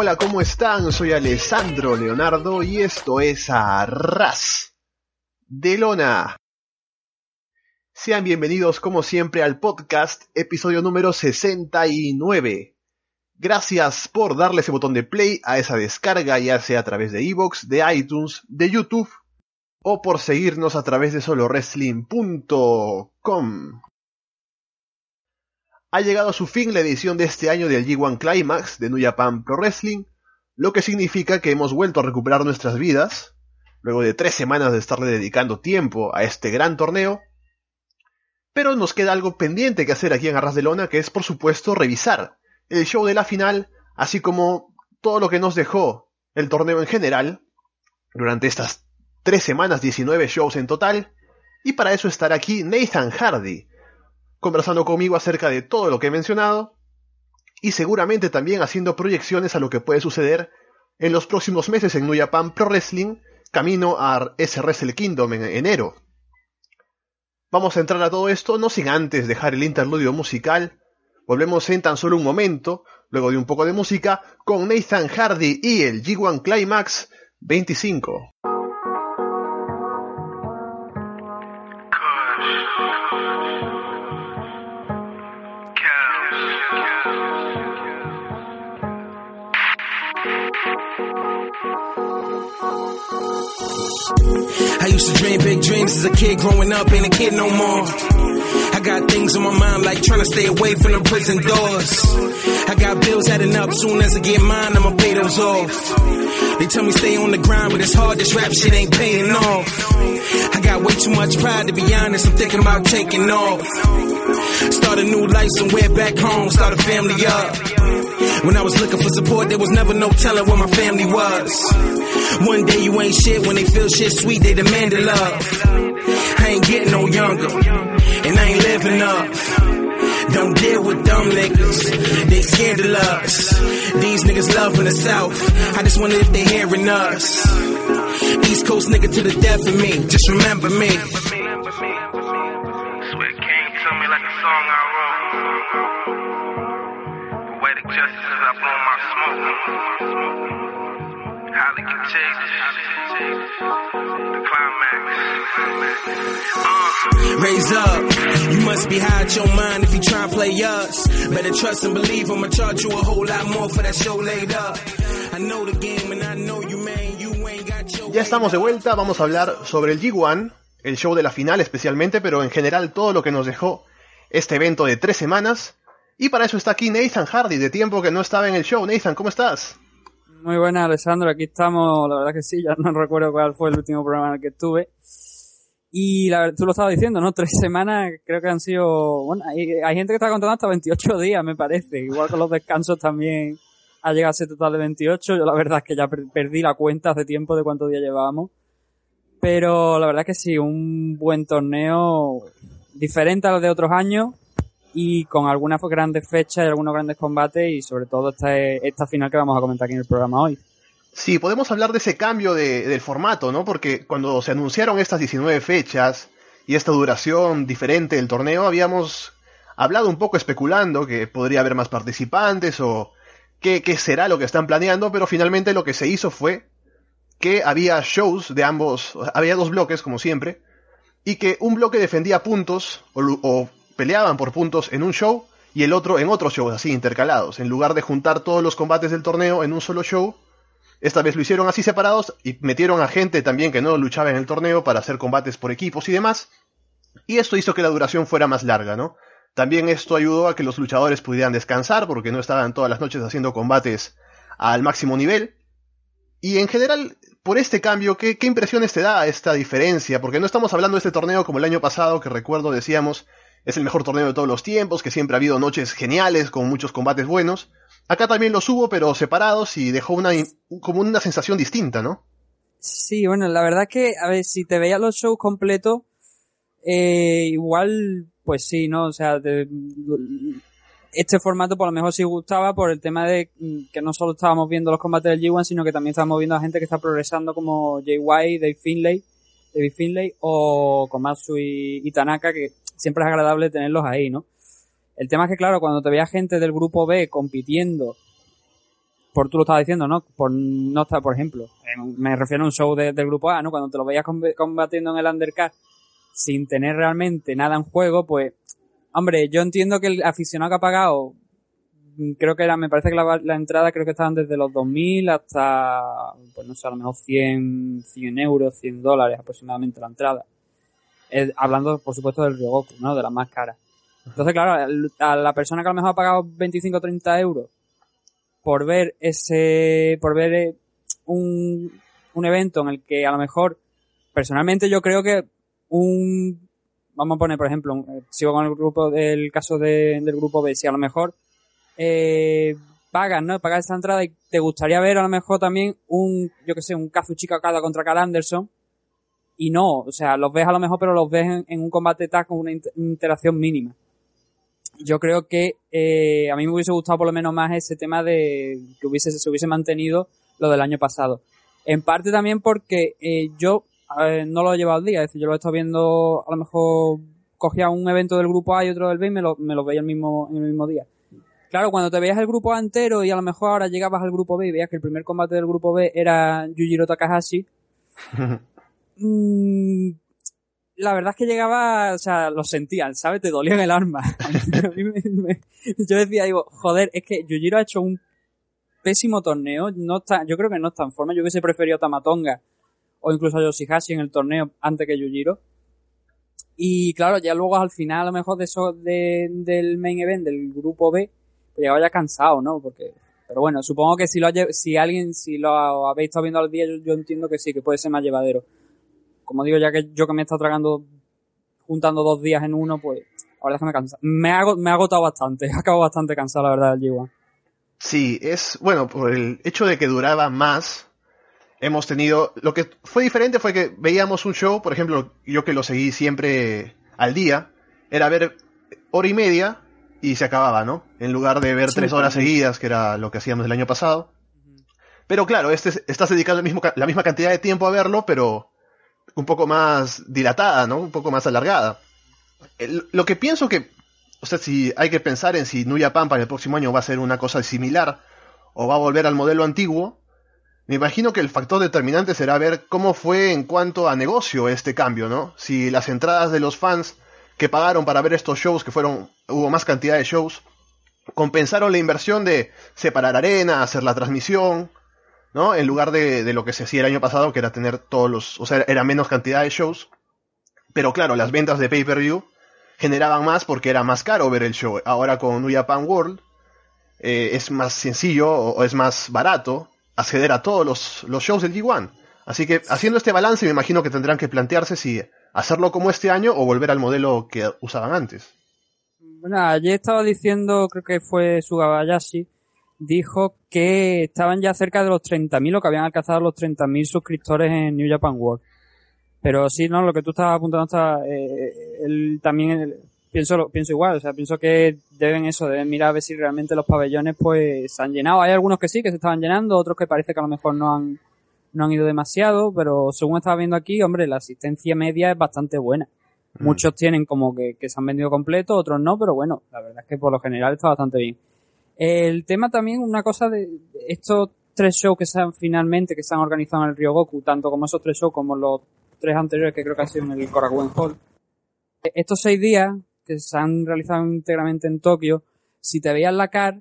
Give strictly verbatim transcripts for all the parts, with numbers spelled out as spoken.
hola, ¿cómo están? Soy Alessandro Leonardo y esto es Arras de Lona. Sean bienvenidos como siempre al podcast, episodio número sesenta y nueve. Gracias por darle ese botón de play a esa descarga, ya sea a través de iVoox, de iTunes, de YouTube o por seguirnos a través de solo wrestling punto com. Ha llegado a su fin la edición de este año del G uno Climax de New Japan Pro Wrestling, lo que significa que hemos vuelto a recuperar nuestras vidas, luego de tres semanas de estarle dedicando tiempo a este gran torneo. Pero nos queda algo pendiente que hacer aquí en Arras de Lona, que es por supuesto revisar el show de la final, así como todo lo que nos dejó el torneo en general, durante estas tres semanas, diecinueve shows en total, y para eso estará aquí Nathan Hardy, conversando conmigo acerca de todo lo que he mencionado y seguramente también haciendo proyecciones a lo que puede suceder en los próximos meses en New Japan Pro Wrestling, camino a ese Wrestle Kingdom en enero. Vamos a entrar a todo esto no sin antes dejar el interludio musical. Volvemos en tan solo un momento, luego de un poco de música, con Nathan Hardy y el G uno Climax veinticinco. I used to dream big dreams as a kid growing up, ain't a kid no more. I got things on my mind like trying to stay away from the prison doors. I got bills adding up, soon as I get mine, I'ma pay those off. They tell me stay on the grind, but it's hard, this rap shit ain't paying off. I got way too much pride, to be honest, I'm thinking about taking off. Start a new life somewhere back home, start a family up. When I was looking for support, there was never no telling where my family was. One day you ain't shit, when they feel shit sweet, they demanded love. I ain't getting no younger, and I ain't living up. Don't deal with dumb niggas, they scandalous. These niggas love in the South, I just wonder if they hearing us. East Coast nigga to the death of me, just remember me. Swear it came to me like a song I wrote. Poetic justice as I blow my smoke. Highly contagious. The climax. Uh. Raise up. You must be high at your mind if you try and play us. Better trust and believe I'ma charge you a whole lot more for that show laid up. I know the game and I know you, man. You ain't got your. Ya estamos de vuelta, vamos a hablar sobre el G uno, el show de la final especialmente, pero en general todo lo que nos dejó este evento de tres semanas. Y para eso está aquí Nathan Hardy, de tiempo que no estaba en el show. Nathan, ¿cómo estás? Muy buenas, Alessandro, aquí estamos, la verdad que sí, ya no recuerdo cuál fue el último programa en el que estuve. Y la verdad, tú lo estabas diciendo, ¿no? Tres semanas creo que han sido, bueno, hay, hay gente que está contando hasta veintiocho días, me parece. Igual con los descansos también ha llegado a ser total de veintiocho. Yo la verdad es que ya per- perdí la cuenta hace tiempo de cuántos días llevábamos. Pero la verdad es que sí, un buen torneo diferente a los de otros años. Y con algunas grandes fechas y algunos grandes combates y sobre todo esta, esta final que vamos a comentar aquí en el programa hoy. Sí, podemos hablar de ese cambio de, del formato, ¿no? Porque cuando se anunciaron estas diecinueve fechas y esta duración diferente del torneo, habíamos hablado un poco especulando que podría haber más participantes o qué, qué será lo que están planeando, pero finalmente lo que se hizo fue que había shows de ambos, había dos bloques como siempre, y que un bloque defendía puntos o, o peleaban por puntos en un show y el otro en otros shows así intercalados. En lugar de juntar todos los combates del torneo en un solo show, esta vez lo hicieron así separados y metieron a gente también que no luchaba en el torneo para hacer combates por equipos y demás. Y esto hizo que la duración fuera más larga, ¿no? También esto ayudó a que los luchadores pudieran descansar porque no estaban todas las noches haciendo combates al máximo nivel. Y en general, por este cambio, ¿qué, qué impresiones te da esta diferencia? Porque no estamos hablando de este torneo como el año pasado, que recuerdo decíamos es el mejor torneo de todos los tiempos, que siempre ha habido noches geniales con muchos combates buenos. Acá también los hubo, pero separados y dejó una como una sensación distinta, ¿no? Sí, bueno, la verdad es que, a ver, si te veías los shows completos, eh, igual, pues sí, ¿no? O sea, te, este formato por lo mejor sí gustaba por el tema de que no solo estábamos viendo los combates del G uno, sino que también estábamos viendo a gente que está progresando como Jay White, Dave Finlay, David Finlay o Komatsu y, y Tanaka, que siempre es agradable tenerlos ahí, ¿no? El tema es que, claro, cuando te veía gente del grupo B compitiendo por tú lo estabas diciendo, ¿no? Por no estar, por ejemplo, me refiero a un show de, del grupo A, ¿no? Cuando te lo veías combatiendo en el undercard sin tener realmente nada en juego, pues, hombre, yo entiendo que el aficionado que ha pagado, creo que era, me parece que la, la entrada creo que estaban desde los dos mil hasta, pues no sé, a lo mejor cien, cien euros, cien dólares aproximadamente la entrada. Eh, hablando, por supuesto, del Ryogoku, ¿no? De las más caras. Entonces, claro, a la persona que a lo mejor ha pagado veinticinco o treinta euros por ver ese, por ver un, un evento en el que a lo mejor, personalmente yo creo que un, vamos a poner, por ejemplo, sigo con el grupo, el caso de, del grupo B, si a lo mejor, eh, pagas, ¿no? Pagas esta entrada y te gustaría ver a lo mejor también un, yo que sé, un Kazuchika Okada contra Karl Anderson, y no, o sea, los ves a lo mejor, pero los ves en, en un combate tag con una inter- interacción mínima. Yo creo que eh, a mí me hubiese gustado por lo menos más ese tema de que hubiese se hubiese mantenido lo del año pasado. En parte también porque eh, yo eh, no lo he llevado al día, es decir, yo lo he estado viendo, a lo mejor cogía un evento del grupo A y otro del B y me lo, me lo veía el mismo, en el mismo día. Claro, cuando te veías el grupo A entero y a lo mejor ahora llegabas al grupo B y veías que el primer combate del grupo B era Yujiro Takahashi, mmm, la verdad es que llegaba, o sea, lo sentían, ¿sabes? Te dolía en el alma. A mí me, me, yo decía, digo, joder, es que Yujiro ha hecho un pésimo torneo, no está, yo creo que no está en forma, yo hubiese preferido a Tamatonga o incluso a Yoshihashi en el torneo antes que Yujiro. Y claro, ya luego al final a lo mejor de eso, de, del main event del grupo B, pues llegaba ya cansado, ¿no? Porque, pero bueno, supongo que si lo si alguien, si lo habéis estado viendo al día, yo, yo entiendo que sí, que puede ser más llevadero. Como digo, ya que yo que me he estado tragando, juntando dos días en uno, pues, la verdad es que me cansa. Me ha, me ha agotado bastante, he acabado bastante cansado, la verdad, el G uno. Sí, es, bueno, por el hecho de que duraba más, hemos tenido, lo que fue diferente fue que veíamos un show, por ejemplo, yo que lo seguí siempre al día, era ver hora y media y se acababa, ¿no? En lugar de ver sí, tres horas también seguidas, que era lo que hacíamos el año pasado. Uh-huh. Pero claro, este estás dedicando el mismo, la misma cantidad de tiempo a verlo, pero un poco más dilatada, ¿no? Un poco más alargada. El, lo que pienso que, o sea, si hay que pensar en si New Japan para el próximo año va a ser una cosa similar o va a volver al modelo antiguo, me imagino que el factor determinante será ver cómo fue en cuanto a negocio este cambio, ¿no? Si las entradas de los fans que pagaron para ver estos shows, que fueron, hubo más cantidad de shows, compensaron la inversión de separar arena, hacer la transmisión, ¿no? En lugar de, de lo que se hacía el año pasado, que era tener todos los, o sea, era menos cantidad de shows. Pero claro, las ventas de pay-per-view generaban más porque era más caro ver el show. Ahora con New Japan World eh, es más sencillo o, o es más barato acceder a todos los, los shows del G uno. Así que haciendo este balance me imagino que tendrán que plantearse si hacerlo como este año o volver al modelo que usaban antes. Bueno, ayer estaba diciendo, creo que fue Sugabayashi, dijo que estaban ya cerca de los treinta mil o que habían alcanzado los treinta mil suscriptores en New Japan World. Pero sí, no, lo que tú estabas apuntando está, eh, él también, él, pienso, pienso igual, o sea, pienso que deben eso, deben mirar a ver si realmente los pabellones pues se han llenado. Hay algunos que sí, que se estaban llenando, otros que parece que a lo mejor no han, no han ido demasiado, pero según estaba viendo aquí, hombre, la asistencia media es bastante buena. Mm. Muchos tienen como que, que se han vendido completo, otros no, pero bueno, la verdad es que por lo general está bastante bien. El tema también, una cosa de estos tres shows que se han finalmente, que se han organizado en el Ryogoku, tanto como esos tres shows como los tres anteriores que creo que han sido en el Korakuen Hall. Estos seis días que se han realizado íntegramente en Tokio, si te veías la cara,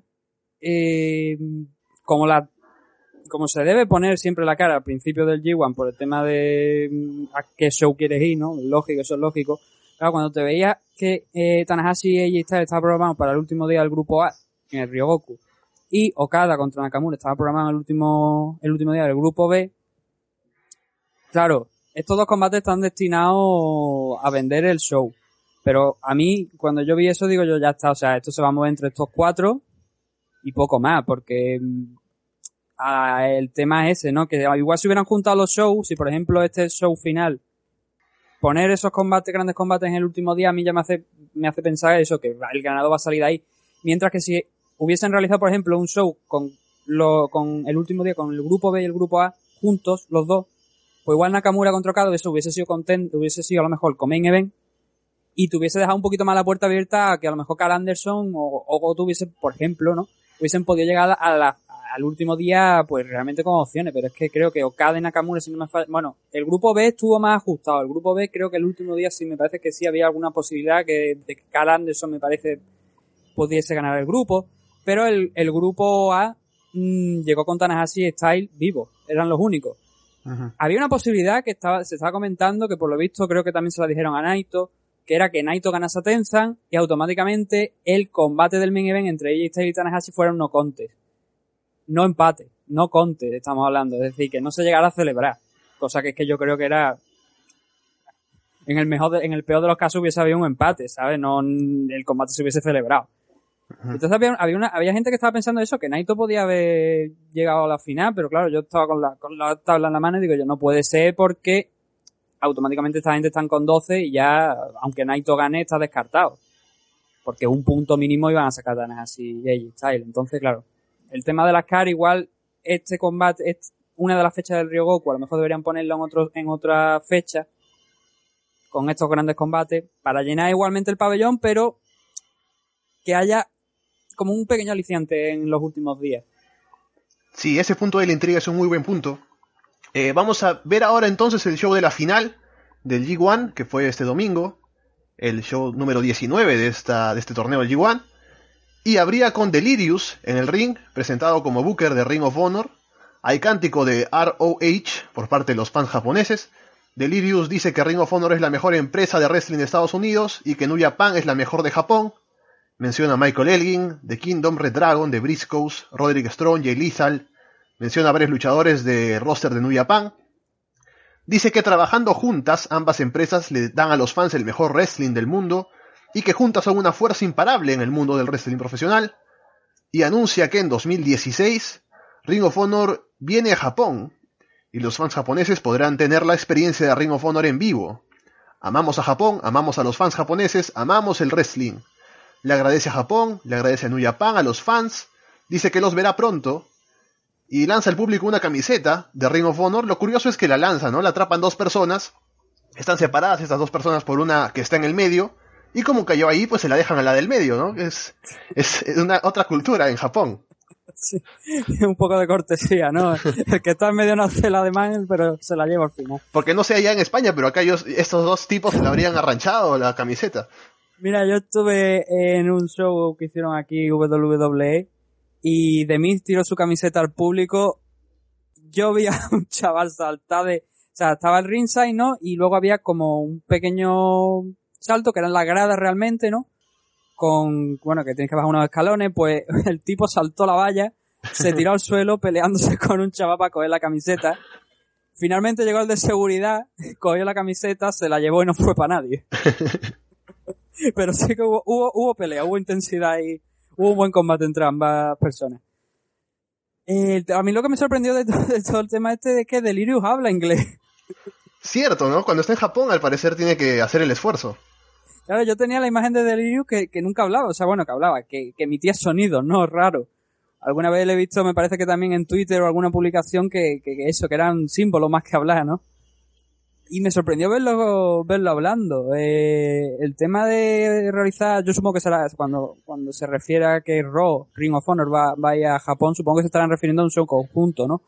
eh, como la, como se debe poner siempre la cara al principio del G uno por el tema de a qué show quieres ir, ¿no? Lógico, eso es lógico. Claro, cuando te veías que eh, Tanahashi y A J Styles estaba programado para el último día del grupo A en el Ryogoku y Okada contra Nakamura estaba programado el último el último día del grupo B, claro, estos dos combates están destinados a vender el show, pero a mí cuando yo vi eso digo yo ya está, o sea, esto se va a mover entre estos cuatro y poco más, porque a, el tema es ese, ¿no? Que igual si hubieran juntado los shows, si por ejemplo este show final, poner esos combates, grandes combates en el último día, a mí ya me hace me hace pensar eso, que el ganador va a salir de ahí. Mientras que si hubiesen realizado, por ejemplo, un show con lo, con el último día, con el grupo B y el grupo A, juntos, los dos, pues igual Nakamura contra Okada, eso hubiese sido contento, hubiese sido a lo mejor el main event, y te hubiese dejado un poquito más la puerta abierta a que a lo mejor Karl Anderson o, o tuviese, por ejemplo, ¿no? hubiesen podido llegar a la, al último día, pues realmente con opciones, pero es que creo que Okada y Nakamura, si no me falla, bueno, el grupo B estuvo más ajustado, el grupo B creo que el último día sí me parece que sí había alguna posibilidad que de que Carl Anderson me parece pudiese ganar el grupo, pero el, el grupo A mmm, llegó con Tanahashi y Styles vivos, eran los únicos. Uh-huh. Había una posibilidad que estaba se estaba comentando, que por lo visto creo que también se la dijeron a Naito, que era que Naito ganase a Tenzan y automáticamente el combate del main event entre A J Styles y Tanahashi fuera un no contest. No empate, no contest estamos hablando, es decir, que no se llegara a celebrar, cosa que es que yo creo que era en el mejor de, en el peor de los casos hubiese habido un empate, ¿sabes? No el combate se hubiese celebrado. Uh-huh. Entonces había había una había gente que estaba pensando eso, que Naito podía haber llegado a la final, pero claro, yo estaba con la con la tabla en la mano y digo, yo no puede ser porque automáticamente esta gente están con doce y ya aunque Naito gane está descartado. Porque un punto mínimo iban a sacar Tanahashi y A J Styles, entonces claro, el tema de las caras, igual este combate, es una de las fechas del Ryogoku, a lo mejor deberían ponerlo en otro, en otra fecha, con estos grandes combates, para llenar igualmente el pabellón, pero que haya como un pequeño aliciente en los últimos días. Sí, ese punto de la intriga es un muy buen punto. Eh, vamos a ver ahora entonces el show de la final del G uno, que fue este domingo, el show número diecinueve de, esta, de este torneo del G uno. Y habría con Delirious en el ring, presentado como Booker de Ring of Honor. Hay cántico de R O H por parte de los fans japoneses. Delirious dice que Ring of Honor es la mejor empresa de wrestling de Estados Unidos y que New Japan es la mejor de Japón. Menciona a Michael Elgin, The Kingdom, Red Dragon, The Briscoes, Roderick Strong, Jay Lethal. Menciona a varios luchadores de roster de New Japan. Dice que trabajando juntas, ambas empresas le dan a los fans el mejor wrestling del mundo y que juntas son una fuerza imparable en el mundo del wrestling profesional, y anuncia que en dos mil dieciséis Ring of Honor viene a Japón, y los fans japoneses podrán tener la experiencia de Ring of Honor en vivo. Amamos a Japón, amamos a los fans japoneses, amamos el wrestling. Le agradece a Japón, le agradece a New Japan, a los fans, dice que los verá pronto, y lanza al público una camiseta de Ring of Honor. Lo curioso es que la lanza, ¿no? La atrapan dos personas, están separadas estas dos personas por una que está en el medio, y como cayó ahí, pues se la dejan a la del medio, ¿no? Es, es una otra cultura en Japón. Sí, un poco de cortesía, ¿no? El que está en medio no hace la demanda, pero se la lleva al final. Porque no sé allá en España, pero acá ellos, estos dos tipos se la habrían arranchado la camiseta. Mira, yo estuve en un show que hicieron aquí W W E y The Miz tiró su camiseta al público. Yo vi a un chaval saltar de... O sea, estaba el ringside, ¿no? Y luego había como un pequeño salto, que eran las gradas realmente, ¿no? Con, bueno, que tienes que bajar unos escalones, pues el tipo saltó la valla, se tiró al suelo peleándose con un chaval para coger la camiseta. Finalmente llegó el de seguridad, cogió la camiseta, se la llevó y no fue para nadie. Pero sí que hubo, hubo, hubo pelea, hubo intensidad y hubo un buen combate entre ambas personas. Eh, a mí lo que me sorprendió de todo, de todo el tema este es que Delirious habla inglés. Cierto, ¿no? Cuando está en Japón, al parecer tiene que hacer el esfuerzo. Claro, yo tenía la imagen de Delirious que, que nunca hablaba, o sea, bueno, que hablaba, que, que emitía sonidos, ¿no? Raro. Alguna vez le he visto, me parece que también en Twitter o alguna publicación que, que, que eso, que eran símbolos más que hablar, ¿no? Y me sorprendió verlo, verlo hablando. Eh, el tema de realizar, yo supongo que será, cuando, cuando se refiere a que Raw, Ring of Honor va, va a ir a Japón, supongo que se estarán refiriendo a un show conjunto, ¿no?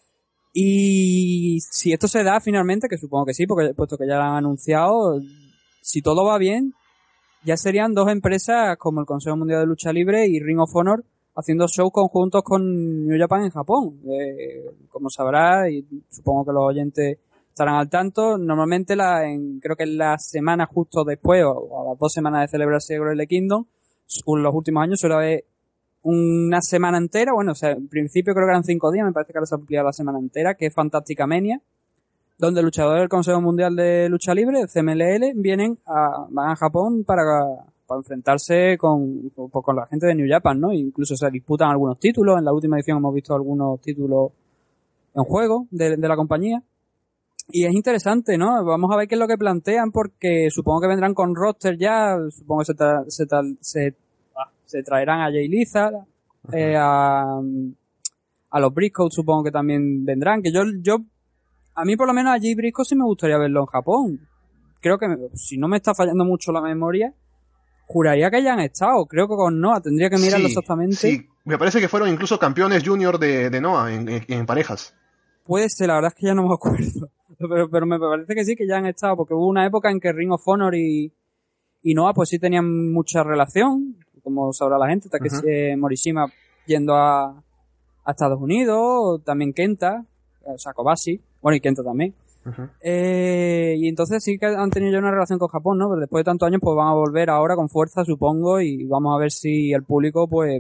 Y si esto se da finalmente, que supongo que sí, porque puesto que ya lo han anunciado, si todo va bien, ya serían dos empresas como el Consejo Mundial de Lucha Libre y Ring of Honor haciendo shows conjuntos con New Japan en Japón. Eh, como sabrá, y supongo que los oyentes estarán al tanto, normalmente la, en, creo que en la semana justo después, o, o a las dos semanas de celebrarse Wrestle Kingdom, en los últimos años suele haber una semana entera, bueno, o sea, en principio creo que eran cinco días, me parece que ahora se ha ampliado la semana entera, que es Fantástica Mania, donde luchadores del Consejo Mundial de Lucha Libre, el C M L L, vienen a, van a Japón para, para enfrentarse con, con, con la gente de New Japan, ¿no? Incluso se disputan algunos títulos, en la última edición hemos visto algunos títulos en juego de, de la compañía. Y es interesante, ¿no? Vamos a ver qué es lo que plantean, porque supongo que vendrán con roster ya, supongo que se, tra- se, tra- se, ah, se traerán a Jay Lethal, eh, a, a los Briscoes supongo que también vendrán, que yo, yo, a mí por lo menos a Jay Briscoe sí me gustaría verlo en Japón. Creo que, si no me está fallando mucho la memoria, juraría que hayan estado, creo que con Noah, tendría que mirarlo sí, exactamente. Sí, Me parece que fueron incluso campeones junior de, de Noah en, en, en parejas. Puede ser, la verdad es que ya no me acuerdo. Pero, pero me parece que sí, que ya han estado, porque hubo una época en que Ring of Honor y, y Noah pues sí tenían mucha relación, como sabrá la gente, hasta que uh-huh. eh, Morishima yendo a, a Estados Unidos, también Kenta, o sea, Kobashi, bueno, y Kenta también. Uh-huh. Eh, y entonces sí que han tenido ya una relación con Japón, ¿no? Pero después de tantos años pues van a volver ahora con fuerza, supongo, y vamos a ver si el público pues,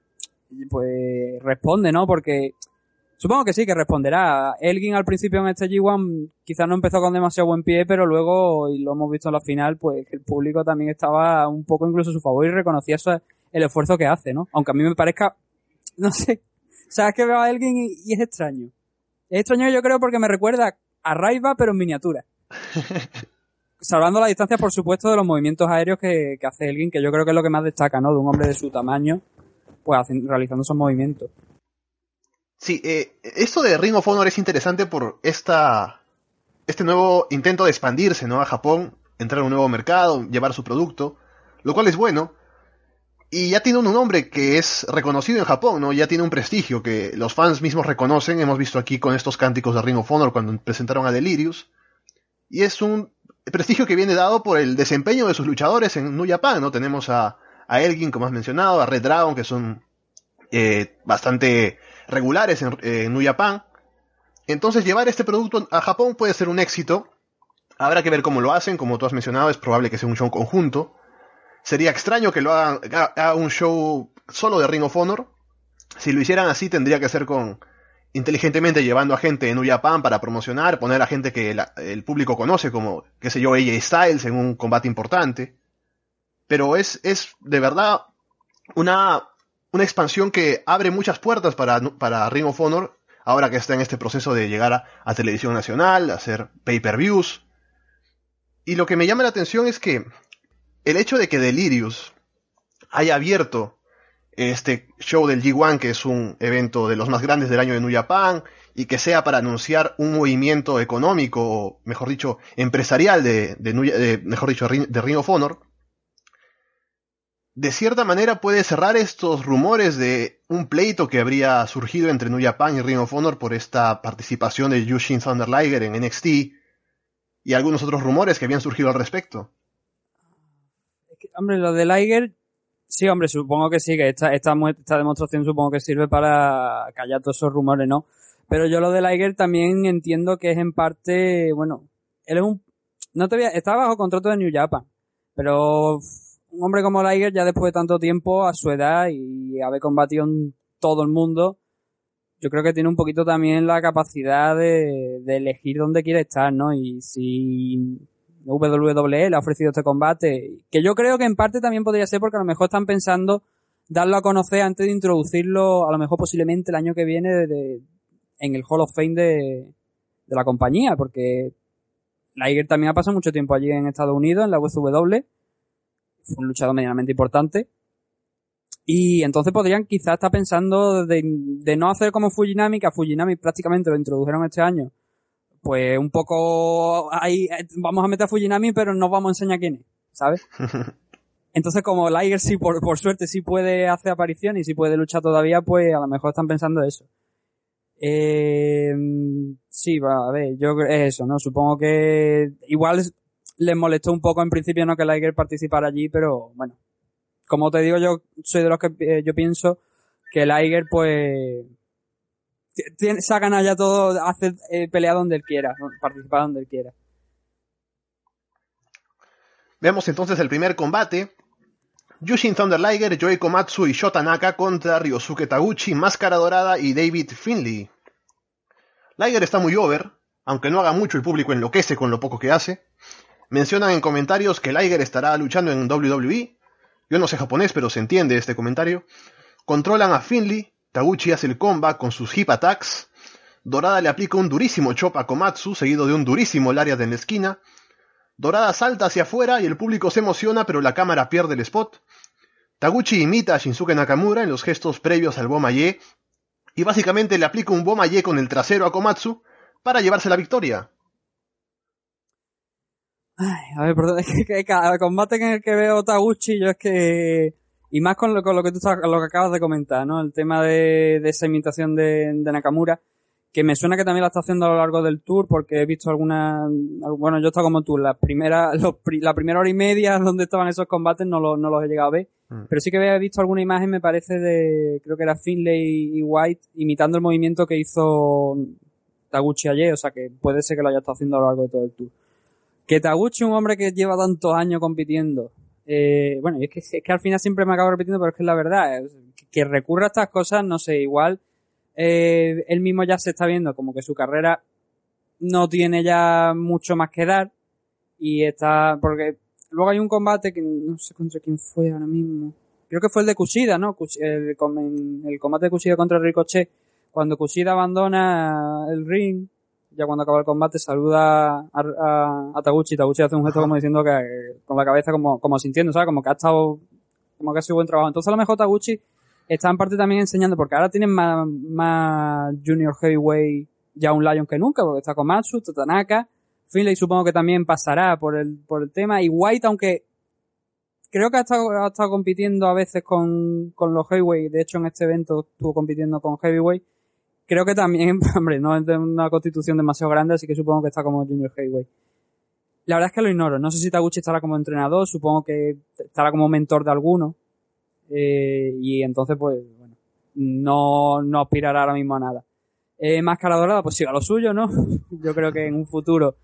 pues responde, ¿no? Porque supongo que sí, que responderá. Elgin al principio en este G uno quizás no empezó con demasiado buen pie, pero luego, y lo hemos visto en la final, pues que el público también estaba un poco incluso a su favor y reconocía eso, el esfuerzo que hace, ¿no? Aunque a mí me parezca, no sé, sabes que veo a Elgin y, y es extraño. Es extraño yo creo porque me recuerda a Raiva, pero en miniatura. Salvando la distancia, por supuesto, de los movimientos aéreos que, que hace Elgin, que yo creo que es lo que más destaca, ¿no? De un hombre de su tamaño, pues hacen, realizando esos movimientos. Sí, eh, esto de Ring of Honor es interesante por esta este nuevo intento de expandirse, ¿no? A Japón, entrar a un nuevo mercado, llevar su producto, lo cual es bueno. Y ya tiene un nombre que es reconocido en Japón, ¿no? Ya tiene un prestigio que los fans mismos reconocen. Hemos visto aquí con estos cánticos de Ring of Honor cuando presentaron a Delirious. Y es un prestigio que viene dado por el desempeño de sus luchadores en New Japan, ¿no? Tenemos a, a Elgin, como has mencionado, a Red Dragon, que son eh, bastante regulares en, eh, en New Japan. Entonces llevar este producto a Japón puede ser un éxito. Habrá que ver cómo lo hacen. Como tú has mencionado, es probable que sea un show conjunto. Sería extraño que lo hagan, haga un show solo de Ring of Honor. Si lo hicieran así, tendría que ser con inteligentemente llevando a gente de New Japan para promocionar, poner a gente que la, el público conoce, como, qué sé yo, A J Styles en un combate importante. Pero es, es de verdad una, una expansión que abre muchas puertas para, para Ring of Honor, ahora que está en este proceso de llegar a, a televisión nacional, a hacer pay-per-views. Y lo que me llama la atención es que el hecho de que Delirious haya abierto este show del G uno, que es un evento de los más grandes del año de New Japan, y que sea para anunciar un movimiento económico, o mejor dicho, empresarial de, de, de mejor dicho, de Ring of Honor, de cierta manera puede cerrar estos rumores de un pleito que habría surgido entre New Japan y Ring of Honor por esta participación de Jushin Thunder Liger en N X T, y algunos otros rumores que habían surgido al respecto. Hombre, lo de Liger, sí, hombre, supongo que sí, que esta, esta, esta demostración supongo que sirve para callar todos esos rumores, ¿no? Pero yo lo de Liger también entiendo que es en parte, bueno, él es un, no te voy a, está bajo contrato de New Japan, pero un hombre como Liger ya después de tanto tiempo, a su edad y haber combatido en todo el mundo, yo creo que tiene un poquito también la capacidad de, de elegir dónde quiere estar, ¿no? Y si W W E le ha ofrecido este combate, que yo creo que en parte también podría ser porque a lo mejor están pensando darlo a conocer antes de introducirlo, a lo mejor posiblemente el año que viene de, de, en el Hall of Fame de, de la compañía, porque Liger también ha pasado mucho tiempo allí en Estados Unidos, en la W C W, fue un luchador medianamente importante, y entonces podrían quizás estar pensando de, de no hacer como Fujinami, que a Fujinami prácticamente lo introdujeron este año, pues un poco ahí vamos a meter a Fujinami, pero no vamos a enseñar quién es, ¿sabes? Entonces como Liger sí, por, por suerte sí puede hacer aparición y sí puede luchar todavía, pues a lo mejor están pensando eso. Eh, sí, va, a ver, yo es eso, ¿no? Supongo que igual les molestó un poco en principio no que Liger participara allí, pero bueno, como te digo, yo soy de los que eh, yo pienso que Liger pues tiene, se ha ganado ya todo, hace eh, pelea donde él quiera, participar donde él quiera. Veamos entonces el primer combate. Jushin Thunder Liger, Yoi Komatsu y Shota Naka contra Ryosuke Taguchi, Máscara Dorada y David Finlay. Liger está muy over, aunque no haga mucho, el público enloquece con lo poco que hace. Mencionan en comentarios que Liger estará luchando en W W E. Yo no sé japonés, pero se entiende este comentario. Controlan a Finlay. Taguchi hace el comba con sus hip attacks. Dorada le aplica un durísimo chop a Komatsu, seguido de un durísimo lariat en la esquina. Dorada salta hacia afuera y el público se emociona, pero la cámara pierde el spot. Taguchi imita a Shinsuke Nakamura en los gestos previos al Bomaye y básicamente le aplica un Bomaye con el trasero a Komatsu para llevarse la victoria. Ay, a ver, perdón, es que, que cada combate en el que veo Taguchi yo es que Y más con lo, con lo que tú estás, lo que acabas de comentar, ¿no? El tema de, de esa imitación de, de Nakamura, que me suena que también la está haciendo a lo largo del tour, porque he visto algunas, bueno, yo he estado como tú, la primera, los, la primera hora y media donde estaban esos combates no, lo, no los he llegado a ver, mm. pero sí que había visto alguna imagen, me parece, de, creo que era Finlay y White, imitando el movimiento que hizo Taguchi ayer, o sea que puede ser que lo haya estado haciendo a lo largo de todo el tour. Que Taguchi, un hombre que lleva tantos años compitiendo, eh, bueno, es que, es que al final siempre me acabo repitiendo, pero es que es la verdad, que, que recurra a estas cosas, no sé, igual, Eh, él mismo ya se está viendo como que su carrera no tiene ya mucho más que dar y está, porque luego hay un combate que no sé contra quién fue ahora mismo, creo que fue el de Kushida, ¿no? El, el combate de Kushida contra Ricochet, cuando Kushida abandona el ring, ya cuando acaba el combate saluda a, a, a Taguchi, Taguchi hace un gesto como diciendo que con la cabeza como, como sintiendo, ¿sabes? Como que ha estado, como que ha sido buen trabajo. Entonces a lo mejor Taguchi está en parte también enseñando, porque ahora tienen más, más Junior Heavyweight ya un Lion que nunca, porque está Komatsu, Tanaka, Finlay supongo que también pasará por el, por el tema, y White, aunque creo que ha estado, ha estado compitiendo a veces con, con los Heavyweight, de hecho en este evento estuvo compitiendo con Heavyweight, creo que también, hombre, no es de una constitución demasiado grande, así que supongo que está como Junior Heavyweight. La verdad es que lo ignoro, no sé si Taguchi estará como entrenador, supongo que estará como mentor de alguno. Eh, y entonces pues bueno, no, no aspirará ahora mismo a nada. Eh, Máscara Dorada pues siga lo suyo, ¿no? Yo creo que en un futuro,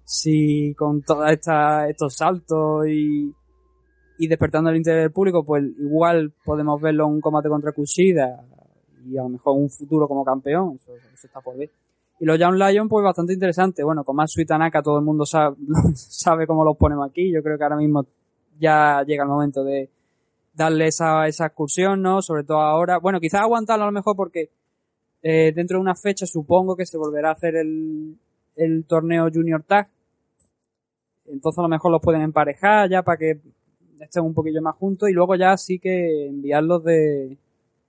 si con todos estos saltos y, y despertando el interés del público, pues igual podemos verlo en un combate contra Kushida y a lo mejor en un futuro como campeón, eso, eso está por ver. Y los Young Lions pues bastante interesante, bueno, con Komatsu y Tanaka todo el mundo sabe, sabe cómo los ponemos aquí, yo creo que ahora mismo ya llega el momento de darle esa, esa excursión, ¿no? Sobre todo ahora. Bueno, quizás aguantarlo a lo mejor porque eh, dentro de una fecha supongo que se volverá a hacer el, el torneo Junior Tag. Entonces a lo mejor los pueden emparejar ya para que estén un poquillo más juntos y luego ya sí que enviarlos de,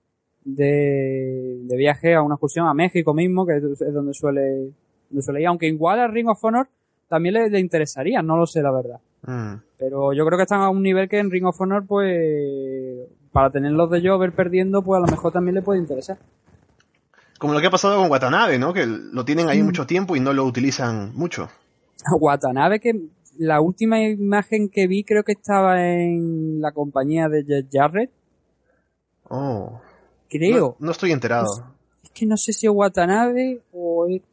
de, de viaje a una excursión a México mismo, que es donde suele, donde suele ir. Aunque igual a Ring of Honor también le, le interesaría, no lo sé la verdad. Mm. Pero yo creo que están a un nivel que en Ring of Honor, pues, para tenerlos de Jover perdiendo, pues a lo mejor también le puede interesar. Como lo que ha pasado con Watanabe, ¿no? Que lo tienen ahí mm. mucho tiempo y no lo utilizan mucho. Watanabe, que la última imagen que vi creo que estaba en la compañía de Jeff Jarrett. Oh. Creo. No, no estoy enterado. Es, es que no sé si es Watanabe o es...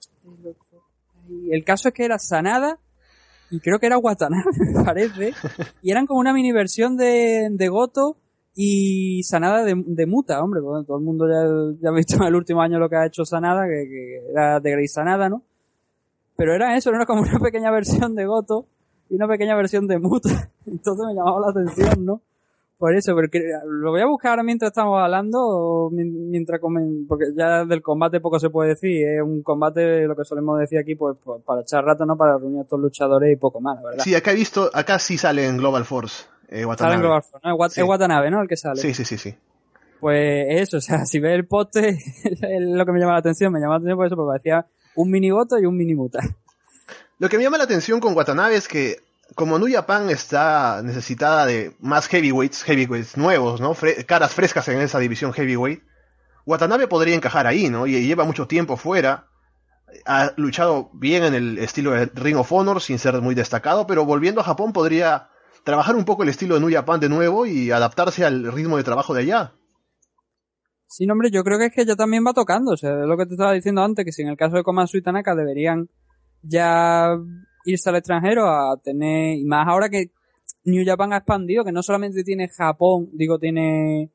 El caso es que era Sanada y creo que era Watanabe, me parece, y eran como una mini versión de, de Goto y Sanada de, de Muta, hombre, bueno, todo el mundo ya, ya ha visto en el último año lo que ha hecho Sanada, que, que era de Grey Sanada, ¿no? Pero era eso, era como una pequeña versión de Goto y una pequeña versión de Muta, entonces me llamaba la atención, ¿no? Por eso, porque lo voy a buscar ahora mientras estamos hablando, mientras comen, porque ya del combate poco se puede decir, es un combate, lo que solemos decir aquí, pues, pues para echar rato, ¿no? Para reunir a estos luchadores y poco más, ¿verdad? Sí, acá he visto, acá sí sale en Global Force, eh, Watanabe. Sale en Global Force, ¿no? Es sí. Watanabe, ¿no? El que sale. Sí, sí, sí, sí. Pues eso, o sea, si ves el poste, es lo que me llama la atención, me llama la atención por eso, porque parecía un mini Goto y un mini Muta. Lo que me llama la atención con Watanabe es que como New Japan está necesitada de más heavyweights, heavyweights nuevos, ¿no? Fre- caras frescas en esa división heavyweight, Watanabe podría encajar ahí, ¿no? Y lleva mucho tiempo fuera, ha luchado bien en el estilo de Ring of Honor sin ser muy destacado, pero volviendo a Japón podría trabajar un poco el estilo de New Japan de nuevo y adaptarse al ritmo de trabajo de allá. Sí, no, hombre, yo creo que es que ya también va tocando, o sea, es lo que te estaba diciendo antes, que si en el caso de Komatsu y Tanaka deberían ya irse al extranjero a tener, y más ahora que New Japan ha expandido, que no solamente tiene Japón, digo, tiene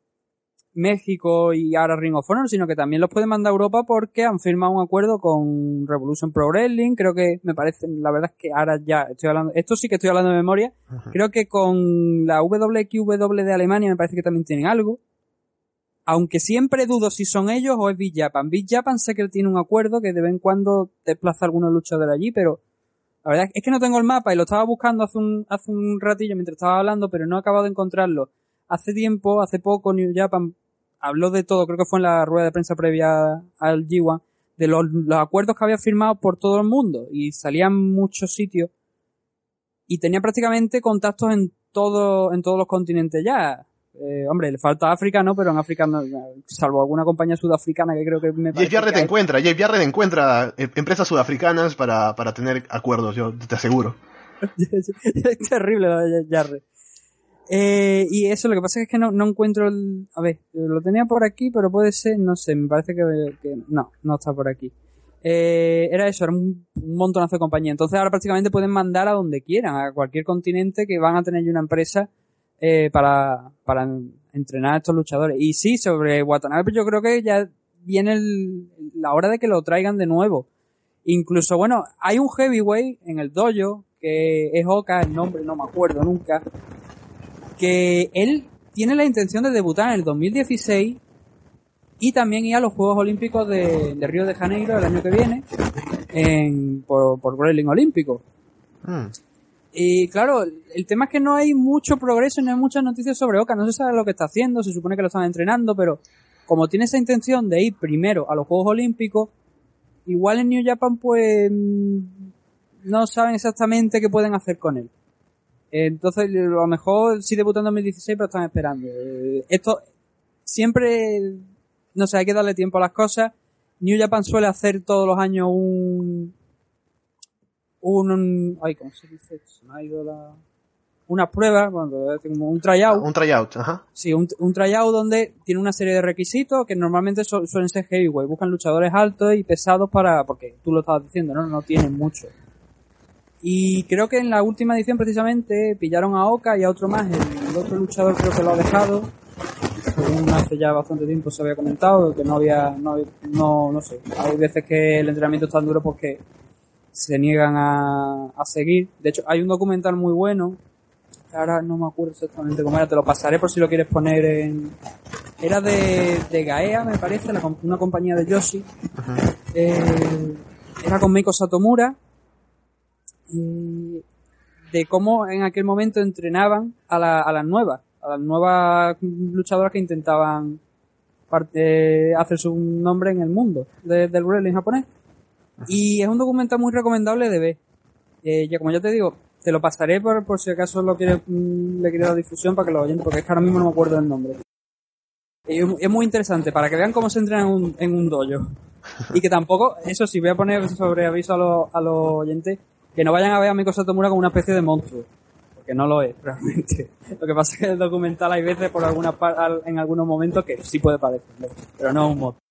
México y ahora Ring of Honor, sino que también los puede mandar a Europa porque han firmado un acuerdo con Revolution Pro Wrestling, creo que me parece, la verdad es que ahora ya estoy hablando, esto sí que estoy hablando de memoria, uh-huh. Creo que con la W X W de Alemania me parece que también tienen algo, aunque siempre dudo si son ellos o es Big Japan. Big Japan sé que tiene un acuerdo que de vez en cuando desplaza a algunos luchadores allí, pero la verdad es que no tengo el mapa y lo estaba buscando hace un, hace un ratillo mientras estaba hablando, pero no he acabado de encontrarlo. Hace tiempo, hace poco, New Japan habló de todo, creo que fue en la rueda de prensa previa al G uno, de los, los acuerdos que había firmado por todo el mundo y salían muchos sitios y tenía prácticamente contactos en todo, en todos los continentes ya. Eh, hombre, le falta África, ¿no? Pero en África, no, salvo alguna compañía sudafricana que creo que me parece Jeff Jarrett que hay... encuentra, Jeff Jarrett encuentra empresas sudafricanas para, para tener acuerdos, yo te aseguro. Es terrible lo de Jarrett. Eh, y eso, lo que pasa es que no, no encuentro el... A ver, lo tenía por aquí, pero puede ser, no sé, me parece que... que no, no está por aquí. Eh, era eso, era un, un montonazo de compañía. Entonces ahora prácticamente pueden mandar a donde quieran, a cualquier continente, que van a tener una empresa eh, para, para entrenar a estos luchadores. Y sí, sobre Watanabe, pues yo creo que ya viene el, la hora de que lo traigan de nuevo. Incluso, bueno, hay un heavyweight en el dojo, que es Oka, el nombre no me acuerdo nunca, que él tiene la intención de debutar en el dos mil dieciséis y también ir a los Juegos Olímpicos de, de Río de Janeiro el año que viene en, por, por wrestling olímpico. Mm. Y claro, el tema es que no hay mucho progreso, no hay muchas noticias sobre Oka, no se sabe lo que está haciendo, se supone que lo están entrenando, pero como tiene esa intención de ir primero a los Juegos Olímpicos, igual en New Japan pues no saben exactamente qué pueden hacer con él. Entonces, a lo mejor sí debutó en dos mil dieciséis, pero están esperando. Esto siempre, no sé, hay que darle tiempo a las cosas. New Japan suele hacer todos los años un... Un... un ay, ¿cómo se dice? Se me ha ido la... Una prueba, bueno, como un tryout. Un tryout, ajá. Sí, un, un tryout donde tiene una serie de requisitos que normalmente su, suelen ser heavyweight. Buscan luchadores altos y pesados para... Porque tú lo estabas diciendo, ¿no? No tienen mucho. Y creo que en la última edición precisamente pillaron a Oka y a otro más. El, el otro luchador creo que lo ha dejado. Según hace ya bastante tiempo se había comentado que no había, no, no, no sé. Hay veces que el entrenamiento es tan duro porque se niegan a, a seguir. De hecho, hay un documental muy bueno. Ahora no me acuerdo exactamente cómo era. Te lo pasaré por si lo quieres poner en... Era de, de Gaea, me parece, la, una compañía de Yoshi. Eh, era con Meiko Satomura. De cómo en aquel momento entrenaban a, la, a las nuevas, a las nuevas luchadoras que intentaban parte, hacerse un nombre en el mundo de, del wrestling japonés. Y es un documental muy recomendable de ver. Eh, ya como ya te digo, te lo pasaré por, por si acaso lo quieres, le quieres dar difusión para que lo oyen, porque es que ahora mismo no me acuerdo del nombre. Es, es muy interesante para que vean cómo se entrena en un, en un dojo. Y que tampoco, eso sí, voy a poner sobre aviso a los, a los oyentes, que no vayan a ver a Meiko Satomura como una especie de monstruo, porque no lo es realmente. Lo que pasa es que el documental hay veces por alguna en algunos momentos que sí puede parecerlo, pero no es un monstruo.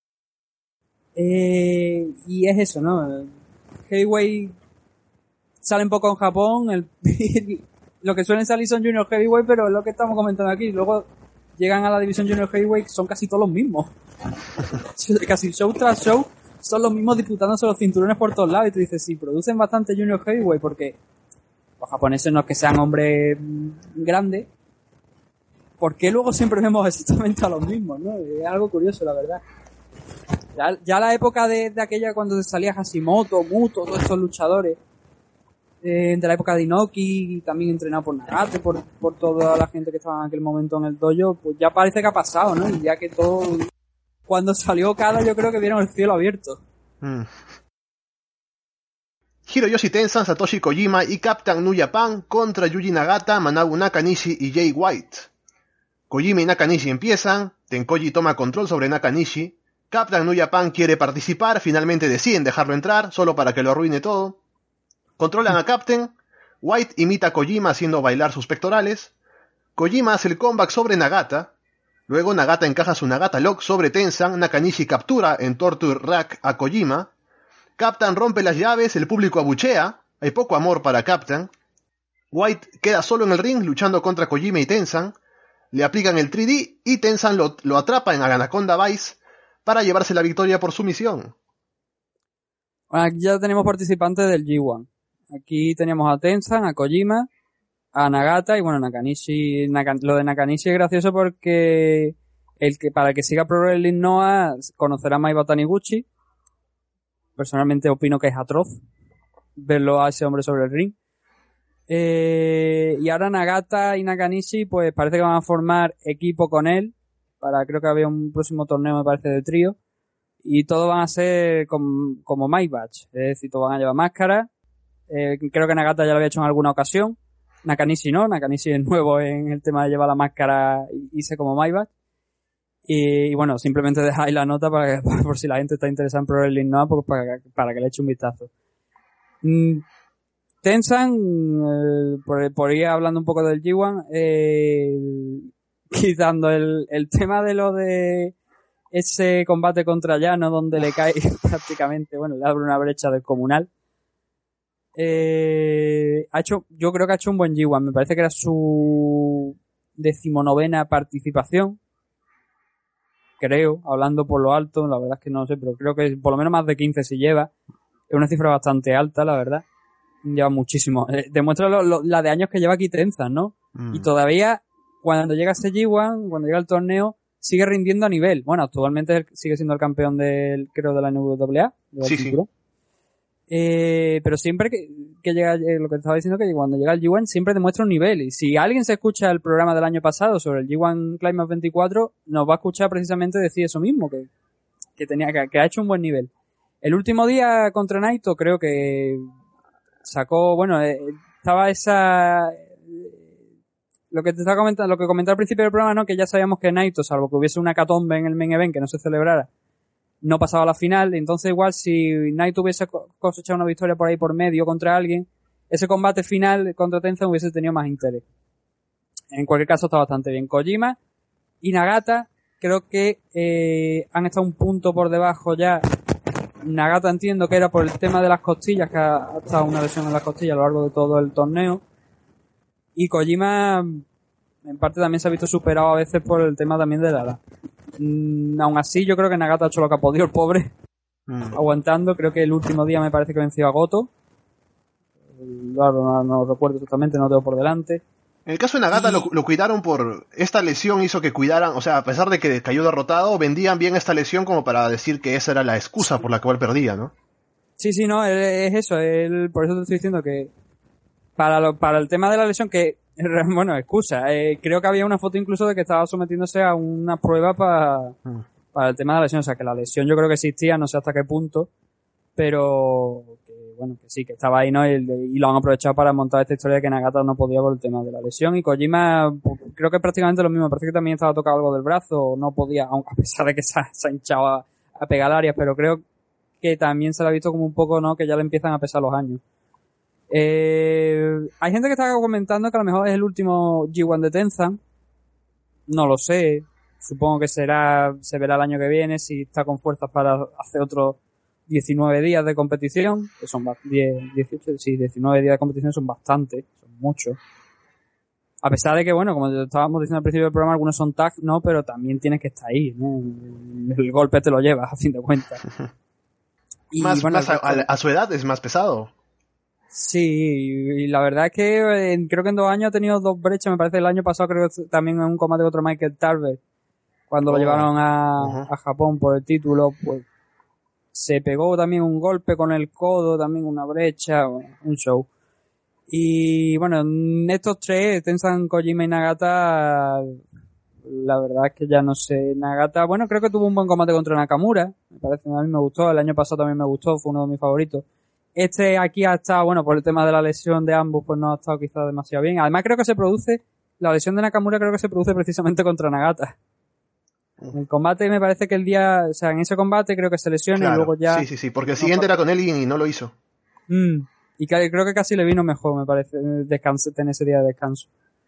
Eh, y es eso, ¿no? Heavyweight salen poco en Japón, el, lo que suelen salir son Junior Heavyweight, pero es lo que estamos comentando aquí. Luego llegan a la división Junior Heavyweight, son casi todos los mismos. Casi show tras show son los mismos disputándose los cinturones por todos lados. Y tú dices, sí, producen bastante Junior Heavyweight porque los japoneses no es que sean hombres grandes. ¿Por qué luego siempre vemos exactamente a los mismos, no? Es algo curioso, la verdad. Ya, ya la época de, de aquella cuando salía Hashimoto, Muto, todos estos luchadores, eh, de la época de Inoki, y también entrenado por Nagate, por, por toda la gente que estaba en aquel momento en el dojo, pues ya parece que ha pasado, ¿no? Y ya que todo... Cuando salió Okada yo creo que vieron el cielo abierto. Mm. Hiroyoshi Tenzan, Satoshi Kojima y Captain New Japan contra Yuji Nagata, Manabu Nakanishi y Jay White. Kojima y Nakanishi empiezan, Tenkoji toma control sobre Nakanishi, Captain New Japan quiere participar, finalmente deciden dejarlo entrar, solo para que lo arruine todo. Controlan a Captain, White imita a Kojima haciendo bailar sus pectorales, Kojima hace el comeback sobre Nagata, luego Nagata encaja su Nagata Lock sobre Tenzan, Nakanishi captura en Torture Rack a Kojima, Captain rompe las llaves, el público abuchea, hay poco amor para Captain, White queda solo en el ring luchando contra Kojima y Tenzan, le aplican el tres D y Tenzan lo, lo atrapa en Anaconda Vice para llevarse la victoria por sumisión. Bueno, aquí ya tenemos participantes del G uno. Aquí teníamos a Tenzan, a Kojima, a Nagata y bueno, Nakanishi. Naka, lo de Nakanishi es gracioso porque el que para el que siga Pro Wrestling Noah conocerá a Maeba Taniguchi. Personalmente opino que es atroz verlo a ese hombre sobre el ring. Eh, y ahora Nagata y Nakanishi pues parece que van a formar equipo con él para, creo que había un próximo torneo me parece de trío, y todos van a ser com, como My Batch, es decir, todos van a llevar máscara. Eh, creo que Nagata ya lo había hecho en alguna ocasión. Nakanishi no, Nakanishi es nuevo en el tema de llevar la máscara y irse como Maybach. Y, y bueno, simplemente dejáis la nota para que, por si la gente está interesada en Pro Wrestling Noah, pues para, para que le eche un vistazo. Mm, Tenzan, eh, por, por ir hablando un poco del G uno, eh, quitando el, el tema de lo de ese combate contra Llano, donde le cae prácticamente, bueno, le abre una brecha descomunal. Eh, ha hecho, yo creo que ha hecho un buen G uno, me parece que era su decimonovena participación. Creo, hablando por lo alto, la verdad es que no sé, pero creo que por lo menos más de quince si lleva. Es una cifra bastante alta, la verdad. Lleva muchísimo. Eh, demuestra lo, lo, la de años que lleva aquí Tenzan, ¿no? Mm. Y todavía, cuando llega ese G uno, cuando llega el torneo, sigue rindiendo a nivel. Bueno, actualmente sigue siendo el campeón del, creo, de la N W A. Sí, sí. Eh, pero siempre que, que llega, eh, lo que te estaba diciendo, que cuando llega el G uno siempre demuestra un nivel. Y si alguien se escucha el programa del año pasado sobre el G uno Climax veinticuatro, nos va a escuchar precisamente decir eso mismo, que, que tenía, que, que ha hecho un buen nivel. El último día contra Naito creo que sacó, bueno, eh, estaba esa, eh, lo que te estaba comentando, lo que comenté al principio del programa, ¿no? Que ya sabíamos que Naito, salvo que hubiese una hecatombe en el main event que no se celebrara, no pasaba a la final. Entonces igual si Naito hubiese cosechado una victoria por ahí por medio contra alguien, ese combate final contra Tenzan hubiese tenido más interés. En cualquier caso está bastante bien. Kojima y Nagata creo que eh, han estado un punto por debajo ya. Nagata entiendo que era por el tema de las costillas, que ha, ha estado una lesión en las costillas a lo largo de todo el torneo. Y Kojima en parte también se ha visto superado a veces por el tema también de la edad. Mm, aún así yo creo que Nagata ha hecho lo que ha podido, el pobre, mm. aguantando. Creo que el último día me parece que venció a Goto. Claro, no, no recuerdo exactamente, no lo tengo por delante. En el caso de Nagata y... lo, lo cuidaron por... Esta lesión hizo que cuidaran, o sea, a pesar de que cayó derrotado, vendían bien esta lesión como para decir que esa era la excusa por la cual perdía, ¿no? Sí, sí, no, es eso. Él, por eso te estoy diciendo que para, lo, para el tema de la lesión, que bueno, excusa. Eh, creo que había una foto incluso de que estaba sometiéndose a una prueba para, mm. para el tema de la lesión. O sea, que la lesión yo creo que existía, no sé hasta qué punto, pero que bueno, que sí, que estaba ahí, ¿no? Y, y lo han aprovechado para montar esta historia de que Nagata no podía por el tema de la lesión. Y Kojima, creo que prácticamente lo mismo. Me parece que también estaba tocado algo del brazo, o no podía, aunque a pesar de que se ha, se ha hinchado a, a pegar áreas, pero creo que también se le ha visto como un poco, ¿no? Que ya le empiezan a pesar los años. Eh, hay gente que está comentando que a lo mejor es el último G uno de Tenzan. No lo sé. Supongo que será, se verá el año que viene si está con fuerzas para hacer otros diecinueve días de competición, que son diez, dieciocho, sí, diecinueve días de competición son bastantes, son muchos. A pesar de que, bueno, como estábamos diciendo al principio del programa, algunos son tag, ¿no? Pero también tienes que estar ahí, ¿no? El golpe te lo llevas, a fin de cuentas. Y, más, bueno, más a, a, a su edad es más pesado. Sí, y la verdad es que eh, creo que en dos años ha tenido dos brechas. Me parece el año pasado creo que también en un combate contra Michael Tarver, cuando oh. lo llevaron a, uh-huh. a Japón por el título, pues se pegó también un golpe con el codo, también una brecha, un show. Y bueno, en estos tres, Tenzan, Kojima y Nagata, la verdad es que ya no sé. Nagata, bueno, creo que tuvo un buen combate contra Nakamura, me parece, a mí me gustó, el año pasado también me gustó, fue uno de mis favoritos. Este aquí ha estado, bueno, por el tema de la lesión de ambos, pues no ha estado quizás demasiado bien. Además creo que se produce, la lesión de Nakamura creo que se produce precisamente contra Nagata. En el combate me parece que el día, o sea, en ese combate creo que se lesiona, claro, y luego ya... Sí, sí, sí, porque el siguiente no, era con él y no lo hizo. Mm, y que, creo que casi le vino mejor, me parece, descanso, tener ese día de descanso.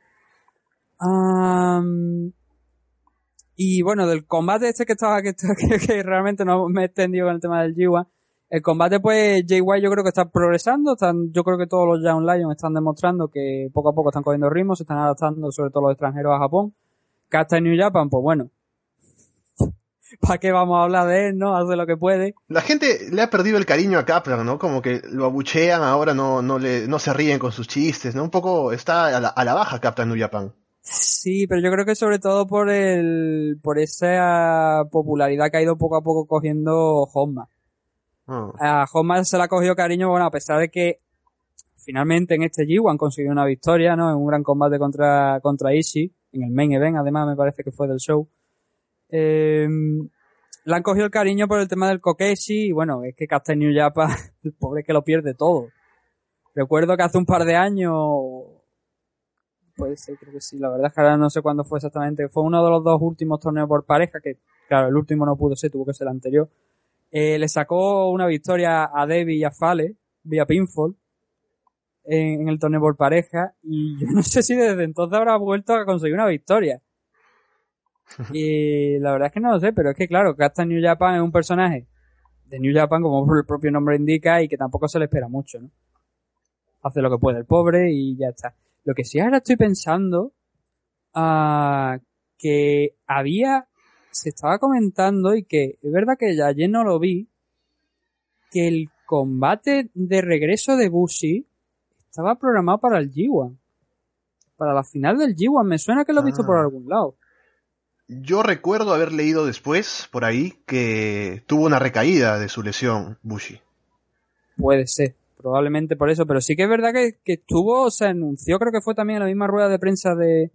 Um, y bueno, del combate este que estaba, que, que, que realmente no me he extendido con el tema del G uno, el combate, pues, Jay White yo creo que está progresando, están, yo creo que todos los Young Lions están demostrando que poco a poco están cogiendo ritmo, se están adaptando, sobre todo los extranjeros, a Japón. Casta en New Japan, pues bueno, ¿para qué vamos a hablar de él, no? Hace lo que puede. La gente le ha perdido el cariño a Kaplan, ¿no? Como que lo abuchean ahora, no, no le, no se ríen con sus chistes, ¿no? Un poco está a la, a la baja Kaplan New Japan. Sí, pero yo creo que sobre todo por el, por esa popularidad que ha ido poco a poco cogiendo Honma. Oh. A Honma se le ha cogido cariño, bueno, a pesar de que finalmente en este G uno han conseguido una victoria, ¿no? En un gran combate contra, contra Ishii, en el main event, además me parece que fue del show. Eh, le han cogido el cariño por el tema del Kokeshi, y bueno, es que Casta New Japan, el pobre que lo pierde todo. Recuerdo que hace un par de años, puede ser, creo que sí. La verdad es que ahora no sé cuándo fue exactamente. Fue uno de los dos últimos torneos por pareja, que claro, el último no pudo ser, tuvo que ser el anterior. Eh, le sacó una victoria a Debbie y a Fale, vía pinfall, en, en el torneo por pareja, y yo no sé si desde entonces habrá vuelto a conseguir una victoria. Y la verdad es que no lo sé, pero es que claro, Kasta en New Japan es un personaje de New Japan, como el propio nombre indica, y que tampoco se le espera mucho, ¿no? Hace lo que puede el pobre y ya está. Lo que sí ahora estoy pensando, uh, que había, se estaba comentando, y que es verdad que ayer no lo vi, que el combate de regreso de Bushi estaba programado para el G uno. Para la final del G uno. Me suena que lo he visto ah. por algún lado. Yo recuerdo haber leído después, por ahí, que tuvo una recaída de su lesión, Bushi. Puede ser, probablemente por eso, pero sí que es verdad que, que estuvo, se anunció, creo que fue también en la misma rueda de prensa de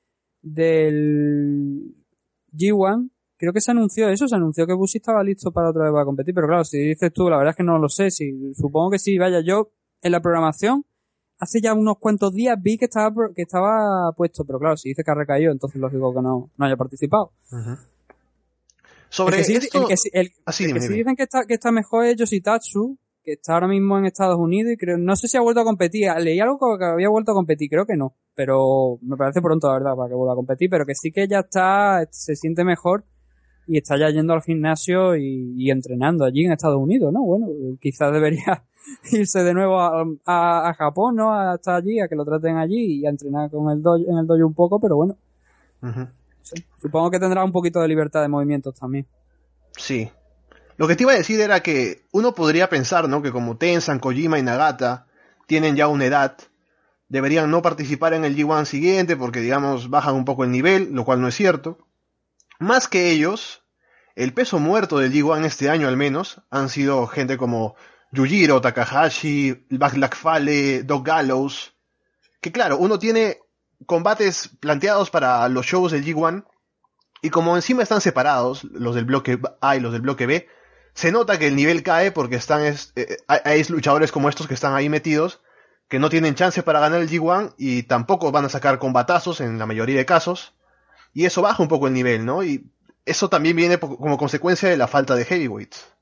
del G uno, creo que se anunció eso, se anunció que Bushi estaba listo para otra vez para competir, pero claro, si dices tú, la verdad es que no lo sé, si, supongo que sí, vaya, yo en la programación hace ya unos cuantos días vi que estaba que estaba puesto, pero claro, si dice que ha recaído, entonces lógico que no, no haya participado. Uh-huh. Sobre el que sí, esto... el que sí, el, ah, sí, el dime, que sí dime. dicen que está, que está mejor es Yoshitatsu, que está ahora mismo en Estados Unidos y creo, no sé si ha vuelto a competir. Leí algo que había vuelto a competir, creo que no, pero me parece pronto, la verdad, para que vuelva a competir, pero que sí que ya está, se siente mejor y está ya yendo al gimnasio y, y entrenando allí en Estados Unidos, ¿no? Bueno, quizás debería irse de nuevo a, a, a Japón, ¿no? Hasta allí, a que lo traten allí y a entrenar con el dojo, en el dojo un poco, pero bueno. Uh-huh. Sí. Supongo que tendrá un poquito de libertad de movimientos también. Sí. Lo que te iba a decir era que uno podría pensar, ¿no? Que como Tenzan, Kojima y Nagata tienen ya una edad, deberían no participar en el G uno siguiente porque, digamos, bajan un poco el nivel, lo cual no es cierto. Más que ellos, el peso muerto del G uno este año al menos han sido gente como Yujiro, Takahashi, Black Fale, Doc Gallows, que claro, uno tiene combates planteados para los shows del G uno, y como encima están separados, los del bloque A y los del bloque B, se nota que el nivel cae porque están es, eh, hay luchadores como estos que están ahí metidos, que no tienen chance para ganar el G uno, y tampoco van a sacar combatazos en la mayoría de casos, y eso baja un poco el nivel, ¿no? Y eso también viene como consecuencia de la falta de heavyweights.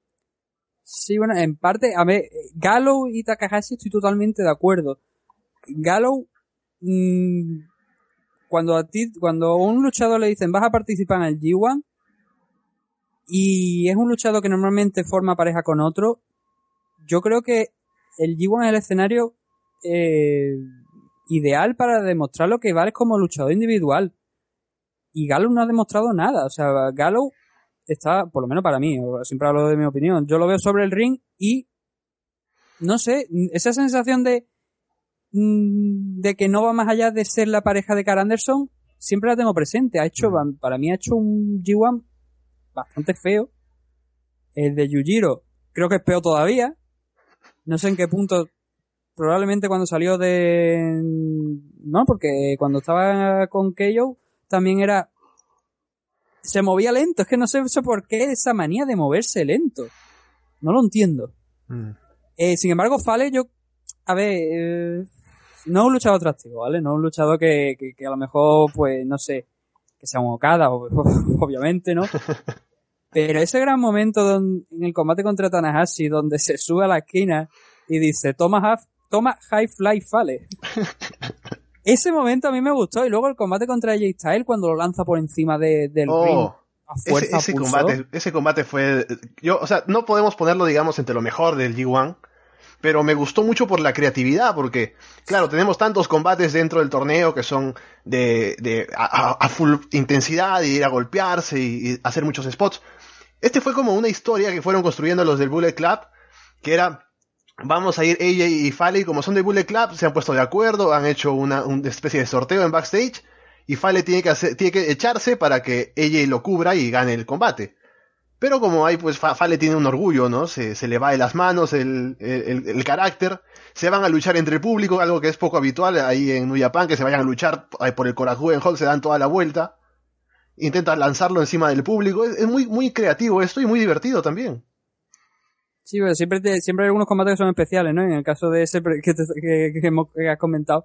Sí, bueno, en parte, a ver, Gallows y Takahashi estoy totalmente de acuerdo. Gallows, mmm, cuando a ti, cuando a un luchador le dicen vas a participar en el G uno y es un luchador que normalmente forma pareja con otro, yo creo que el G uno es el escenario eh, ideal para demostrar lo que vales como luchador individual. Y Gallows no ha demostrado nada, o sea, Gallows está, por lo menos para mí, siempre hablo de mi opinión, yo lo veo sobre el ring y no sé, esa sensación de de que no va más allá de ser la pareja de Karl Anderson siempre la tengo presente. Ha hecho, mm. para mí ha hecho un G uno bastante feo. El de Yujiro creo que es peor todavía, no sé en qué punto, probablemente cuando salió de no, porque cuando estaba con K O también era se movía lento, es que no sé eso por qué esa manía de moverse lento. No lo entiendo. Mm. Eh, sin embargo, Fale, yo, a ver, eh, no es un luchador atractivo, ¿vale? No es un luchador que, que, que a lo mejor, pues, no sé, que sea un Okada, obviamente, ¿no? Pero ese gran momento donde, en el combate contra Tanahashi, donde se sube a la esquina y dice, toma, half, toma High Fly Fale. Ese momento a mí me gustó, y luego el combate contra A J Styles cuando lo lanza por encima de, del oh, ring a fuerza. Ese, ese combate, ese combate fue, yo, o sea, no podemos ponerlo, digamos, entre lo mejor del G uno, pero me gustó mucho por la creatividad, porque, claro, tenemos tantos combates dentro del torneo que son de, de a, a full intensidad, y ir a golpearse y, y hacer muchos spots. Este fue como una historia que fueron construyendo los del Bullet Club, que era, vamos a ir A J y Fale, y como son de Bullet Club, se han puesto de acuerdo, han hecho una, una especie de sorteo en backstage, y Fale tiene que hacer, tiene que echarse para que A J lo cubra y gane el combate. Pero como hay, pues Fale tiene un orgullo, ¿no? Se, se le va de las manos el, el, el carácter, se van a luchar entre el público, algo que es poco habitual ahí en New Japan, que se vayan a luchar por el Korakuen Hall, se dan toda la vuelta, intentan lanzarlo encima del público. Es, es muy, muy creativo esto y muy divertido también. Sí, pero siempre, te, siempre hay algunos combates que son especiales, ¿no? En el caso de ese que, te, que, que, hemos, que has comentado,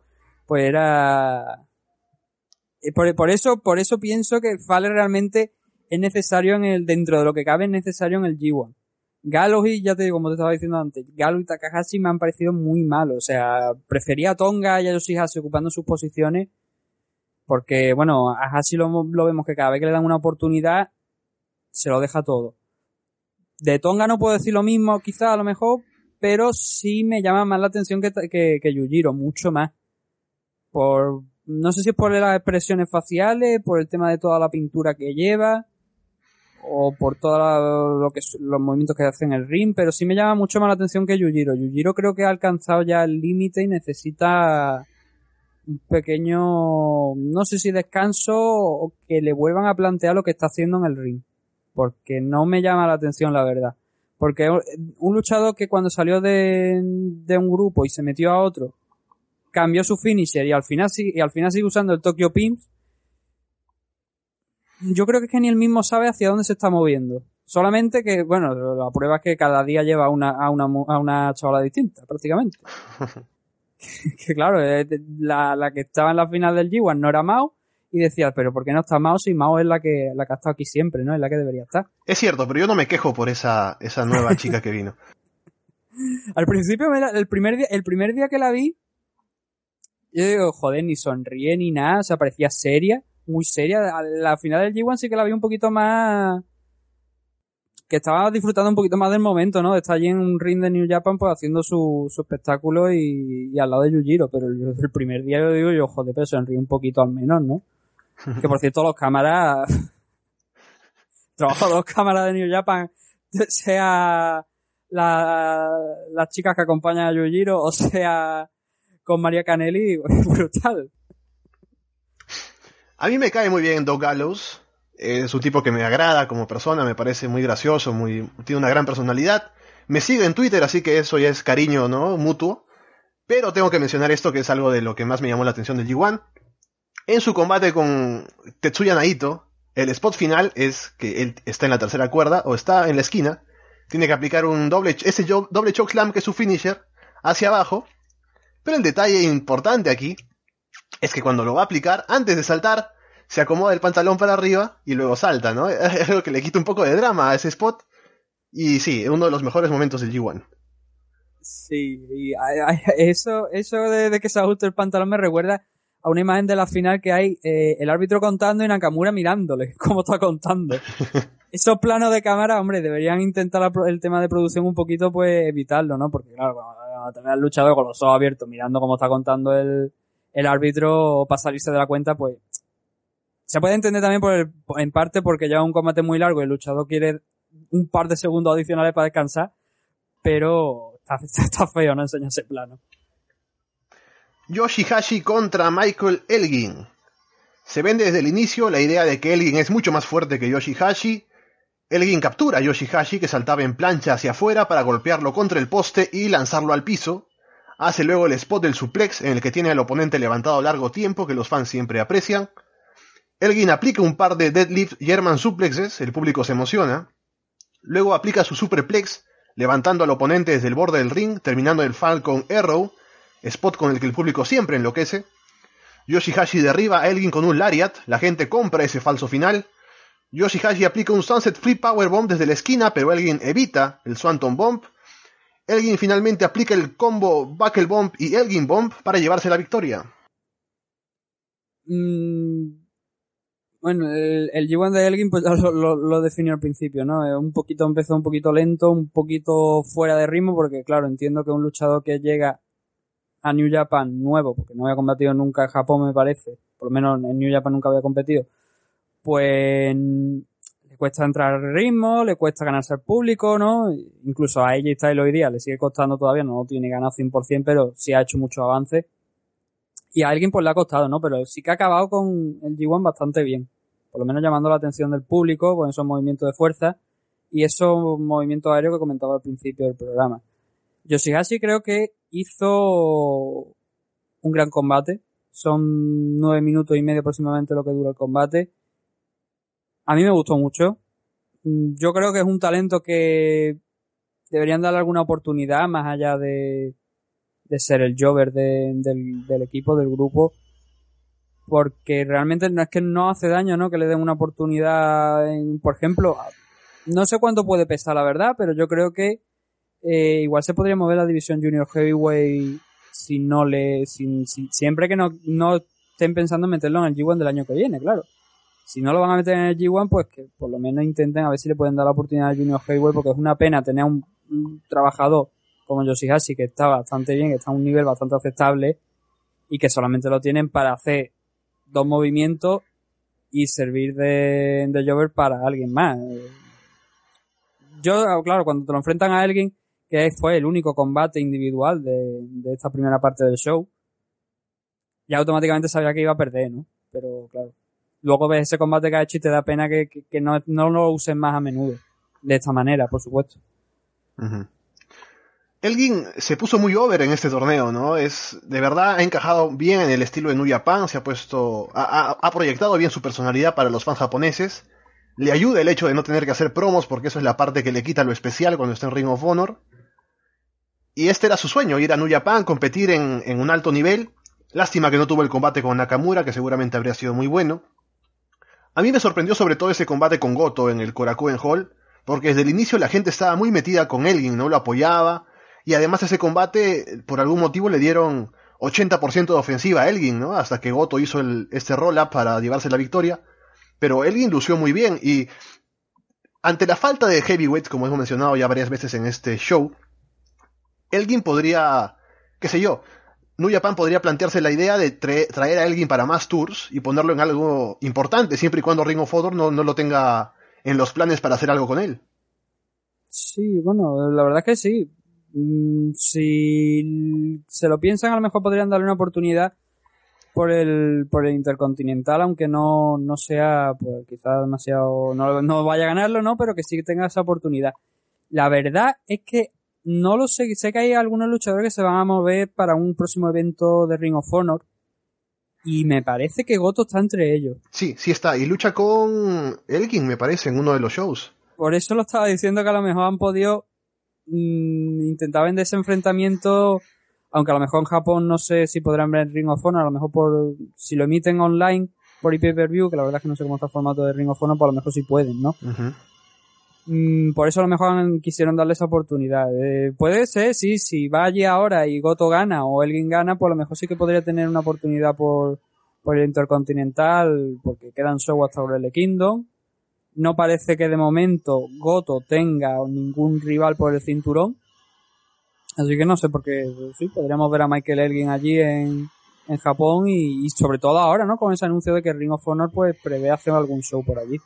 pues era... Por, por eso por eso pienso que Fale realmente es necesario en el dentro de lo que cabe, es necesario en el G uno. Gallows y, ya te digo, como te estaba diciendo antes, Gallows y Takahashi me han parecido muy malos. O sea, prefería a Tonga y a Yoshihashi ocupando sus posiciones porque, bueno, a Hashi lo, lo vemos que cada vez que le dan una oportunidad se lo deja todo. De Tonga no puedo decir lo mismo, quizá a lo mejor, pero sí me llama más la atención que, que, que Yujiro, mucho más. Por, no sé si es por las expresiones faciales, por el tema de toda la pintura que lleva, o por todos lo que, los movimientos que hace en el ring, pero sí me llama mucho más la atención que Yujiro. Yujiro creo que ha alcanzado ya el límite y necesita un pequeño, no sé si descanso o que le vuelvan a plantear lo que está haciendo en el ring, porque no me llama la atención, la verdad. Porque un luchador que cuando salió de, de un grupo y se metió a otro, cambió su finisher y al final y al final sigue usando el Tokyo Pimps, yo creo que es que ni él mismo sabe hacia dónde se está moviendo. Solamente que, bueno, la prueba es que cada día lleva una, a una a una chavala distinta, prácticamente. Que claro, la, la que estaba en la final del G uno no era Mao, y decías, pero ¿por qué no está Mao si Mao es la que la que ha estado aquí siempre, ¿no? Es la que debería estar. Es cierto, pero yo no me quejo por esa esa nueva chica que vino. Al principio, me la, el primer día el primer día que la vi, yo digo, joder, ni sonríe ni nada, o sea, parecía seria, muy seria. A la final del G uno sí que la vi un poquito más... que estaba disfrutando un poquito más del momento, ¿no? De estar allí en un ring de New Japan, pues haciendo su, su espectáculo y, y al lado de Yujiro. Pero el, el primer día yo digo, yo, joder, pero sonríe un poquito al menos, ¿no? Que por cierto, los cámaras... trabajo de los cámaras de New Japan, sea la, las chicas que acompañan a Yujiro o sea con María Canelli, brutal. A mí me cae muy bien Doug Gallows. Es un tipo que me agrada como persona, me parece muy gracioso, muy tiene una gran personalidad. Me sigue en Twitter, así que eso ya es cariño, ¿no? Mutuo. Pero tengo que mencionar esto, que es algo de lo que más me llamó la atención del G uno. En su combate con Tetsuya Naito, el spot final es que él está en la tercera cuerda, o está en la esquina, tiene que aplicar un doble, ese doble choke slam que es su finisher, hacia abajo. Pero el detalle importante aquí es que cuando lo va a aplicar, antes de saltar, se acomoda el pantalón para arriba y luego salta, ¿no? Es algo que le quita un poco de drama a ese spot. Y sí, uno de los mejores momentos del G uno. Sí, y eso, eso de, de que se ajuste el pantalón me recuerda a una imagen de la final que hay eh, el árbitro contando y Nakamura mirándole cómo está contando. Esos planos de cámara, hombre, deberían intentar la, el tema de producción un poquito, pues evitarlo, ¿no? Porque claro, cuando tener al luchador con los ojos abiertos mirando cómo está contando el, el árbitro para salirse de la cuenta, pues se puede entender también por el, en parte porque lleva un combate muy largo y el luchador quiere un par de segundos adicionales para descansar, pero está, está feo no enseñar ese plano. Yoshihashi contra Michael Elgin. Se vende desde el inicio la idea de que Elgin es mucho más fuerte que Yoshihashi. Elgin captura a Yoshihashi, que saltaba en plancha hacia afuera, para golpearlo contra el poste y lanzarlo al piso. Hace luego el spot del suplex, en el que tiene al oponente levantado largo tiempo, que los fans siempre aprecian. Elgin aplica un par de deadlift German suplexes, el público se emociona. Luego aplica su superplex, levantando al oponente desde el borde del ring, terminando el Falcon Arrow, spot con el que el público siempre enloquece. Yoshihashi derriba a Elgin con un lariat, la gente compra ese falso final. Yoshihashi aplica un Sunset Flip Powerbomb desde la esquina, pero Elgin evita el Swanton Bomb. Elgin finalmente aplica el combo Buckle Bomb y Elgin Bomb para llevarse la victoria. Mm, bueno, el, el G uno de Elgin pues lo, lo, lo definió al principio, ¿no? Un poquito empezó un poquito lento, un poquito fuera de ritmo, porque claro, entiendo que un luchador que llega a New Japan nuevo, porque no había combatido nunca en Japón, me parece, por lo menos en New Japan nunca había competido, pues le cuesta entrar al ritmo, le cuesta ganarse al público, ¿no? Incluso a A J Styles hoy día le sigue costando todavía, no lo tiene ganado cien por ciento, pero sí ha hecho mucho avance. Y a alguien pues le ha costado, ¿no? Pero sí que ha acabado con el G uno bastante bien, por lo menos llamando la atención del público con esos movimientos de fuerza y esos movimientos aéreos que comentaba al principio del programa. Yoshihashi creo que hizo un gran combate. Son nueve minutos y medio aproximadamente lo que dura el combate. A mí me gustó mucho. Yo creo que es un talento que deberían darle alguna oportunidad más allá de, de ser el jobber de, del, del equipo, del grupo, porque realmente no es que no hace daño, ¿no? Que le den una oportunidad, en, por ejemplo, no sé cuánto puede pesar la verdad, pero yo creo que eh, igual se podría mover la división Junior Heavyweight si no le, si, si, siempre que no, no estén pensando en meterlo en el G uno del año que viene, claro. Si no lo van a meter en el G uno, pues que por lo menos intenten a ver si le pueden dar la oportunidad al Junior Heavyweight, porque es una pena tener un, un trabajador como Yoshihashi que está bastante bien, que está a un nivel bastante aceptable y que solamente lo tienen para hacer dos movimientos y servir de, de jobber para alguien más. Yo, claro, cuando te lo enfrentan a alguien que fue el único combate individual de, de esta primera parte del show, ya automáticamente sabía que iba a perder, ¿no? Pero claro, luego ves ese combate que ha hecho y te da pena que, que, que no, no lo usen más a menudo. De esta manera, por supuesto. Uh-huh. Elgin se puso muy over en este torneo, ¿no? Es, de verdad, ha encajado bien en el estilo de New Japan, se ha puesto, ha, ha, ha proyectado bien su personalidad para los fans japoneses. Le ayuda el hecho de no tener que hacer promos, porque eso es la parte que le quita lo especial cuando está en Ring of Honor. Y este era su sueño, ir a New Japan, competir en, en un alto nivel. Lástima que no tuvo el combate con Nakamura, que seguramente habría sido muy bueno. A mí me sorprendió sobre todo ese combate con Goto en el Korakuen Hall, porque desde el inicio la gente estaba muy metida con Elgin, ¿no? Lo apoyaba. Y además ese combate, por algún motivo, le dieron ochenta por ciento de ofensiva a Elgin, ¿no? Hasta que Goto hizo el, este roll-up para llevarse la victoria. Pero Elgin lució muy bien y ante la falta de heavyweights, como hemos mencionado ya varias veces en este show, Elgin podría, qué sé yo, New Japan podría plantearse la idea de tra- traer a Elgin para más tours y ponerlo en algo importante, siempre y cuando Ring of Honor no, no lo tenga en los planes para hacer algo con él. Sí, bueno, la verdad es que sí. Si se lo piensan, a lo mejor podrían darle una oportunidad por el por el Intercontinental, aunque no no sea, pues quizás demasiado, no, no vaya a ganarlo, ¿no? Pero que sí tenga esa oportunidad. La verdad es que no lo sé, sé que hay algunos luchadores que se van a mover para un próximo evento de Ring of Honor y me parece que Goto está entre ellos. Sí, sí está, y lucha con Elgin, me parece, en uno de los shows. Por eso lo estaba diciendo, que a lo mejor han podido mmm, intentar vender ese enfrentamiento, aunque a lo mejor en Japón no sé si podrán ver Ring of Honor, a lo mejor por si lo emiten online por pay-per-view, que la verdad es que no sé cómo está el formato de Ring of Honor, pues a lo mejor sí pueden, ¿no? Uh-huh. Mm, por eso a lo mejor han, quisieron darle esa oportunidad. Eh, puede ser, sí, si va allí ahora y Goto gana o Elgin gana, pues a lo mejor sí que podría tener una oportunidad por, por el Intercontinental, porque quedan show hasta Wrestle Kingdom. No parece que de momento Goto tenga ningún rival por el cinturón. Así que no sé, porque sí, podríamos ver a Michael Elgin allí en, en Japón y, y sobre todo ahora, ¿no? Con ese anuncio de que Ring of Honor pues prevé hacer algún show por allí.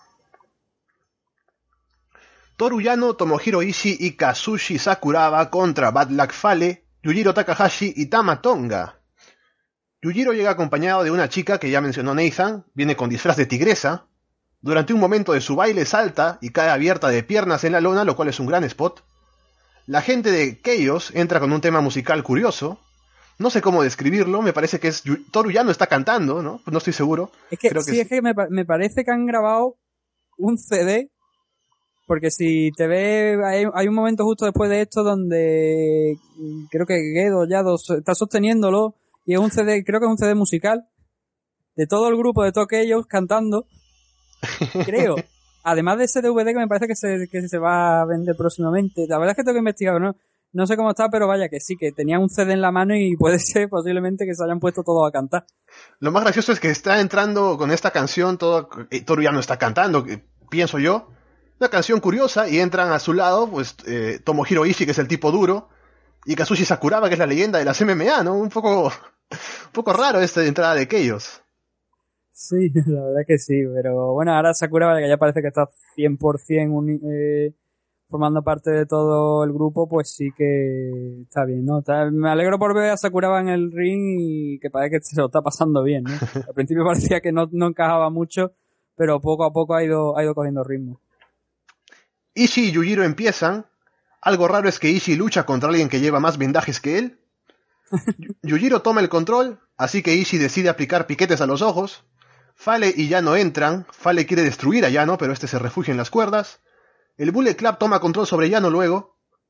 Toru Yano, Tomohiro Ishii y Kazushi Sakuraba contra Bad Luck Fale, Yujiro Takahashi y Tama Tonga. Yujiro llega acompañado de una chica que ya mencionó Nathan, viene con disfraz de tigresa. Durante un momento de su baile salta y cae abierta de piernas en la lona, lo cual es un gran spot. La gente de Chaos entra con un tema musical curioso. No sé cómo describirlo, me parece que es Toru Yano está cantando, ¿no? No estoy seguro. Es que Creo sí, que es que me, me parece que han grabado un C D. Porque si te ves, hay, hay un momento justo después de esto donde creo que Gedo ya está sosteniéndolo y es un C D, creo que es un C D musical de todo el grupo de todos ellos cantando, creo. Además de ese D V D que me parece que se, que se va a vender próximamente. La verdad es que tengo que investigar, ¿no? No sé cómo está, pero vaya que sí, que tenía un C D en la mano y puede ser posiblemente que se hayan puesto todos a cantar. Lo más gracioso es que está entrando con esta canción, todo, eh, Toru Yano está cantando, pienso yo. Una canción curiosa, y entran a su lado, pues, eh, Tomohiro Ishii, que es el tipo duro, y Kazushi Sakuraba, que es la leyenda de las M M A, ¿no? Un poco, un poco raro esta entrada de Chaos. Sí, la verdad que sí, pero bueno, ahora Sakuraba, que ya parece que está cien por ciento uni- eh, formando parte de todo el grupo, pues sí que está bien, ¿no? Está, me alegro por ver a Sakuraba en el ring y que parece que se lo está pasando bien, ¿no? Al principio parecía que no, no encajaba mucho, pero poco a poco ha ido, ha ido cogiendo ritmo. Ishii y Yujiro empiezan. Algo raro es que Ishii lucha contra alguien que lleva más vendajes que él. Yujiro toma el control, así que Ishii decide aplicar piquetes a los ojos. Fale y Yano entran. Fale quiere destruir a Yano, pero este se refugia en las cuerdas. El Bullet Club toma control sobre Yano luego.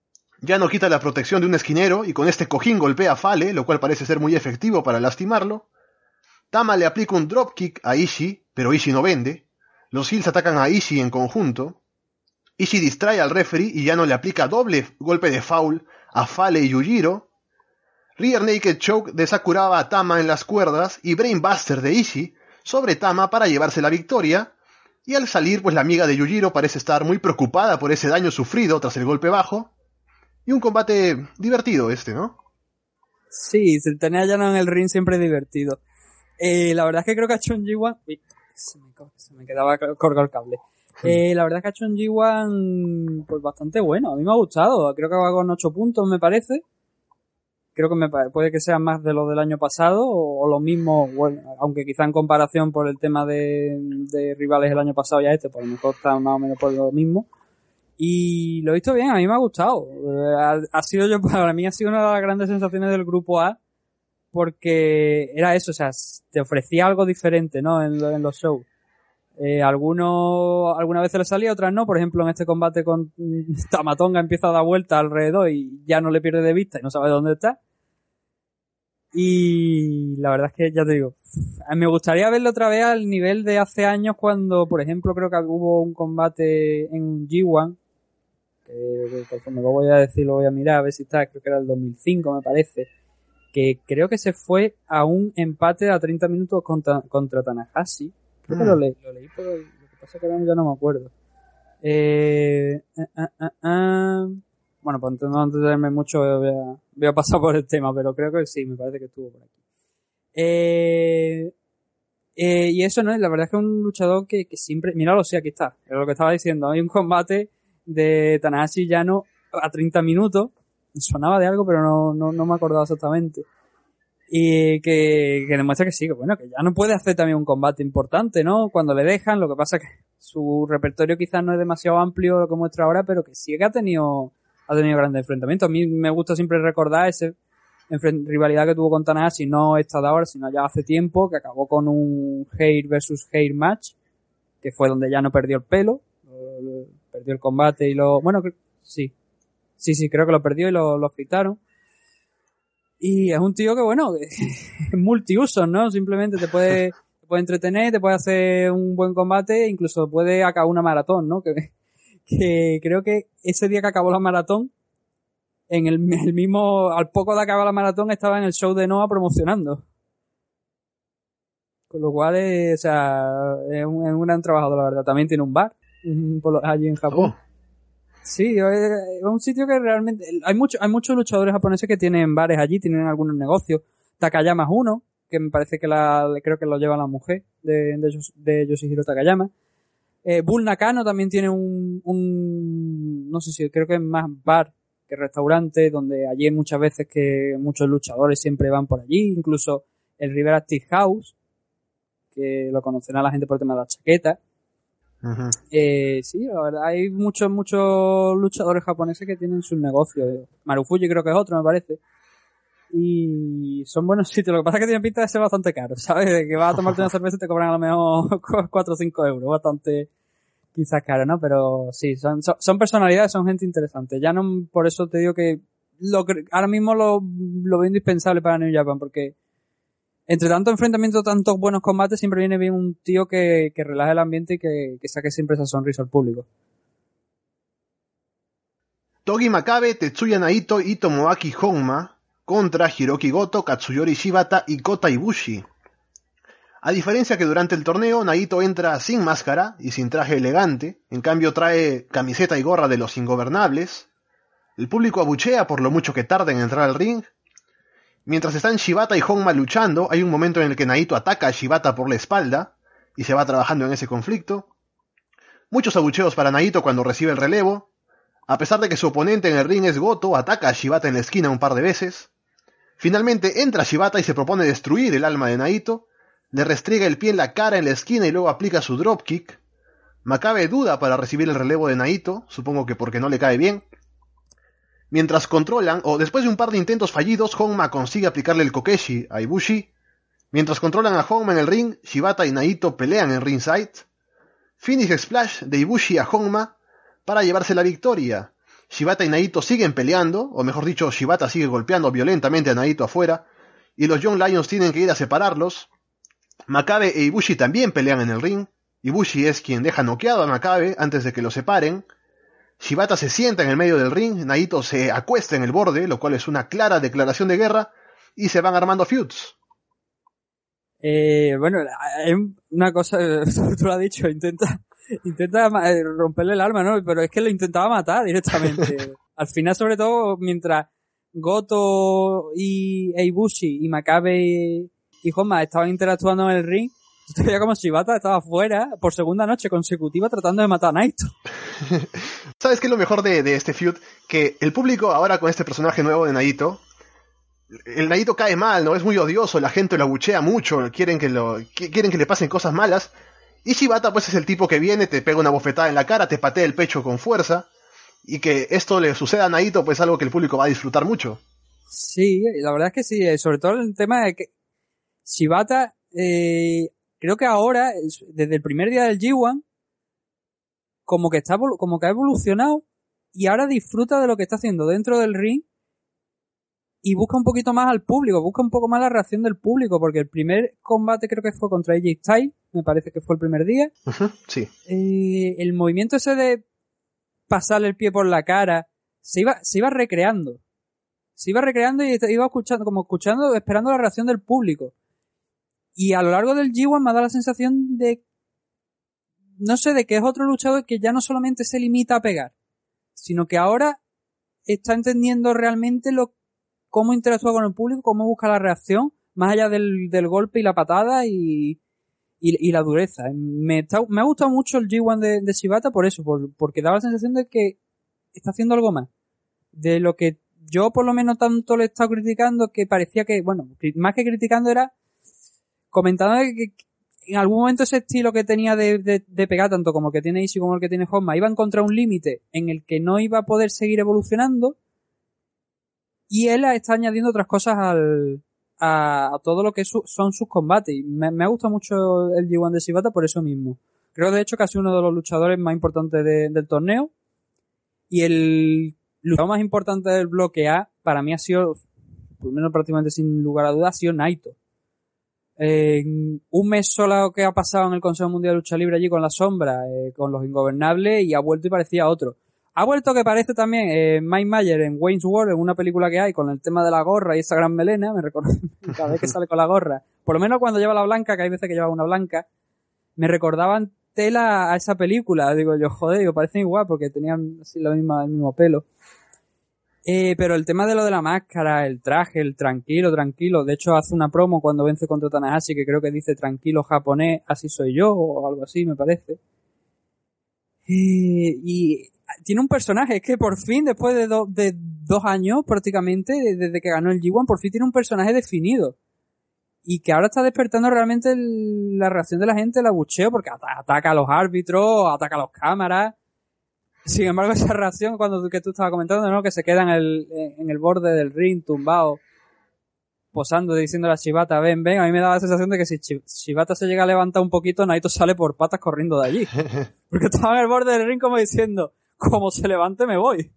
Yano quita la protección de un esquinero y con este cojín golpea a Fale, lo cual parece ser muy efectivo para lastimarlo. Tama le aplica un dropkick a Ishii, pero Ishii no vende. Los Heels atacan a Ishii en conjunto. Ishii distrae al referee y Yano le aplica doble golpe de foul a Fale y Yujiro. Rear Naked Choke de Sakuraba a Tama en las cuerdas y Brainbuster de Ishii sobre Tama para llevarse la victoria. Y al salir, pues la amiga de Yujiro parece estar muy preocupada por ese daño sufrido tras el golpe bajo. Y un combate divertido este, ¿no? Sí, se tenía ya en el ring siempre divertido. Eh, la verdad es que creo que ha hecho un G uno... Uy, se me, se me quedaba colgado el cable. Eh, la verdad es que ha hecho un G uno pues bastante bueno. A mí me ha gustado. Creo que va con ocho puntos, me parece. Creo que me puede que sea más de lo del año pasado o, o lo mismo, bueno, aunque quizá en comparación por el tema de, de rivales el año pasado y a este, pues a lo mejor está más o menos por lo mismo. Y lo he visto bien, a mí me ha gustado. Eh, ha, ha sido yo, para mí ha sido una de las grandes sensaciones del grupo A, porque era eso, o sea, te ofrecía algo diferente, ¿no? En, en los shows. Eh, algunos, algunas veces le salía, otras no. Por ejemplo, en este combate con Tamatonga empieza a dar vueltas alrededor y ya no le pierde de vista y no sabe dónde está. Y la verdad es que, ya te digo, me gustaría verlo otra vez al nivel de hace años cuando, por ejemplo, creo que hubo un combate en un G uno, que conforme lo voy a decir, lo voy a mirar a ver si está, creo que era el dos mil cinco, me parece, que creo que se fue a un empate a treinta minutos contra, contra Tanahashi. Creo mm. que lo, le, lo leí, pero lo que pasa es que ahora ya no me acuerdo. Eh, uh, uh, uh, uh. Bueno, pues no antes de verme mucho voy a, voy a pasar por el tema, pero creo que sí, me parece que estuvo por aquí. Eh, eh, y eso, ¿no? La verdad es que es un luchador que, que siempre... Míralo, sí, aquí está. Es lo que estaba diciendo. Hay un combate de Tanahashi y Yano a treinta minutos. Sonaba de algo, pero no, no, no me acordaba exactamente. Y que, que demuestra que sí, que bueno, que Yano puede hacer también un combate importante, ¿no? Cuando le dejan, lo que pasa es que su repertorio quizás no es demasiado amplio lo que muestra ahora, pero que sí que ha tenido... ha tenido grandes enfrentamientos. A mí me gusta siempre recordar ese rivalidad que tuvo con Tanahashi, no esta de ahora, sino ya hace tiempo, que acabó con un hair versus hair match, que fue donde ya no perdió el pelo, perdió el combate y lo... Bueno, sí, sí, sí, creo que lo perdió y lo, lo afeitaron. Y es un tío que, bueno, es multiusos, ¿no? Simplemente te puede, te puede entretener, te puede hacer un buen combate, incluso puede acabar una maratón, ¿no? Que que creo que ese día que acabó la maratón, en el, el mismo, al poco de acabar la maratón, estaba en el show de Noah promocionando. Con lo cual, es, o sea, es un, es un gran trabajador, la verdad. También tiene un bar allí en Japón. Oh. Sí, es un sitio que realmente... Hay, mucho, hay muchos luchadores japoneses que tienen bares allí, tienen algunos negocios. Takayama es uno, que me parece que la creo que lo lleva la mujer de, de, de Yoshihiro Takayama. Eh, Bull Nakano también tiene un, un, no sé si creo que es más bar que restaurante, donde allí hay muchas veces que muchos luchadores siempre van por allí, incluso el Rivera Steak House, que lo conocerá la gente por el tema de la chaqueta. Uh-huh. Eh, sí, la verdad, hay muchos, muchos luchadores japoneses que tienen sus negocios. Marufuji creo que es otro, me parece. Y son buenos sitios. Lo que pasa es que tienen pinta de ser bastante caros, ¿sabes? De que vas a tomarte una cerveza y te cobran a lo mejor cuatro o cinco euros. Bastante, quizás caro, ¿no? Pero sí, son, son, son personalidades, son gente interesante. Ya no, por eso te digo que lo, ahora mismo lo, lo veo indispensable para New Japan, porque entre tanto enfrentamiento, tantos buenos combates, siempre viene bien un tío que, que relaje el ambiente y que, que saque siempre esa sonrisa al público. Togi Makabe, Tetsuya Naito y Tomoaki Honma contra Hiroki Goto, Katsuyori Shibata y Kota Ibushi. A diferencia que durante el torneo, Naito entra sin máscara y sin traje elegante, en cambio trae camiseta y gorra de los ingobernables. El público abuchea por lo mucho que tarda en entrar al ring. Mientras están Shibata y Honma luchando, hay un momento en el que Naito ataca a Shibata por la espalda y se va trabajando en ese conflicto. Muchos abucheos para Naito cuando recibe el relevo. A pesar de que su oponente en el ring es Goto, ataca a Shibata en la esquina un par de veces. Finalmente entra Shibata y se propone destruir el alma de Naito, le restriega el pie en la cara en la esquina y luego aplica su dropkick. Makabe duda para recibir el relevo de Naito, supongo que porque no le cae bien. Mientras controlan, o después de un par de intentos fallidos, Honma consigue aplicarle el Kokeshi a Ibushi. Mientras controlan a Honma en el ring, Shibata y Naito pelean en ringside. Finish Splash de Ibushi a Honma para llevarse la victoria. Shibata y Naito siguen peleando, o mejor dicho, Shibata sigue golpeando violentamente a Naito afuera, y los Young Lions tienen que ir a separarlos. Makabe e Ibushi también pelean en el ring. Ibushi es quien deja noqueado a Makabe antes de que lo separen. Shibata se sienta en el medio del ring, Naito se acuesta en el borde, lo cual es una clara declaración de guerra, y se van armando feuds. Eh, bueno, hay una cosa, tú lo has dicho, intenta, intenta romperle el alma, ¿no? Pero es que lo intentaba matar directamente. Al final, sobre todo, mientras Goto y e Ibushi y Makabe y, y Honma estaban interactuando en el ring, yo te veía como Shibata estaba fuera por segunda noche consecutiva tratando de matar a Naito. ¿Sabes qué es lo mejor de, de este feud? Que el público ahora con este personaje nuevo de Naito, el Naito cae mal, ¿no? Es muy odioso, la gente lo abuchea mucho, quieren que, lo, quieren que le pasen cosas malas. Y Shibata pues es el tipo que viene, te pega una bofetada en la cara, te patea el pecho con fuerza. Y que esto le suceda a Naito pues es algo que el público va a disfrutar mucho. Sí, la verdad es que sí, sobre todo el tema de que Shibata, eh, creo que ahora, desde el primer día del G uno, como que está, como que ha evolucionado y ahora disfruta de lo que está haciendo dentro del ring y busca un poquito más al público, busca un poco más la reacción del público, porque el primer combate creo que fue contra A J Styles, me parece que fue el primer día. Uh-huh, sí. Eh, el movimiento ese de pasarle el pie por la cara, se iba, se iba recreando. Se iba recreando y iba escuchando, como escuchando, esperando la reacción del público. Y a lo largo del G uno me ha dado la sensación de, no sé, de que es otro luchador que ya no solamente se limita a pegar, sino que ahora está entendiendo realmente lo, cómo interactúa con el público, cómo busca la reacción, más allá del, del golpe y la patada y, y, y la dureza. Me, está, me ha gustado mucho el G uno de, de Shibata por eso, por, porque daba la sensación de que está haciendo algo más. De lo que yo por lo menos tanto le he estado criticando, que parecía que, bueno, más que criticando era comentando que, que en algún momento ese estilo que tenía de, de, de pegar, tanto como el que tiene Ishii como el que tiene Honma, iba a encontrar un límite en el que no iba a poder seguir evolucionando, y él está añadiendo otras cosas al, a, a todo lo que su, son sus combates. Y me, me ha gustado mucho el G uno de Shibata por eso mismo. Creo de hecho que ha sido uno de los luchadores más importantes de, del torneo, y el luchador más importante del bloque A para mí ha sido, por lo menos prácticamente sin lugar a dudas, ha sido Naito. Eh, un mes solo que ha pasado en el Consejo Mundial de Lucha Libre allí con la sombra, eh, con los ingobernables, y ha vuelto y parecía otro. Ha vuelto que parece también eh, Mike Mayer en Wayne's World, en una película que hay con el tema de la gorra y esa gran melena, me recuerdo cada vez que sale con la gorra, por lo menos cuando lleva la blanca, que hay veces que lleva una blanca, me recordaban tela a esa película. Digo yo, joder, digo, parecen igual porque tenían así la misma, el mismo pelo. Eh, pero el tema de lo de la máscara, el traje, el tranquilo, tranquilo. De hecho, hace una promo cuando vence contra Tanahashi que creo que dice tranquilo japonés, así soy yo, o algo así, me parece. Eh, y tiene un personaje, es que por fin, después de, do, de dos años prácticamente, desde que ganó el G uno, por fin tiene un personaje definido. Y que ahora está despertando realmente el, la reacción de la gente, el abucheo, porque at- ataca a los árbitros, ataca a los cámaras. Sin embargo, esa reacción cuando que tú estabas comentando, ¿no? Que se queda en el, en el borde del ring, tumbado, posando, diciendo a Shibata, ven, ven. A mí me daba la sensación de que si Shibata se llega a levantar un poquito, Naito sale por patas corriendo de allí. Porque estaba en el borde del ring como diciendo, como se levante me voy.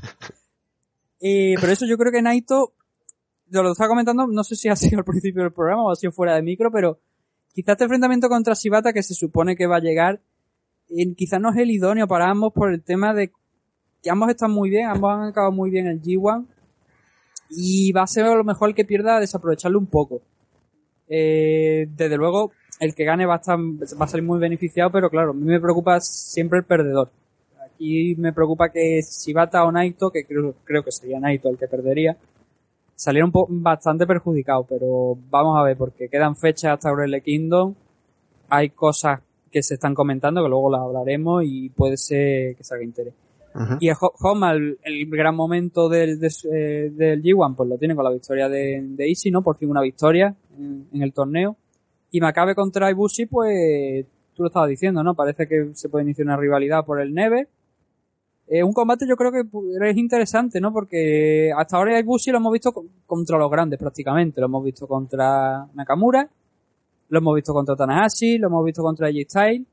Y por eso yo creo que Naito, yo lo estaba comentando, no sé si ha sido al principio del programa o ha sido fuera de micro, pero quizás este enfrentamiento contra Shibata, que se supone que va a llegar, eh, quizás no es el idóneo para ambos por el tema de que ambos están muy bien, ambos han acabado muy bien el G uno, y va a ser a lo mejor el que pierda desaprovecharlo un poco. Eh, desde luego, el que gane va a estar, va a salir muy beneficiado, pero claro, a mí me preocupa siempre el perdedor. Aquí me preocupa que Shibata o Naito, que creo, creo que sería Naito el que perdería, salieron po- bastante perjudicados, pero vamos a ver, porque quedan fechas hasta Wrestle Kingdom, hay cosas que se están comentando, que luego las hablaremos, y puede ser que salga interés. Uh-huh. Y el Honma, el, el gran momento del, de, eh, del G uno, pues lo tiene con la victoria de, de Ishii, ¿no? Por fin una victoria en, en el torneo. Y Makabe contra Ibushi, pues tú lo estabas diciendo, ¿no? Parece que se puede iniciar una rivalidad por el Never. Eh, un combate yo creo que es interesante, ¿no? Porque hasta ahora Ibushi lo hemos visto contra los grandes prácticamente. Lo hemos visto contra Nakamura, lo hemos visto contra Tanahashi, lo hemos visto contra A J Styles,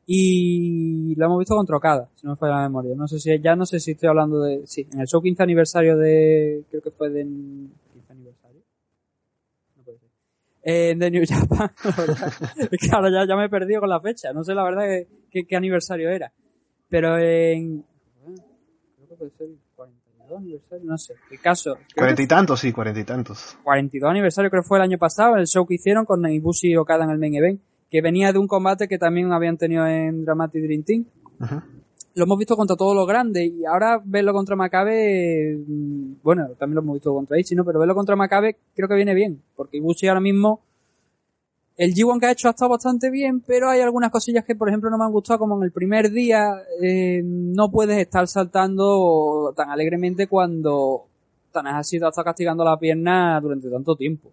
Y lo hemos visto contra Okada, si no me falla la memoria. No sé si, ya no sé si estoy hablando de, sí, en el show quince aniversario de, creo que fue de, ¿quince aniversario? No puede ser. Eh, de New Japan, la verdad. Es que ahora ya, ya me he perdido con la fecha. No sé la verdad que, que, qué aniversario era. Pero en, creo que puede ser cuarenta y dos aniversario, no sé. El caso. Cuarenta y tantos, sí, cuarenta y tantos. cuarenta y dos aniversario creo que fue el año pasado, el show que hicieron con Ibushi y Okada en el main event, que venía de un combate que también habían tenido en Dramatic Dream Team. Uh-huh. Lo hemos visto contra todos los grandes y ahora verlo contra Makabe, bueno, también lo hemos visto contra Ishii, ¿no? Pero verlo contra Makabe creo que viene bien, porque Ibushi ahora mismo, el G uno que ha hecho ha estado bastante bien, pero hay algunas cosillas que, por ejemplo, no me han gustado, como en el primer día, eh, no puedes estar saltando tan alegremente cuando Tanahashi te ha estado castigando la pierna durante tanto tiempo.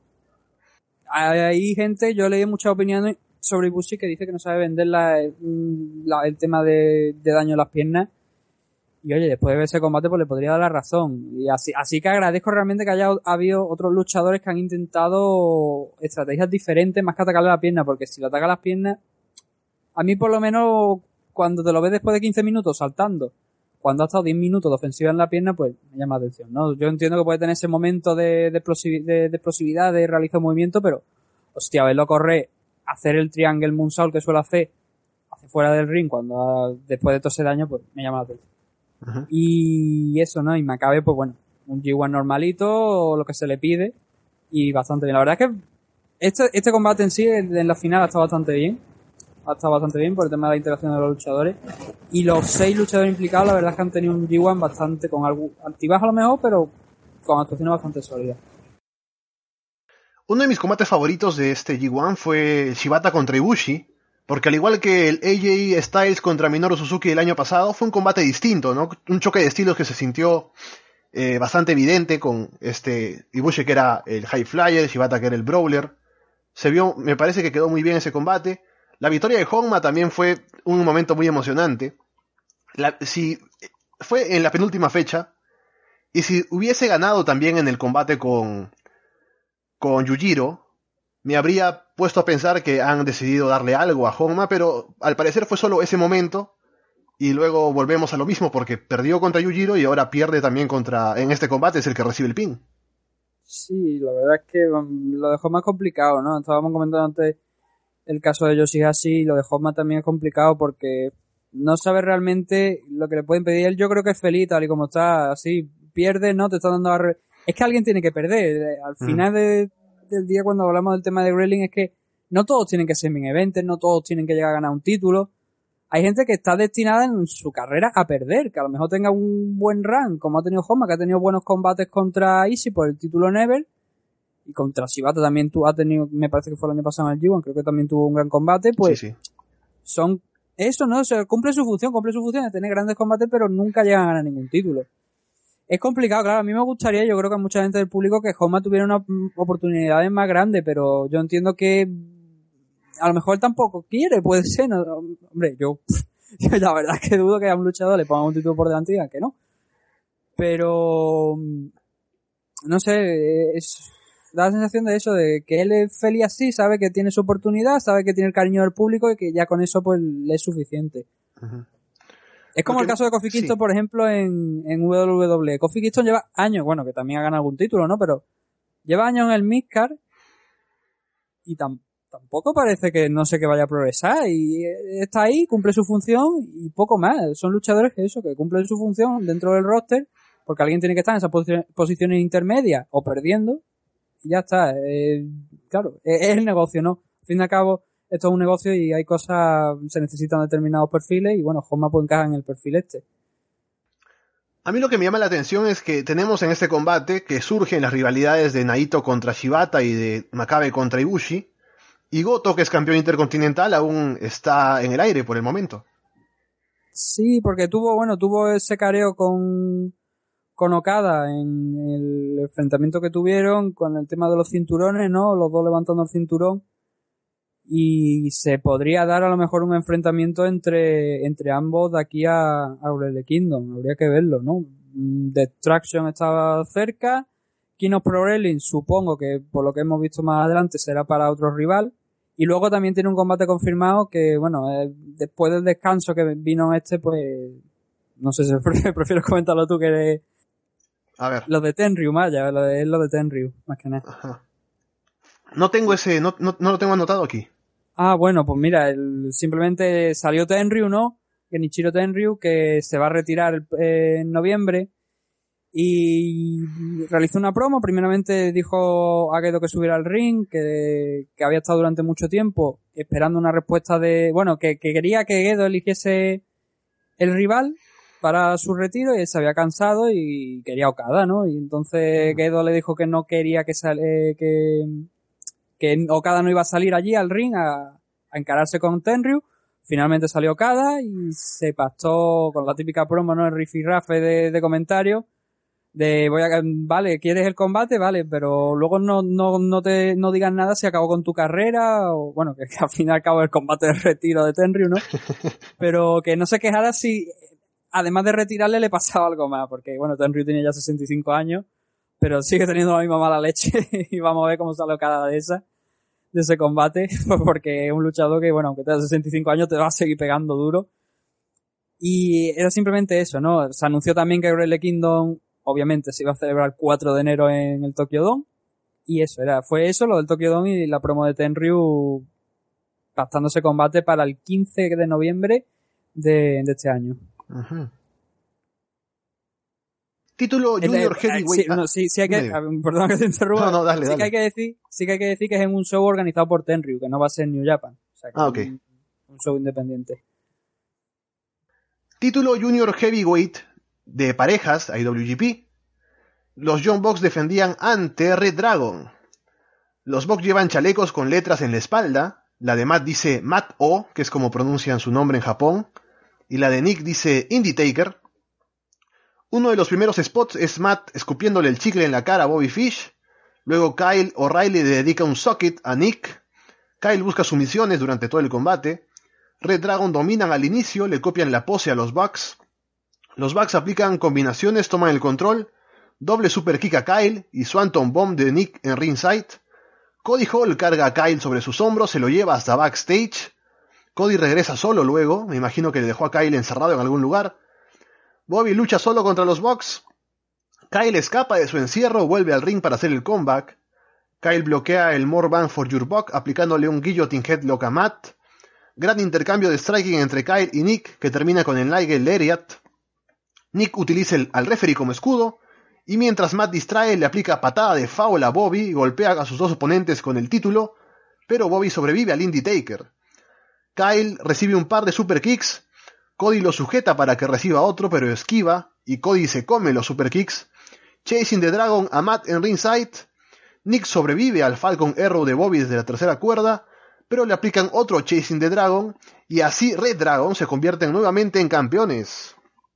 Hay gente, yo leí muchas opiniones sobre Ibushi que dice que no sabe vender la, la, el tema de, de daño a las piernas, y oye, después de ver ese combate pues le podría dar la razón, y así, así que agradezco realmente que haya habido otros luchadores que han intentado estrategias diferentes más que atacarle la pierna, porque si le ataca las piernas, a mí por lo menos cuando te lo ves después de quince minutos saltando, cuando ha estado diez minutos de ofensiva en la pierna, pues me llama la atención, ¿no? Yo entiendo que puede tener ese momento de, de, explosiv- de, de explosividad, de realizar movimiento, pero hostia, verlo correr, hacer el triangle moonsault que suele hacer hacia fuera del ring cuando después de todo ese daño, pues me llama la atención. Uh-huh. Y eso, ¿no? Y Makabe, pues bueno, un G uno normalito, lo que se le pide, y bastante bien. La verdad es que este, este combate en sí, en la final, ha estado bastante bien. Ha estado bastante bien por el tema de la interacción de los luchadores. Y los seis luchadores implicados, la verdad es que han tenido un G uno bastante, con algo altibajo a lo mejor, pero con actuaciones bastante sólidas. Uno de mis combates favoritos de este G uno fue Shibata contra Ibushi, porque al igual que el A J Styles contra Minoru Suzuki del año pasado, fue un combate distinto, ¿no? Un choque de estilos que se sintió eh, bastante evidente, con este Ibushi que era el High Flyer, Shibata que era el Brawler. Se vio, me parece que quedó muy bien ese combate. La victoria de Honma también fue un momento muy emocionante. La, si fue en la penúltima fecha, y si hubiese ganado también en el combate con, con Yujiro, me habría puesto a pensar que han decidido darle algo a Honma, pero al parecer fue solo ese momento, y luego volvemos a lo mismo, porque perdió contra Yujiro y ahora pierde también contra, en este combate es el que recibe el pin. Sí, la verdad es que um, lo dejó más complicado, ¿no? Estábamos comentando antes el caso de Yoshihashi, y lo de Honma también es complicado porque no sabe realmente lo que le puede impedir. Él yo creo que es feliz tal y como está, así, pierde, ¿no? Te está dando a re... Es que alguien tiene que perder. Al mm. final de, del día, cuando hablamos del tema de wrestling, es que no todos tienen que ser main events, no todos tienen que llegar a ganar un título. Hay gente que está destinada en su carrera a perder, que a lo mejor tenga un buen run, como ha tenido Honma, que ha tenido buenos combates contra Ishii por el título Never, y contra Shibata también tu, ha tenido, me parece que fue el año pasado en el G uno, creo que también tuvo un gran combate, pues sí, sí. Son eso, ¿no? O sea, cumple su función, cumple su función de tener grandes combates, pero nunca llegan a ganar ningún título. Es complicado, claro, a mí me gustaría, yo creo que a mucha gente del público, que Honma tuviera una oportunidades más grandes, pero yo entiendo que a lo mejor él tampoco quiere, puede ser, ¿no? Hombre, yo, yo la verdad es que dudo que a un luchador le pongan un título por delante y digan que no. Pero, no sé, es, da la sensación de eso, de que él es feliz así, sabe que tiene su oportunidad, sabe que tiene el cariño del público y que ya con eso pues le es suficiente. Uh-huh. Es como Porque, el caso de Kofi Kingston, sí. Por ejemplo, en, en W W E. Kofi Kingston lleva años, bueno, que también ha ganado algún título, ¿no? Pero lleva años en el Midcard y tam, tampoco parece que no sé que vaya a progresar, y está ahí, cumple su función y poco más. Son luchadores que eso, que cumplen su función dentro del roster, porque alguien tiene que estar en esas posiciones, posiciones intermedias o perdiendo, y ya está. Eh, claro, es, es el negocio, ¿no? Al fin y al cabo, esto es un negocio y hay cosas, se necesitan determinados perfiles, y bueno, Honma pues encaja en el perfil este. A mí lo que me llama la atención es que tenemos en este combate que surgen las rivalidades de Naito contra Shibata y de Makabe contra Ibushi, y Goto, que es campeón intercontinental, aún está en el aire por el momento. Sí, porque tuvo, bueno, tuvo ese careo con, con Okada en el enfrentamiento que tuvieron con el tema de los cinturones, ¿no? Los dos levantando el cinturón. Y se podría dar a lo mejor un enfrentamiento entre, entre ambos de aquí a, a Wrestle Kingdom. Habría que verlo, ¿no? Destruction estaba cerca. King of Pro Wrestling, supongo que por lo que hemos visto más adelante será para otro rival. Y luego también tiene un combate confirmado que, bueno, eh, después del descanso que vino este, pues, no sé si prefieres comentarlo tú que eres... A ver. Lo de Tenryu, Maya, lo de, es lo de Tenryu, más que nada. Ajá. No tengo ese, no, no, no lo tengo anotado aquí. Ah, bueno, pues mira, el, simplemente salió Tenryu, ¿no? Genichiro Tenryu, que se va a retirar eh, en noviembre. Y realizó una promo. Primeramente dijo a Gedo que subiera al ring, que, que había estado durante mucho tiempo esperando una respuesta de... Bueno, que, que quería que Gedo eligiese el rival para su retiro y él se había cansado y quería Okada, ¿no? Y entonces Gedo le dijo que no quería que, sal, eh, que, que Okada no iba a salir allí al ring a, a encararse con Tenryu. Finalmente salió Okada y se pactó con la típica promo, ¿no? El rifirrafe de, de comentarios. De voy a, vale, ¿quieres el combate? Vale, pero luego no, no, no te, no digas nada si acabó con tu carrera, o bueno, que, que al fin y al cabo el combate de retiro de Tenryu, ¿no? Pero que no se quejara si, además de retirarle, le pasaba algo más, porque bueno, Tenryu tiene ya sesenta y cinco años, pero sigue teniendo la misma mala leche, y vamos a ver cómo sale cada de esa, de ese combate, porque es un luchador que, bueno, aunque tenga sesenta y cinco años, te va a seguir pegando duro. Y era simplemente eso, ¿no? Se anunció también que Wrestle Kingdom obviamente se iba a celebrar el cuatro de enero en el Tokyo Dome. Y eso, era, fue eso, lo del Tokyo Dome y la promo de Tenryu pactándose combate para el quince de noviembre de, de este año. Uh-huh. Título Junior el, Heavyweight. Sí, no, sí, sí hay que, perdón que te interrumpa. No, no, dale, sí dale. que hay que decir, sí que hay que decir que es en un show organizado por Tenryu, que no va a ser New Japan. O sea, que ah, ok. Un, un show independiente. Título Junior Heavyweight de parejas, I W G P. Los Young Bucks defendían ante Red Dragon. Los Bucks llevan chalecos con letras en la espalda. La de Matt dice Matt O, que es como pronuncian su nombre en Japón. Y la de Nick dice Indie Taker. Uno de los primeros spots es Matt escupiéndole el chicle en la cara a Bobby Fish. Luego Kyle O'Reilly le dedica un socket a Nick. Kyle busca sumisiones durante todo el combate. Red Dragon dominan al inicio, le copian la pose a los Bucks. Los Bucks aplican combinaciones, toman el control, doble super kick a Kyle y Swanton Bomb de Nick en ringside. Cody Hall carga a Kyle sobre sus hombros, se lo lleva hasta backstage. Cody regresa solo luego, me imagino que le dejó a Kyle encerrado en algún lugar. Bobby lucha solo contra los Bucks. Kyle escapa de su encierro, vuelve al ring para hacer el comeback. Kyle bloquea el More Bang for Your Buck aplicándole un Guillotine Headlock a Matt. Gran intercambio de striking entre Kyle y Nick que termina con el Nigel Lariat. Nick utiliza el, al referee como escudo, y mientras Matt distrae le aplica patada de foul a Bobby y golpea a sus dos oponentes con el título, pero Bobby sobrevive al Indie Taker. Kyle recibe un par de super kicks, Cody lo sujeta para que reciba otro pero esquiva, y Cody se come los super kicks. Chasing the Dragon a Matt en ringside. Nick sobrevive al Falcon Arrow de Bobby desde la tercera cuerda, pero le aplican otro Chasing the Dragon, y así Red Dragon se convierten nuevamente en campeones.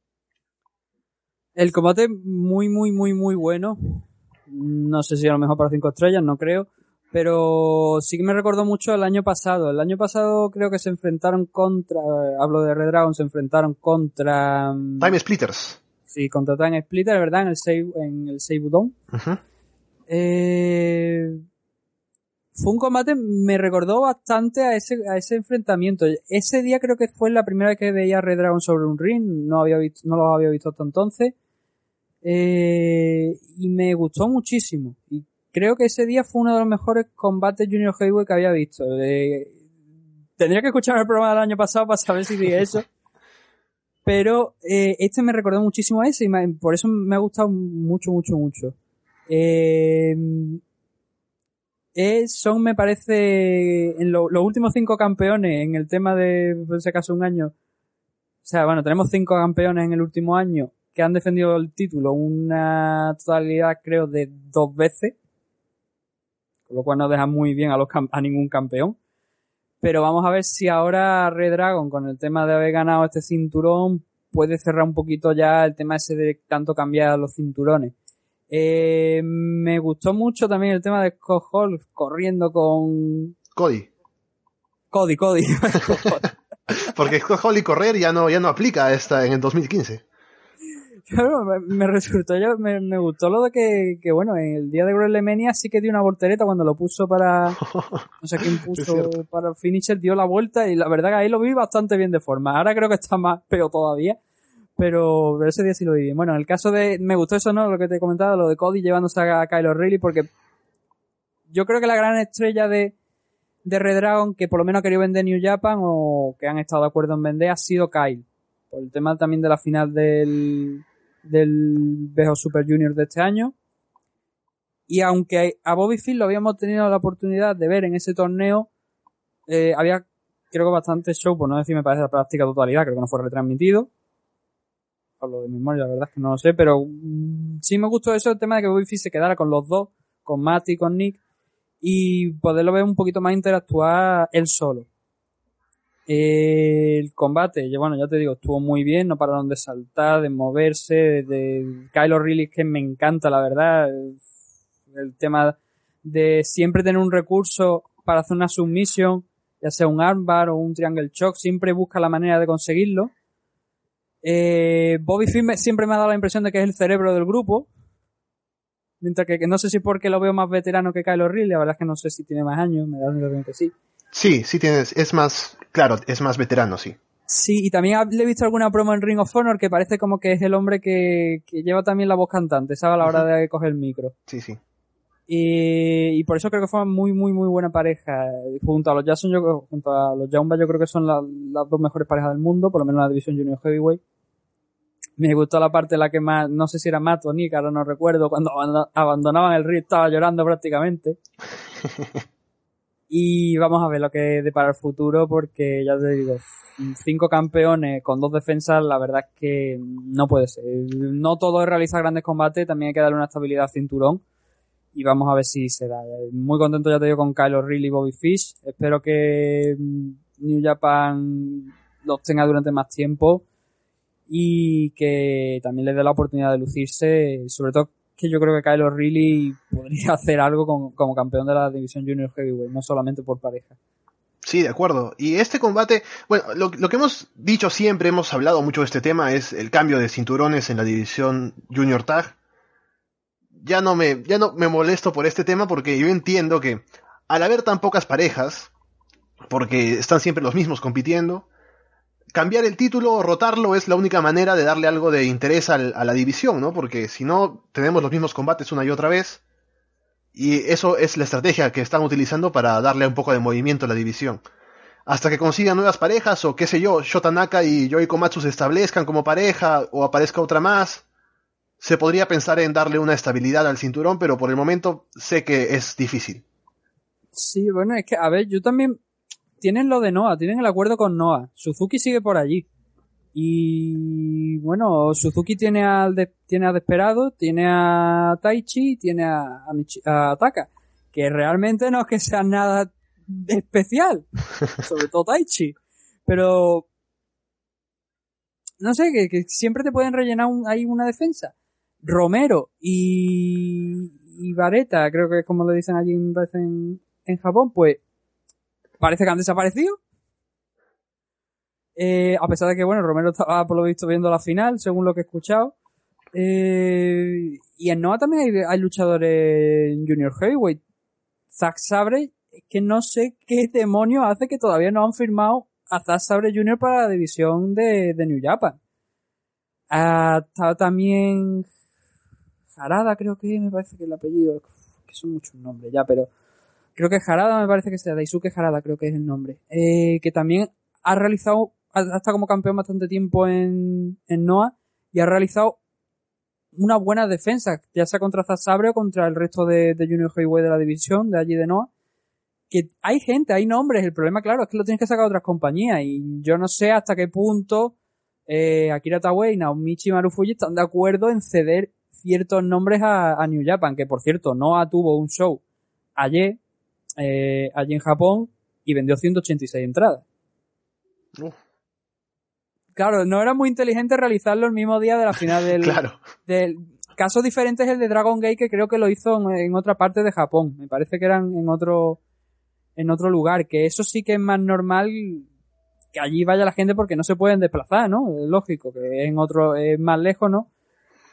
El combate muy, muy, muy, muy bueno. No sé si a lo mejor para cinco estrellas, no creo. Pero sí que me recordó mucho el año pasado. El año pasado creo que se enfrentaron contra... Hablo de Red Dragon, se enfrentaron contra... Time Splitters. Sí, contra Time Splitters, ¿verdad? En el Seibu, en el Seibu Dome. Uh-huh. Eh... Fue un combate, me recordó bastante a ese, a ese enfrentamiento. Ese día creo que fue la primera vez que veía a Red Dragon sobre un ring. No había visto, no lo había visto hasta entonces. Eh, y me gustó muchísimo. Y creo que ese día fue uno de los mejores combates Junior Heavyweight que había visto. Eh, tendría que escuchar el programa del año pasado para saber si dije eso. Pero eh, este me recordó muchísimo a ese y me, por eso me ha gustado mucho, mucho, mucho. Eh, eh, son, me parece, en lo, los últimos cinco campeones en el tema de, por si acaso, un año. O sea, bueno, tenemos cinco campeones en el último año que han defendido el título una totalidad, creo, de dos veces. Con lo cual no deja muy bien a, los, a ningún campeón. Pero vamos a ver si ahora Red Dragon, con el tema de haber ganado este cinturón, puede cerrar un poquito ya el tema ese de tanto cambiar los cinturones. Eh, me gustó mucho también el tema de Scott Hall corriendo con... Cody. Cody, Cody. Porque Scott Hall y correr ya no, ya no aplica esta en el dos mil quince. Claro, me, me resultó, yo, me, me gustó lo de que, que, bueno, en el día de WrestleMania sí que dio una voltereta cuando lo puso para, no sé quién puso para el finisher, dio la vuelta y la verdad que ahí lo vi bastante bien de forma. Ahora creo que está más peor todavía, pero, pero ese día sí lo vi bien. Bueno, en el caso de, me gustó eso, ¿no? Lo que te he comentado, lo de Cody llevándose a Kyle O'Reilly, porque yo creo que la gran estrella de, de Red Dragon, que por lo menos ha querido vender New Japan o que han estado de acuerdo en vender, ha sido Kyle. Por el tema también de la final del, del B J Super Junior de este año. Y aunque a Bobby Fish lo habíamos tenido la oportunidad de ver en ese torneo, eh, había creo que bastante show, por no decir me parece la práctica totalidad, creo que no fue retransmitido. Hablo de memoria, la verdad es que no lo sé, pero mmm, sí me gustó eso, el tema de que Bobby Fish se quedara con los dos, con Matt y con Nick, y poderlo ver un poquito más interactuar él solo. Eh, el combate, bueno, ya te digo, estuvo muy bien, no pararon de saltar, de moverse, de, de Kyle O'Reilly, que me encanta, la verdad, el tema de siempre tener un recurso para hacer una submission, ya sea un armbar o un triangle choke, siempre busca la manera de conseguirlo. Eh, Bobby Fish siempre me ha dado la impresión de que es el cerebro del grupo, mientras que, que no sé si porque lo veo más veterano que Kyle O'Reilly, la verdad es que no sé si tiene más años, me da la impresión que sí. Sí, sí tienes, es más, claro, es más veterano, sí. Sí, y también le he visto alguna promo en Ring of Honor que parece como que es el hombre que, que lleva también la voz cantante, sabe a la hora uh-huh. de coger el micro. Sí, sí. Y, y por eso creo que fue muy, muy, muy buena pareja. Junto a los Jackson, yo, junto a los Jaumba, yo creo que son la, las dos mejores parejas del mundo, por lo menos en la división Junior Heavyweight. Me gustó la parte en la que más, no sé si era Matt o Nick, ahora no recuerdo, cuando abandonaban el ring estaba llorando prácticamente. Y vamos a ver lo que depara el futuro, porque ya te digo, cinco campeones con dos defensas, la verdad es que no puede ser. No todo es realizar grandes combates, también hay que darle una estabilidad al cinturón. Y vamos a ver si se da. Muy contento, ya te digo, con Kyle O'Reilly y Bobby Fish. Espero que New Japan los tenga durante más tiempo y que también les dé la oportunidad de lucirse, sobre todo que yo creo que Kyle O'Reilly podría hacer algo con, como campeón de la división Junior Heavyweight, no solamente por pareja. Sí, de acuerdo. Y este combate, bueno, lo, lo que hemos dicho siempre, hemos hablado mucho de este tema, es el cambio de cinturones en la división Junior Tag. Ya no me, ya no me molesto por este tema porque yo entiendo que al haber tan pocas parejas, porque están siempre los mismos compitiendo, cambiar el título o rotarlo es la única manera de darle algo de interés al, a la división, ¿no? Porque si no, tenemos los mismos combates una y otra vez. Y eso es la estrategia que están utilizando para darle un poco de movimiento a la división. Hasta que consigan nuevas parejas, o qué sé yo, Shota Naka y Yoi Komatsu se establezcan como pareja, o aparezca otra más, se podría pensar en darle una estabilidad al cinturón, pero por el momento sé que es difícil. Sí, bueno, es que, a ver, yo también... Tienen lo de Noah, tienen el acuerdo con Noah. Suzuki sigue por allí. Y bueno, Suzuki tiene al de, tiene a Desperado, tiene a Taichi, tiene a, a, Michi, a Taka, que realmente no es que sea nada especial, sobre todo Taichi. Pero no sé, que, que siempre te pueden rellenar un, ahí una defensa. Romero y, y Vareta, creo que es como le dicen allí en, en Japón, pues parece que han desaparecido. Eh, a pesar de que, bueno, Romero estaba por lo visto viendo la final, según lo que he escuchado. Eh, y en Noah también hay, hay luchadores en Junior Heavyweight. Zack Sabre, es que no sé qué demonios hace que todavía no han firmado a Zack Sabre junior para la división de, de New Japan. Ha estado también Harada, creo que me parece que el apellido, que son muchos nombres ya, pero creo que Harada me parece que sea, Daisuke Harada creo que es el nombre, eh, que también ha realizado, ha estado como campeón bastante tiempo en, en Noah y ha realizado una buena defensa, ya sea contra Zack Sabre o contra el resto de, de Junior Heavyweight de la división de allí de Noah, que hay gente, hay nombres, el problema claro es que lo tienes que sacar a otras compañías y yo no sé hasta qué punto eh, Akira Taue y Naomichi Marufuji están de acuerdo en ceder ciertos nombres a, a New Japan, que por cierto Noah tuvo un show ayer Eh, allí en Japón y vendió ciento ochenta y seis entradas. Uh. Claro, no era muy inteligente realizarlo el mismo día de la final del, claro. del caso diferente es el de Dragon Gate, que creo que lo hizo en, en otra parte de Japón, me parece que eran en otro en otro lugar, que eso sí que es más normal que allí vaya la gente porque no se pueden desplazar, ¿no? Es lógico que en otro es más lejos, ¿no?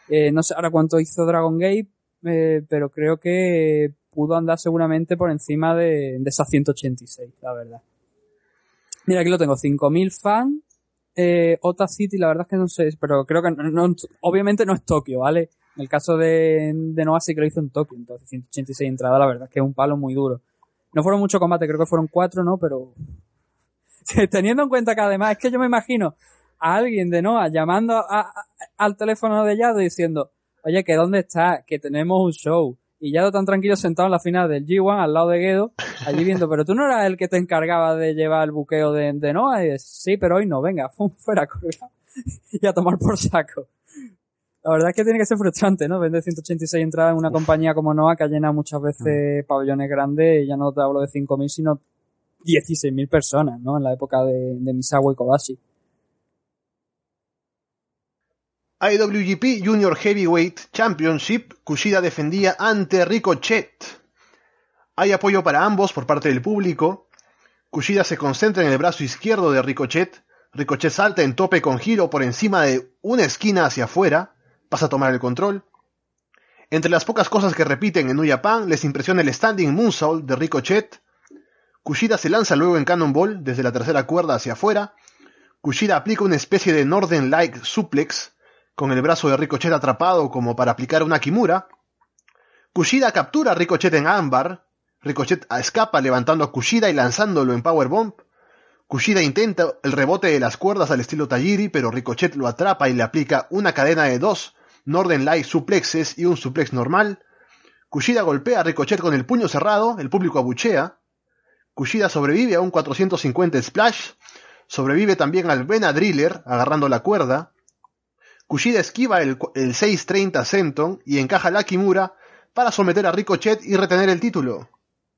Eh, no sé ahora cuánto hizo Dragon Gate, eh, pero creo que pudo andar seguramente por encima de, de esas ciento ochenta y seis, la verdad. Mira, aquí lo tengo, cinco mil fans. Eh, Ota City, la verdad es que no sé, pero creo que no, no, obviamente no es Tokio, ¿vale? En el caso de, de Noah sí que lo hizo en Tokio, entonces ciento ochenta y seis entradas, la verdad es que es un palo muy duro. No fueron mucho combate, creo que fueron cuatro, ¿no? Pero teniendo en cuenta que además es que yo me imagino a alguien de Noah llamando a, a, al teléfono de Yado diciendo, oye, que dónde está, que tenemos un show. Y Yado tan tranquilo sentado en la final del G uno al lado de Gedo, allí viendo, pero tú no eras el que te encargaba de llevar el buqueo de, de Noah. Y dices, sí, pero hoy no, venga, fum, fuera, colgado. Y a tomar por saco. La verdad es que tiene que ser frustrante, ¿no? Vender ciento ochenta y seis entradas en una Uf. compañía como Noah que ha llenado muchas veces mm. pabellones grandes, y ya no te hablo de cinco mil, sino dieciséis mil personas, ¿no? En la época de, de Misawa y Kobashi. I W G P Junior Heavyweight Championship, Kushida defendía ante Ricochet. Hay apoyo para ambos por parte del público. Kushida se concentra en el brazo izquierdo de Ricochet. Ricochet salta en tope con giro por encima de una esquina hacia afuera. Pasa a tomar el control. Entre las pocas cosas que repiten en New Japan, les impresiona el standing moonsault de Ricochet. Kushida se lanza luego en Cannonball desde la tercera cuerda hacia afuera. Kushida aplica una especie de Northern Light suplex con el brazo de Ricochet atrapado como para aplicar una Kimura. Kushida captura a Ricochet en ámbar. Ricochet escapa levantando a Kushida y lanzándolo en powerbomb. Kushida intenta el rebote de las cuerdas al estilo Tajiri, pero Ricochet lo atrapa y le aplica una cadena de dos Northern Light suplexes y un suplex normal. Kushida golpea a Ricochet con el puño cerrado, el público abuchea. Kushida sobrevive a un cuatrocientos cincuenta splash. Sobrevive también al Vena Driller agarrando la cuerda. Kushida esquiva el, el seiscientos treinta Senton y encaja la Kimura para someter a Ricochet y retener el título.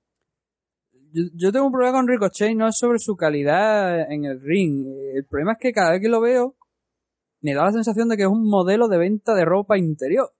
Yo, yo tengo un problema con Ricochet, no es sobre su calidad en el ring. El problema es que cada vez que lo veo me da la sensación de que es un modelo de venta de ropa interior.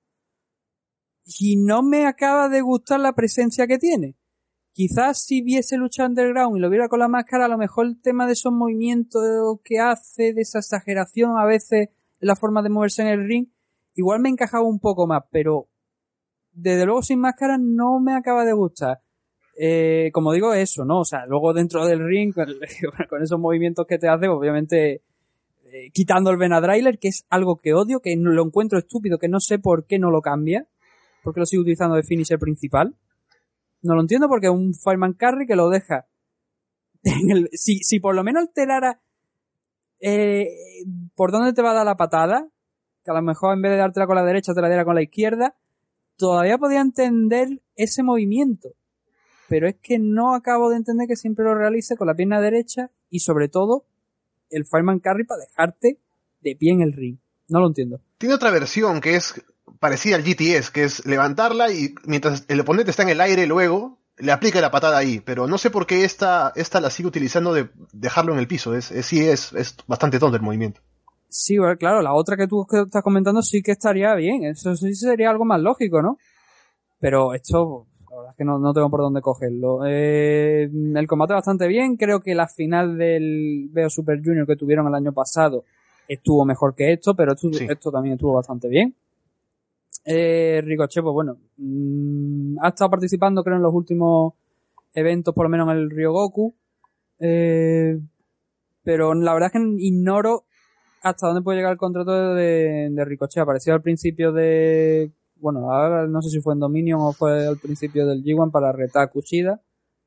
Y no me acaba de gustar la presencia que tiene. Quizás si viese lucha underground y lo viera con la máscara, a lo mejor el tema de esos movimientos que hace, de esa exageración a veces en la forma de moverse en el ring, igual me encajaba un poco más, pero desde luego sin máscara no me acaba de gustar. Eh, como digo, eso, ¿no? O sea, luego dentro del ring, con, con esos movimientos que te hace, obviamente eh, quitando el Benadryler, que es algo que odio, que lo encuentro estúpido, que no sé por qué no lo cambia, porque lo sigue utilizando de finisher principal. No lo entiendo, porque es un fireman carry que lo deja en el, si, si por lo menos alterara Eh, por dónde te va a dar la patada, que a lo mejor en vez de dártela con la derecha te la diera con la izquierda, todavía podía entender ese movimiento, pero es que no acabo de entender que siempre lo realice con la pierna derecha y sobre todo el fireman carry para dejarte de pie en el ring. No lo entiendo. Tiene otra versión que es parecida al G T S, que es levantarla y mientras el oponente está en el aire luego le aplica la patada ahí, pero no sé por qué esta, esta la sigue utilizando de dejarlo en el piso. Es, es, sí, es, es bastante tonto el movimiento. Sí, bueno, claro, la otra que tú estás comentando sí que estaría bien. Eso sí sería algo más lógico, ¿no? Pero esto, la verdad es que no, no tengo por dónde cogerlo. Eh, el combate bastante bien. Creo que la final del Veo Super Junior que tuvieron el año pasado estuvo mejor que esto, pero esto, sí. esto también estuvo bastante bien. Eh, Ricochet, pues bueno, mmm, ha estado participando creo en los últimos eventos, por lo menos en el Ryogoku, eh, pero la verdad es que ignoro hasta dónde puede llegar el contrato de, de Ricochet. Apareció al principio de, bueno, ahora no sé si fue en Dominion o fue al principio del G uno para retar a Kushida.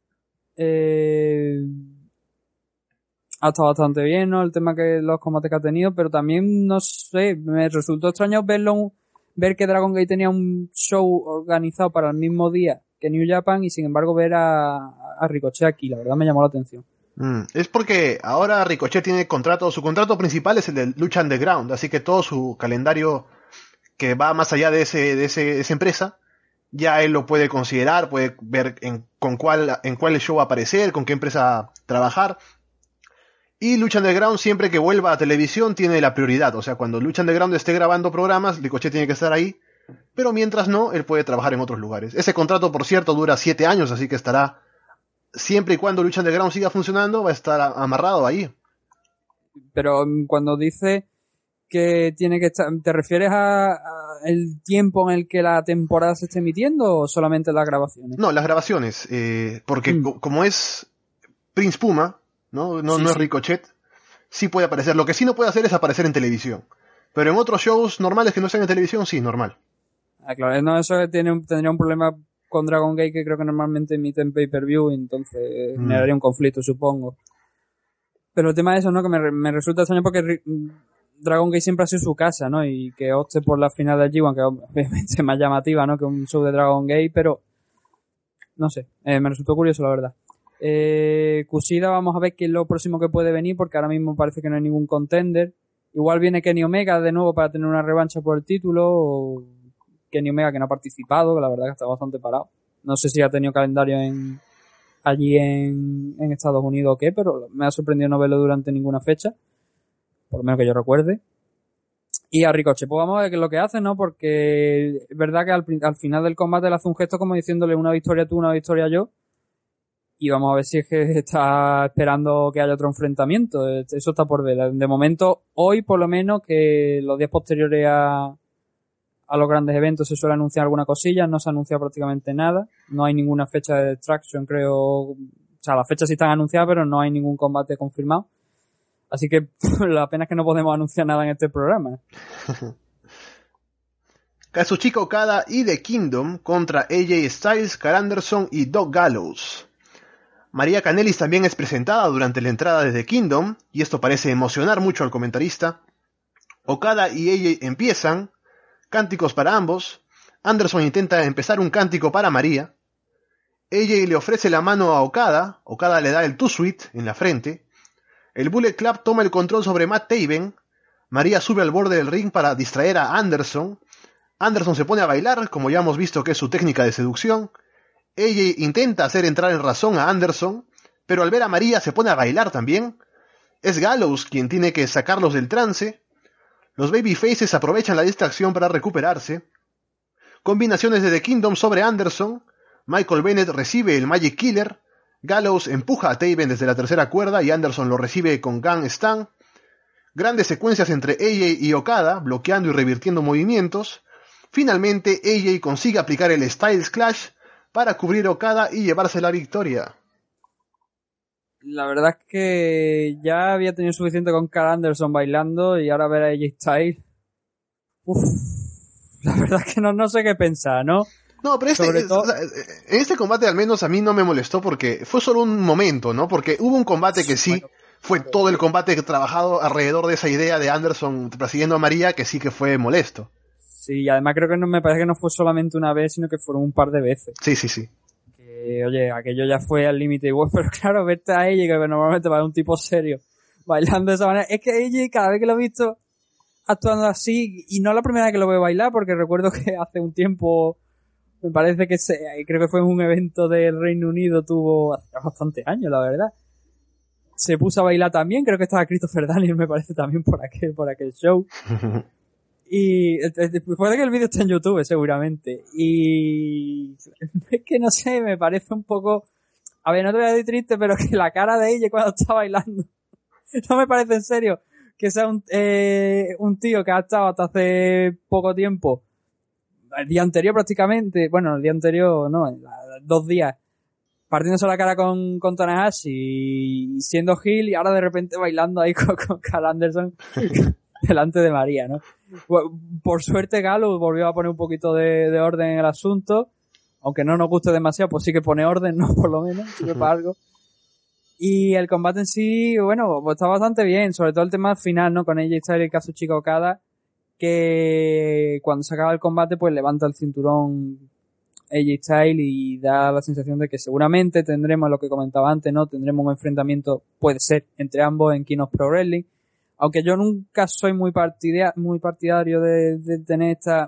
Eh, ha estado bastante bien, ¿no? El tema que los combates que ha tenido, pero también, no sé, me resultó extraño verlo, ver que Dragon Gate tenía un show organizado para el mismo día que New Japan y sin embargo ver a, a Ricochet aquí, la verdad me llamó la atención. Mm, es porque ahora Ricochet tiene contrato, su contrato principal es el de Lucha Underground, así que todo su calendario que va más allá de ese, de ese, de esa empresa, ya él lo puede considerar, puede ver en, con cuál, en cuál show va a aparecer, con qué empresa trabajar. Y Lucha Underground, siempre que vuelva a televisión, tiene la prioridad. O sea, cuando Lucha Underground esté grabando programas, Ricochet tiene que estar ahí. Pero mientras no, él puede trabajar en otros lugares. Ese contrato, por cierto, dura siete años, así que estará, siempre y cuando Lucha Underground siga funcionando, va a estar amarrado ahí. Pero cuando dice que tiene que estar, ¿te refieres a, el tiempo en el que la temporada se esté emitiendo o solamente las grabaciones? No, las grabaciones, eh, porque mm. co- como es Prince Puma, no, no, sí, no es sí. Ricochet, sí puede aparecer. Lo que sí no puede hacer es aparecer en televisión. Pero en otros shows normales que no estén en televisión, sí, normal. Ah, claro, no, eso tiene un, tendría un problema con Dragon Gate, que creo que normalmente emiten pay-per-view, entonces mm. generaría un conflicto, supongo. Pero el tema de eso, ¿no? Que me, me resulta extraño porque Dragon Gate siempre ha sido su casa, ¿no? Y que opte por la final de G uno, que obviamente es más llamativa, ¿no? Que un show de Dragon Gate, pero no sé, eh, me resultó curioso, la verdad. Eh, Kushida, vamos a ver qué es lo próximo que puede venir, porque ahora mismo parece que no hay ningún contender. Igual viene Kenny Omega de nuevo para tener una revancha por el título, o Kenny Omega, que no ha participado, que la verdad que está bastante parado. No sé si ha tenido calendario en allí en, en Estados Unidos o qué, pero me ha sorprendido no verlo durante ninguna fecha, por lo menos que yo recuerde. Y a Ricochet, pues vamos a ver qué es lo que hace, ¿no? Porque es verdad que al, al final del combate le hace un gesto como diciéndole una victoria tú, una victoria yo. Y vamos a ver si es que está esperando que haya otro enfrentamiento. Eso está por ver. De momento, hoy por lo menos, que los días posteriores a, a los grandes eventos se suele anunciar alguna cosilla, no se anuncia prácticamente nada. No hay ninguna fecha de Destruction, creo. O sea, las fechas sí están anunciadas, pero no hay ningún combate confirmado. Así que la pena es que no podemos anunciar nada en este programa. Kazuchika Okada y The Kingdom contra A J Styles, Karl Anderson y Doc Gallows. María Kanellis también es presentada durante la entrada de The Kingdom, y esto parece emocionar mucho al comentarista. Okada y A J empiezan, cánticos para ambos. Anderson intenta empezar un cántico para María. A J le ofrece la mano a Okada, Okada le da el Too Sweet en la frente. El Bullet Club toma el control sobre Matt Taven. María sube al borde del ring para distraer a Anderson. Anderson se pone a bailar, como ya hemos visto que es su técnica de seducción. A J intenta hacer entrar en razón a Anderson, pero al ver a María se pone a bailar también. Es Gallows quien tiene que sacarlos del trance. Los babyfaces aprovechan la distracción para recuperarse. Combinaciones de The Kingdom sobre Anderson. Michael Bennett recibe el Magic Killer. Gallows empuja a Taven desde la tercera cuerda y Anderson lo recibe con Gun Stun. Grandes secuencias entre A J y Okada, bloqueando y revirtiendo movimientos. Finalmente A J consigue aplicar el Styles Clash para cubrir a Okada y llevarse la victoria. La verdad es que ya había tenido suficiente con Karl Anderson bailando y ahora ver a A J Styles. Uff, la verdad es que no, no sé qué pensar, ¿no? No, pero este, es, todo... en este combate al menos a mí no me molestó porque fue solo un momento, ¿no? Porque hubo un combate que sí, bueno, fue todo el combate trabajado alrededor de esa idea de Anderson persiguiendo a María, que sí que fue molesto. Sí, y además creo que no me parece que no fue solamente una vez, sino que fueron un par de veces. Sí, sí, sí. Que, oye, aquello ya fue al límite igual, pero claro, verte a ella, que normalmente va a un tipo serio, bailando de esa manera. Es que ella, cada vez que lo he visto actuando así, y no es la primera vez que lo veo bailar, porque recuerdo que hace un tiempo, me parece que se, creo que fue en un evento del Reino Unido, tuvo hace bastante años, la verdad. Se puso a bailar también, creo que estaba Christopher Daniels, me parece, también por aquel, por aquel show. Y después de que el vídeo está en YouTube, seguramente. Y es que no sé, me parece un poco... A ver, no te voy a decir triste, pero que la cara de ella cuando está bailando... No me parece en serio que sea un, eh, un tío que ha estado hasta hace poco tiempo, el día anterior prácticamente, bueno, el día anterior no, dos días, partiéndose la cara con, con Tanahashi y siendo heel, y ahora de repente bailando ahí con, con Karl Anderson delante de María, ¿no? Por suerte Gallows volvió a poner un poquito de, de orden en el asunto, aunque no nos guste demasiado, pues sí que pone orden, ¿no? Por lo menos, sí que para algo. Y el combate en sí, bueno, pues está bastante bien, sobre todo el tema final, ¿no? Con A J Styles y Kazuchika Okada, que cuando se acaba el combate, pues levanta el cinturón A J Styles y da la sensación de que seguramente tendremos lo que comentaba antes, ¿no? Tendremos un enfrentamiento, puede ser, entre ambos en King of Pro Wrestling. Aunque yo nunca soy muy partidario, muy partidario de, de tener esta,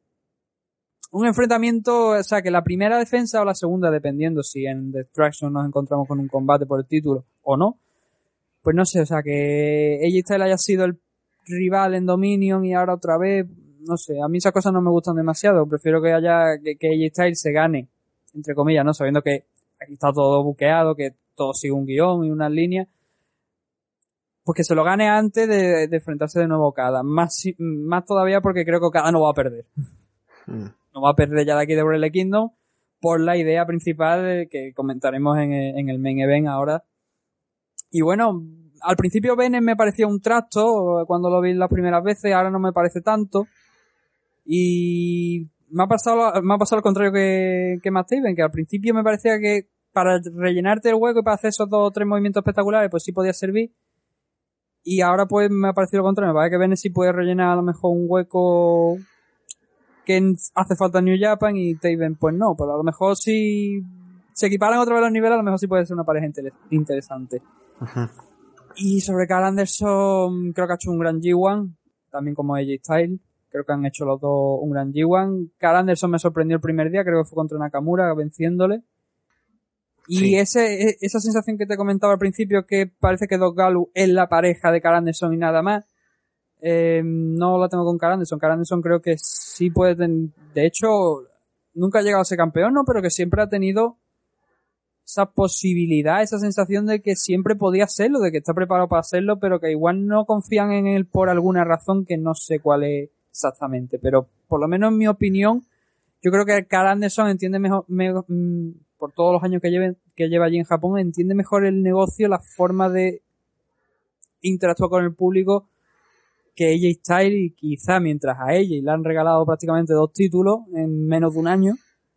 un enfrentamiento, o sea, que la primera defensa o la segunda, dependiendo si en Destruction nos encontramos con un combate por el título o no, pues no sé, o sea, que A J Styles haya sido el rival en Dominion y ahora otra vez, no sé, a mí esas cosas no me gustan demasiado, prefiero que haya, que, que A J Styles se gane, entre comillas, ¿no? Sabiendo que aquí está todo buqueado, que todo sigue un guión y unas líneas, pues que se lo gane antes de, de enfrentarse de nuevo a Okada. Más, más todavía porque creo que Okada no va a perder. Mm. No va a perder ya de aquí de Wrestle Kingdom por la idea principal que comentaremos en, en el main event ahora. Y bueno, al principio Bennett me parecía un trasto cuando lo vi las primeras veces, ahora no me parece tanto. Y me ha pasado, me ha pasado al contrario que, que Matt Taven, que al principio me parecía que para rellenarte el hueco y para hacer esos dos o tres movimientos espectaculares, pues sí podía servir. Y ahora pues me ha parecido lo contrario, me parece que Bennett sí puede rellenar a lo mejor un hueco que hace falta en New Japan y Taven pues no, pero a lo mejor si se equiparan otra vez los niveles, a lo mejor sí puede ser una pareja inter- interesante. Uh-huh. Y sobre Karl Anderson, creo que ha hecho un gran G uno, también como A J Styles. Creo que han hecho los dos un gran G uno. Karl Anderson me sorprendió el primer día, creo que fue contra Nakamura, venciéndole. Y sí. ese esa sensación que te comentaba al principio, que parece que Doc Gallows es la pareja de Karl Anderson y nada más, eh, no la tengo con Karl Anderson. Karl Anderson creo que sí puede tener... De hecho, nunca ha llegado a ser campeón, ¿no? Pero que siempre ha tenido esa posibilidad, esa sensación de que siempre podía hacerlo, de que está preparado para hacerlo, pero que igual no confían en él por alguna razón que no sé cuál es exactamente, pero por lo menos en mi opinión, yo creo que Karl Anderson entiende mejor, mejor mmm, por todos los años que, lleve, que lleva allí en Japón, entiende mejor el negocio, la forma de interactuar con el público que A J Styles, y quizá mientras a ella le han regalado prácticamente dos títulos en menos de un año,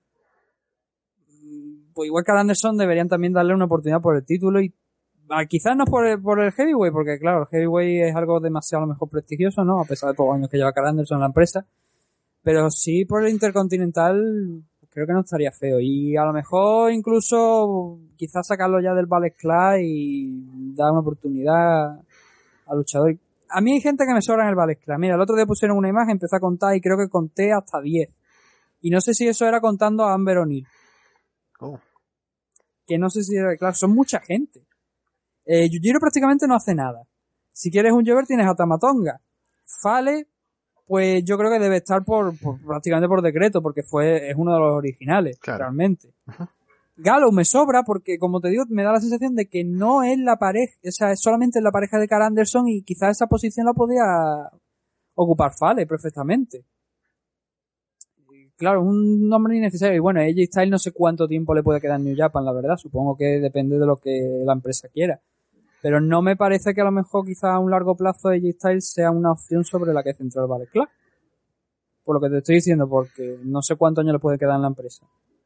pues igual Karl Anderson deberían también darle una oportunidad por el título y quizás no por el, por el heavyweight, porque claro, el heavyweight es algo demasiado a lo mejor prestigioso, ¿no? A pesar de todos los años que lleva Karl Anderson en la empresa. Pero sí por el intercontinental creo que no estaría feo. Y a lo mejor incluso quizás sacarlo ya del Ballet Club y dar una oportunidad al luchador. A mí hay gente que me sobra en el Ballet Club. Mira, el otro día pusieron una imagen, empecé a contar y creo que conté hasta diez. Y no sé si eso era contando a Amber O'Neil. Oh. Que no sé si era... Claro, son mucha gente. Eh, Yujiro prácticamente no hace nada. Si quieres un Jover tienes a Tamatonga. Fale, pues yo creo que debe estar por, por prácticamente por decreto, porque fue es uno de los originales, claro. Realmente. Uh-huh. Gallows me sobra porque, como te digo, me da la sensación de que no es la pareja, o sea, es solamente la pareja de Karl Anderson y quizás esa posición la podía ocupar Fale perfectamente. Claro, un nombre innecesario. Y bueno, A J Styles no sé cuánto tiempo le puede quedar en New Japan, la verdad. Supongo que depende de lo que la empresa quiera. Pero no me parece que a lo mejor quizá a un largo plazo A J Styles sea una opción sobre la que centrar Ballet Club. Por lo que te estoy diciendo, porque no sé cuántos años le puede quedar en la empresa.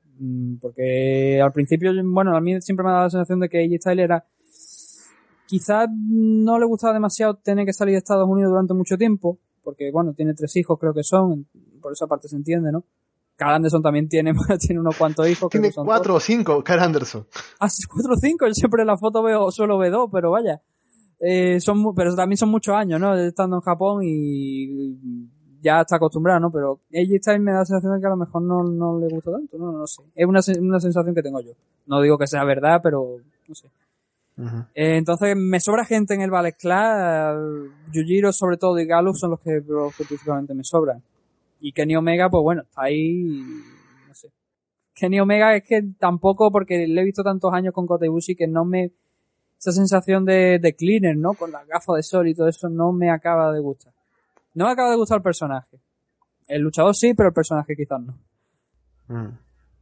Porque al principio, bueno, a mí siempre me ha dado la sensación de que A J Styles era... Quizás no le gustaba demasiado tener que salir de Estados Unidos durante mucho tiempo, porque bueno, tiene tres hijos creo que son, por esa parte se entiende, ¿no? Karl Anderson también tiene, tiene unos cuantos hijos. Tiene cuatro o cinco, Karl Anderson. Ah, sí, cuatro o cinco. Yo siempre en la foto veo, solo veo dos, pero vaya. Eh, son, pero también son muchos años, ¿no? Estando en Japón y ya está acostumbrado, ¿no? Pero A J Styles me da la sensación de que a lo mejor no, no le gusta tanto, ¿no? No sé. Es una, una sensación que tengo yo. No digo que sea verdad, pero no sé. Uh-huh. Eh, entonces me sobra gente en el Ballet Club. Yujiro sobre todo y Gallows son los que, los que principalmente me sobran. Y Kenny Omega, pues bueno, está ahí, no sé. Kenny Omega es que tampoco, porque le he visto tantos años con Kota Ibushi que no me... Esa sensación de, de cleaner, ¿no? Con las gafas de sol y todo eso no me acaba de gustar. No me acaba de gustar el personaje. El luchador sí, pero el personaje quizás no. Mm.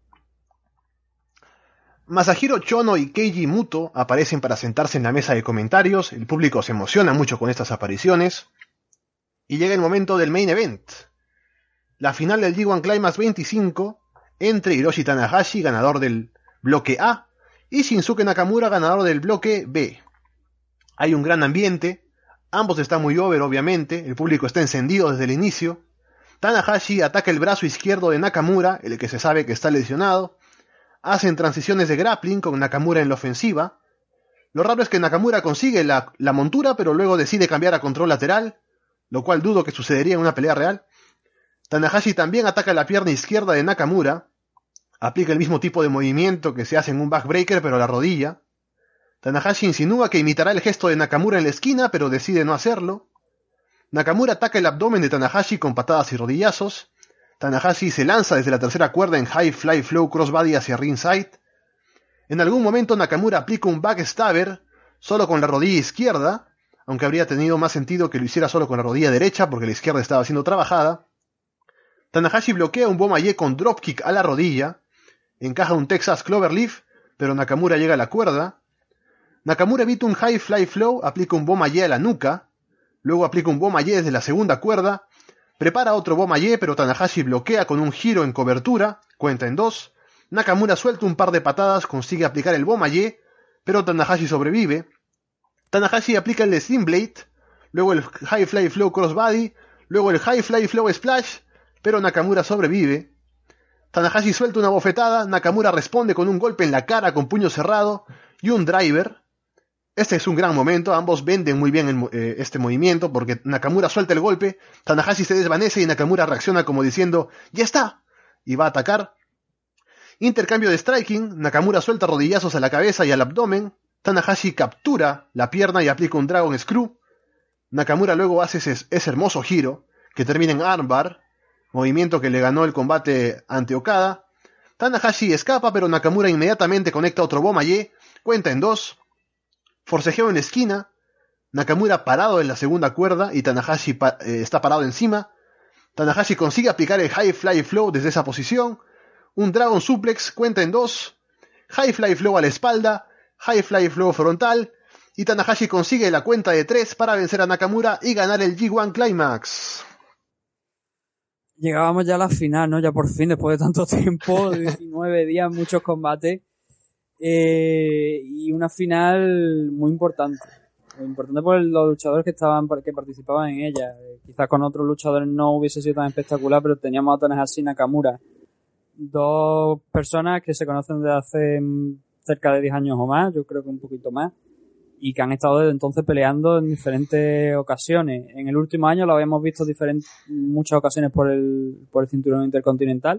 Masahiro Chono y Keiji Muto aparecen para sentarse en la mesa de comentarios. El público se emociona mucho con estas apariciones. Y llega el momento del main event. La final del G uno Climax veinticinco entre Hiroshi Tanahashi, ganador del bloque A, y Shinsuke Nakamura, ganador del bloque B. Hay un gran ambiente, ambos están muy over obviamente, el público está encendido desde el inicio. Tanahashi ataca el brazo izquierdo de Nakamura, el que se sabe que está lesionado. Hacen transiciones de grappling con Nakamura en la ofensiva. Lo raro es que Nakamura consigue la, la montura, pero luego decide cambiar a control lateral, lo cual dudo que sucedería en una pelea real. Tanahashi también ataca la pierna izquierda de Nakamura, aplica el mismo tipo de movimiento que se hace en un backbreaker pero a la rodilla. Tanahashi insinúa que imitará el gesto de Nakamura en la esquina pero decide no hacerlo. Nakamura ataca el abdomen de Tanahashi con patadas y rodillazos. Tanahashi se lanza desde la tercera cuerda en High Fly Flow Crossbody hacia ringside. En algún momento Nakamura aplica un backstabber solo con la rodilla izquierda, aunque habría tenido más sentido que lo hiciera solo con la rodilla derecha porque la izquierda estaba siendo trabajada. Tanahashi bloquea un Bomaye con dropkick a la rodilla, encaja un Texas Cloverleaf, pero Nakamura llega a la cuerda. Nakamura evita un High Fly Flow, aplica un Bomaye a la nuca, luego aplica un Bomaye desde la segunda cuerda, prepara otro Bomaye, pero Tanahashi bloquea con un giro en cobertura, cuenta en dos. Nakamura suelta un par de patadas, consigue aplicar el Bomaye, pero Tanahashi sobrevive. Tanahashi aplica el Steam Blade, luego el High Fly Flow Crossbody, luego el High Fly Flow Splash, pero Nakamura sobrevive. Tanahashi suelta una bofetada, Nakamura responde con un golpe en la cara con puño cerrado y un driver. Este es un gran momento, ambos venden muy bien el, eh, este movimiento porque Nakamura suelta el golpe, Tanahashi se desvanece y Nakamura reacciona como diciendo ¡ya está! Y va a atacar. Intercambio de striking, Nakamura suelta rodillazos a la cabeza y al abdomen, Tanahashi captura la pierna y aplica un Dragon Screw. Nakamura luego hace ese, ese hermoso giro que termina en armbar, movimiento que le ganó el combate ante Okada. Tanahashi escapa, pero Nakamura inmediatamente conecta otro Bomaye, cuenta en dos. Forcejeo en la esquina, Nakamura parado en la segunda cuerda y Tanahashi pa- eh, está parado encima. Tanahashi consigue aplicar el High Fly Flow desde esa posición. Un Dragon Suplex, cuenta en dos. High Fly Flow a la espalda, High Fly Flow frontal. Y Tanahashi consigue la cuenta de tres para vencer a Nakamura y ganar el G uno Climax. Llegábamos ya a la final, ¿no? Ya por fin, después de tanto tiempo, diecinueve días, muchos combates. Eh, y una final muy importante. Muy importante por los luchadores que estaban que participaban en ella. Eh, quizás con otros luchadores no hubiese sido tan espectacular, pero teníamos a Tanahashi y Nakamura. Dos personas que se conocen desde hace cerca de diez años o más, yo creo que un poquito más, y que han estado desde entonces peleando en diferentes ocasiones. En el último año lo habíamos visto diferentes, muchas ocasiones por el, por el cinturón intercontinental.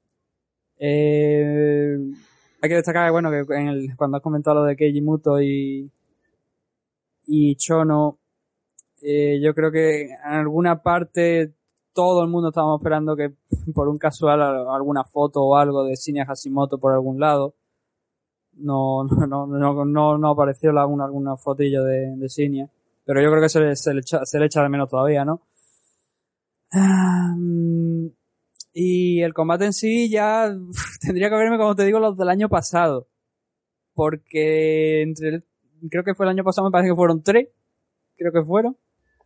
Eh, hay que destacar, bueno, que en el, cuando has comentado lo de Keiji Muto y, y Chono, eh, yo creo que en alguna parte todo el mundo estábamos esperando que por un casual alguna foto o algo de Shinya Hashimoto por algún lado. No, no, no, no, no, no apareció la, una, alguna fotillo de, de Shinya, pero yo creo que se le, se le echa, se le echa de menos todavía, ¿no? Um, y el combate en sí ya tendría que verme, como te digo, los del año pasado, porque entre el, creo que fue el año pasado, me parece que fueron tres, creo que fueron.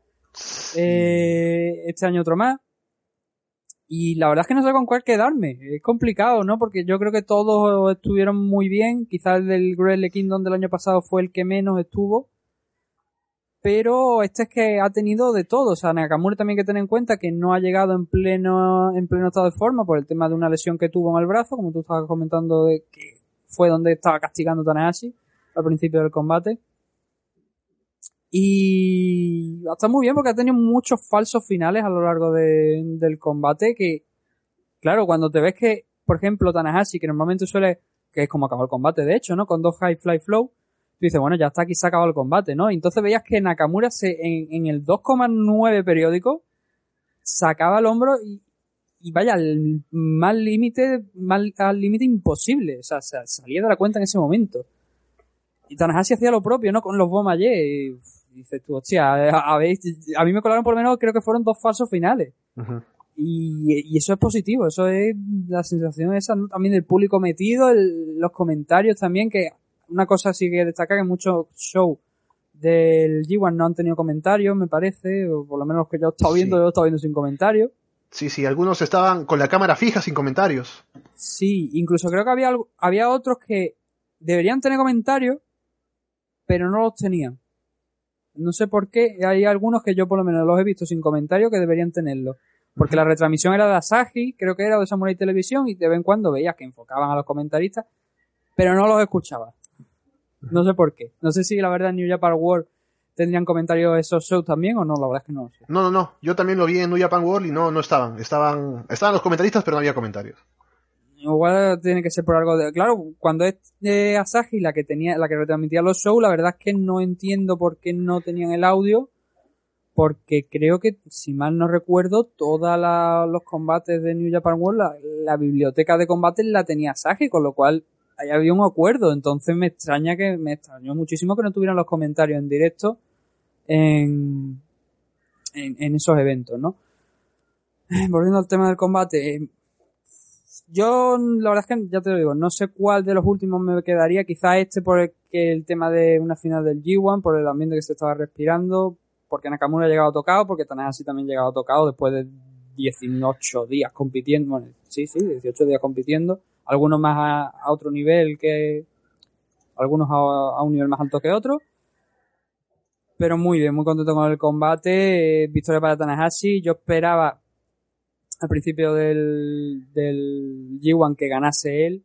Eh, este año otro más. Y la verdad es que no sé con cuál quedarme. Es complicado, ¿no? Porque yo creo que todos estuvieron muy bien. Quizás el del Wrestle Kingdom del año pasado fue el que menos estuvo. Pero este es que ha tenido de todo. O sea, Nakamura también hay que tener en cuenta que no ha llegado en pleno en pleno estado de forma por el tema de una lesión que tuvo en el brazo, como tú estabas comentando, de que fue donde estaba castigando Tanahashi al principio del combate. Y está muy bien porque ha tenido muchos falsos finales a lo largo de, del combate que, claro, cuando te ves que, por ejemplo, Tanahashi, que normalmente suele, que es como acabó el combate, de hecho, ¿no? Con dos High Fly Flow, tú dices, bueno, ya está, aquí se ha acabado el combate, ¿no? Y entonces veías que Nakamura se, en, en el dos coma nueve periódico sacaba el hombro y, y vaya, al más límite, más al límite imposible. O sea, salía de la cuenta en ese momento. Y Tanahashi hacía lo propio, ¿no? Con los Bomaye. Y dices tú, hostia, a, a, ver, a mí me colaron por lo menos, creo que fueron dos falsos finales. Uh-huh. Y, y eso es positivo, eso es la sensación esa, ¿no? También del público metido, el, los comentarios también, que una cosa sí que destaca que muchos shows del G uno no han tenido comentarios, me parece, o por lo menos los que yo he estado viendo, sí. Yo he estado viendo sin comentarios. Sí, sí, algunos estaban con la cámara fija sin comentarios. Sí, incluso creo que había, había otros que deberían tener comentarios, pero no los tenían. No sé por qué, hay algunos que yo por lo menos los he visto sin comentarios que deberían tenerlo. Porque uh-huh. La retransmisión era de Asahi, creo que era de Samurai Televisión, y de vez en cuando veías que enfocaban a los comentaristas, pero no los escuchaba. No sé por qué. No sé si la verdad en New Japan World tendrían comentarios esos shows también o no, la verdad es que no lo sé. No, no, no. Yo también lo vi en New Japan World y no, no estaban. Estaban, estaban los comentaristas, pero no había comentarios. Igual tiene que ser por algo de... Claro, cuando es de Asahi la que tenía, la que retransmitía los shows, la verdad es que no entiendo por qué no tenían el audio, porque creo que, si mal no recuerdo, todos los combates de New Japan World, la, la biblioteca de combates la tenía Asahi, con lo cual ahí había un acuerdo. Entonces me extraña que, me extrañó muchísimo que no tuvieran los comentarios en directo en, en, en esos eventos, ¿no? Volviendo al tema del combate, eh, yo la verdad es que ya te lo digo, no sé cuál de los últimos me quedaría, quizá este por el, que el tema de una final del G uno, por el ambiente que se estaba respirando, porque Nakamura ha llegado tocado, porque Tanahashi también ha llegado tocado después de dieciocho días compitiendo, bueno, sí, sí, dieciocho días compitiendo, algunos más a, a otro nivel que, algunos a, a un nivel más alto que otros, pero muy bien, muy contento con el combate, eh, victoria para Tanahashi, yo esperaba al principio del, del G uno que ganase él,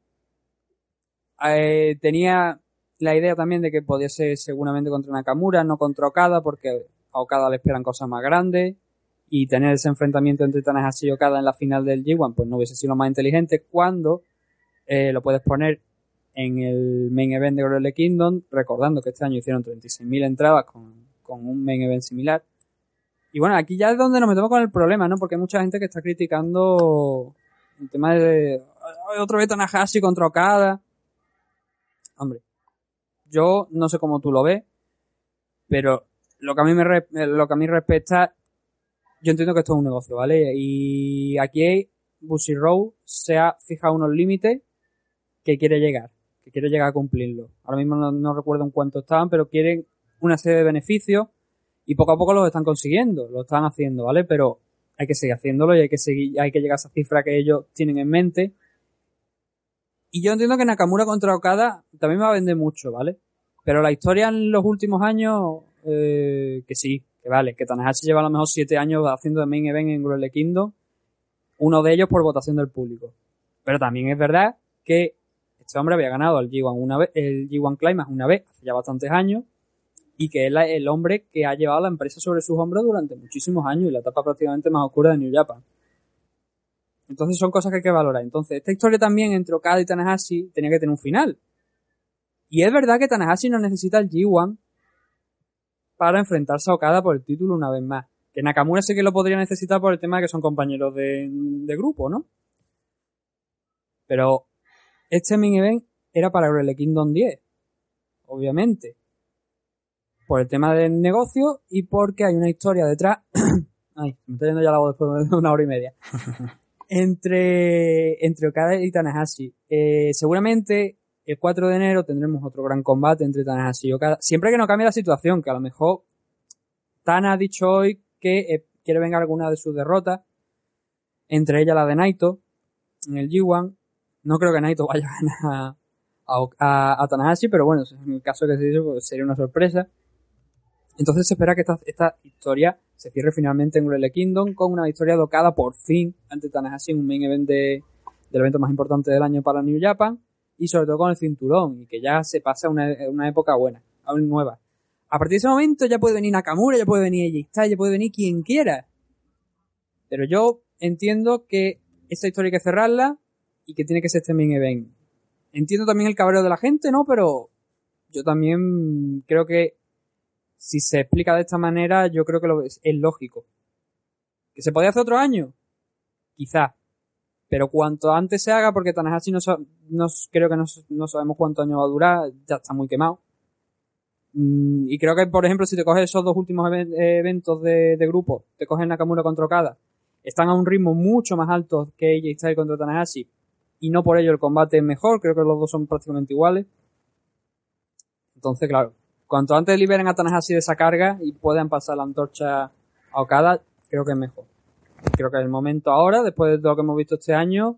eh, tenía la idea también de que podía ser seguramente contra Nakamura, no contra Okada, porque a Okada le esperan cosas más grandes, y tener ese enfrentamiento entre Tanahashi y Okada en la final del G uno pues no hubiese sido lo más inteligente, cuando eh, lo puedes poner en el main event de Wrestle Kingdom, recordando que este año hicieron treinta y seis mil entradas con, con un main event similar. Y bueno, aquí ya es donde nos metemos con el problema, ¿no? Porque hay mucha gente que está criticando el tema de otro vez Tanahashi contra Okada. Hombre, yo no sé cómo tú lo ves, pero lo que a mí me lo que a mí respecta, yo entiendo que esto es un negocio, ¿vale? Y aquí Bushiroad se ha fijado unos límites que quiere llegar, que quiere llegar a cumplirlo. Ahora mismo no, no recuerdo en cuánto estaban, pero quieren una serie de beneficios y poco a poco los están consiguiendo, lo están haciendo, ¿vale? Pero hay que seguir haciéndolo y hay que seguir, hay que llegar a esa cifra que ellos tienen en mente. Y yo entiendo que Nakamura contra Okada también me va a vender mucho, ¿vale? Pero la historia en los últimos años, eh, que sí, que vale, que Tanahashi lleva a lo mejor siete años haciendo de main event en Wrestle Kingdom, uno de ellos por votación del público. Pero también es verdad que este hombre había ganado el G uno una vez, el G uno Climax una vez, hace ya bastantes años, y que es el hombre que ha llevado la empresa sobre sus hombros durante muchísimos años y la etapa prácticamente más oscura de New Japan. Entonces son cosas que hay que valorar. Entonces, esta historia también entre Okada y Tanahashi tenía que tener un final. Y es verdad que Tanahashi no necesita el G uno para enfrentarse a Okada por el título una vez más. Que Nakamura sí que lo podría necesitar por el tema de que son compañeros de, de grupo, ¿no? Pero este main event era para Wrestle Kingdom diez, obviamente. Por el tema del negocio y porque hay una historia detrás. Ay, me está yendo ya la voz después de una hora y media. entre, entre Okada y Tanahashi. Eh, seguramente el cuatro de enero tendremos otro gran combate entre Tanahashi y Okada. Siempre que no cambie la situación, que a lo mejor Tana ha dicho hoy que eh, quiere vengar alguna de sus derrotas, entre ellas la de Naito en el G uno. No creo que Naito vaya a ganar a, a, a Tanahashi, pero bueno, en el caso que se dice, pues sería una sorpresa. Entonces se espera que esta, esta historia se cierre finalmente en Wrestle Kingdom con una victoria de Okada por fin ante Tanahashi en un main event de, del evento más importante del año para New Japan, y sobre todo con el cinturón, y que ya se pasa una, una época buena, aún nueva. A partir de ese momento ya puede venir Nakamura, ya puede venir A J Styles, ya puede venir quien quiera. Pero yo entiendo que esta historia hay que cerrarla y que tiene que ser este main event. Entiendo también el cabreo de la gente, ¿no? Pero yo también creo que si se explica de esta manera, yo creo que lo es, es lógico. ¿Que se podía hacer otro año? Quizá. Pero cuanto antes se haga, porque Tanahashi no, no creo que no, no sabemos cuántos años va a durar, ya está muy quemado. Mm, y creo que, por ejemplo, si te coges esos dos últimos event, eventos de, de grupo, te coges Nakamura contra Okada, están a un ritmo mucho más alto que A J Styles contra Tanahashi, y no por ello el combate es mejor, creo que los dos son prácticamente iguales. Entonces, claro, cuanto antes liberen a Tanahashi de esa carga y puedan pasar la antorcha a Okada, creo que es mejor. Creo que es el momento ahora, después de todo lo que hemos visto este año,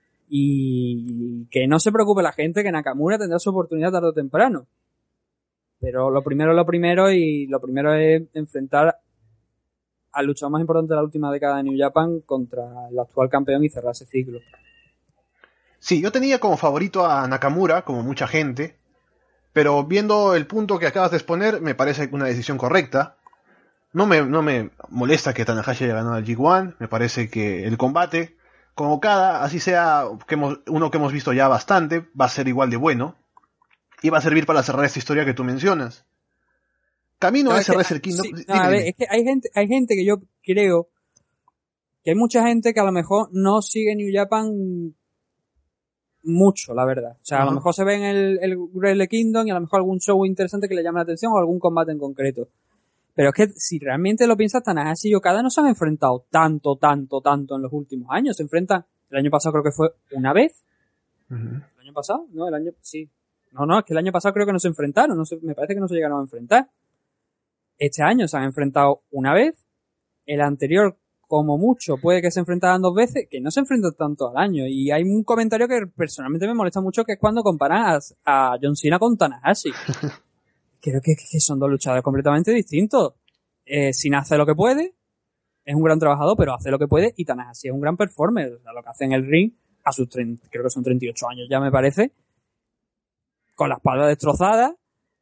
y que no se preocupe la gente, que Nakamura tendrá su oportunidad tarde o temprano. Pero lo primero es lo primero, y lo primero es enfrentar al luchador más importante de la última década de New Japan contra el actual campeón y cerrar ese ciclo. Sí, yo tenía como favorito a Nakamura, como mucha gente, pero viendo el punto que acabas de exponer, me parece una decisión correcta. No me, no me molesta que Tanahashi haya ganado el G uno, me parece que el combate con Okada, así sea que hemos, uno que hemos visto ya bastante, va a ser igual de bueno, y va a servir para cerrar esta historia que tú mencionas. Camino no, a ese Wrestle Kingdom. Sí, no, a ver, es que hay gente, hay gente que yo creo que hay mucha gente que a lo mejor no sigue New Japan mucho, la verdad. O sea, uh-huh. A lo mejor se ve en el, el Wrestle Kingdom y a lo mejor algún show interesante que le llame la atención o algún combate en concreto. Pero es que si realmente lo piensas, Tanahashi y Okada no se han enfrentado tanto, tanto, tanto en los últimos años. Se enfrentan, el año pasado creo que fue una vez. Uh-huh. ¿El año pasado? No, el año, sí. No, no, es que el año pasado creo que no se enfrentaron. No se, me parece que no se llegaron a enfrentar. Este año se han enfrentado una vez. El anterior, como mucho, puede que se enfrentaran dos veces, que no se enfrentan tanto al año. Y hay un comentario que personalmente me molesta mucho, que es cuando comparan a, a John Cena con Tanahashi. Creo que, que son dos luchadores completamente distintos. Eh, Cena hace lo que puede, es un gran trabajador, pero hace lo que puede, y Tanahashi es un gran performer. O sea, lo que hace en el ring, a sus treinta, creo que son treinta y ocho años ya me parece, con la espalda destrozada,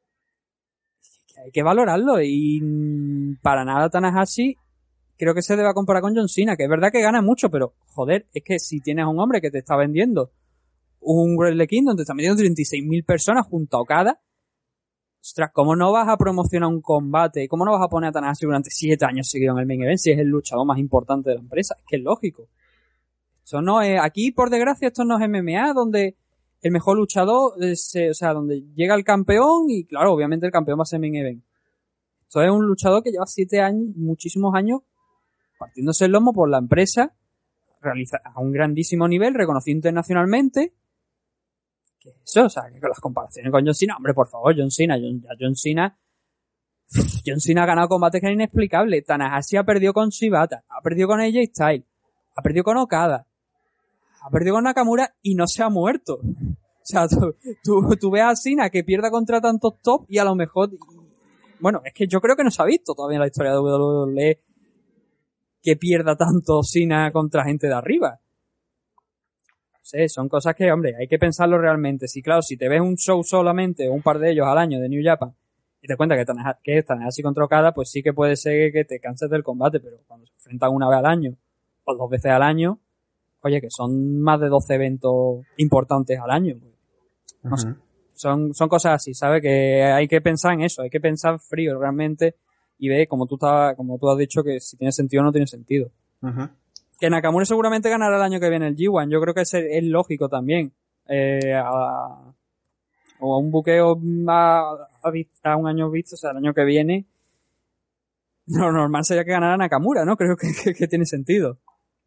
que hay que valorarlo. Y para nada Tanahashi creo que se debe comparar con John Cena, que es verdad que gana mucho, pero joder, es que si tienes un hombre que te está vendiendo un Wrestle Kingdom, te está vendiendo treinta y seis mil personas junto a Okada, ostras, ¿cómo no vas a promocionar un combate? ¿Cómo no vas a poner a Tanahashi durante siete años seguidos en el main event si es el luchador más importante de la empresa? Es que es lógico. Esto no es, aquí por desgracia esto no es M M A donde el mejor luchador es, o sea, donde llega el campeón y claro, obviamente el campeón va a ser main event. Esto es un luchador que lleva siete años, muchísimos años, partiéndose el lomo por la empresa, realiza a un grandísimo nivel, reconocido internacionalmente. ¿Qué es eso? O sea, que con las comparaciones con John Cena, hombre, por favor, John Cena, John, John Cena, John Cena ha ganado combates que eran inexplicables. Tanahashi ha perdido con Shibata, ha perdido con A J Styles, ha perdido con Okada, ha perdido con Nakamura y no se ha muerto. O sea, tú, tú, tú ves a Cena que pierda contra tantos top y a lo mejor, bueno, es que yo creo que no se ha visto todavía en la historia de W W E que pierda tanto Cena contra gente de arriba. No sé, son cosas que, hombre, hay que pensarlo realmente. Si, claro, si te ves un show solamente o un par de ellos al año de New Japan y te cuentas que, Tanahashi, que es Tanahashi contra Okada, pues sí que puede ser que te canses del combate, pero cuando se enfrentan una vez al año o dos veces al año, oye, que son más de doce eventos importantes al año. Pues, no uh-huh. sé. Son, son cosas así, ¿sabes? Que hay que pensar en eso, hay que pensar frío realmente y ver, como tú estás, como tú has dicho, que si tiene sentido o no tiene sentido. Uh-huh. Que Nakamura seguramente ganará el año que viene el G uno. Yo creo que es, es lógico también. Eh, a, o a un buqueo a, a, a un año visto, o sea, el año que viene, lo normal sería que ganara Nakamura, ¿no? Creo que, que, que tiene sentido.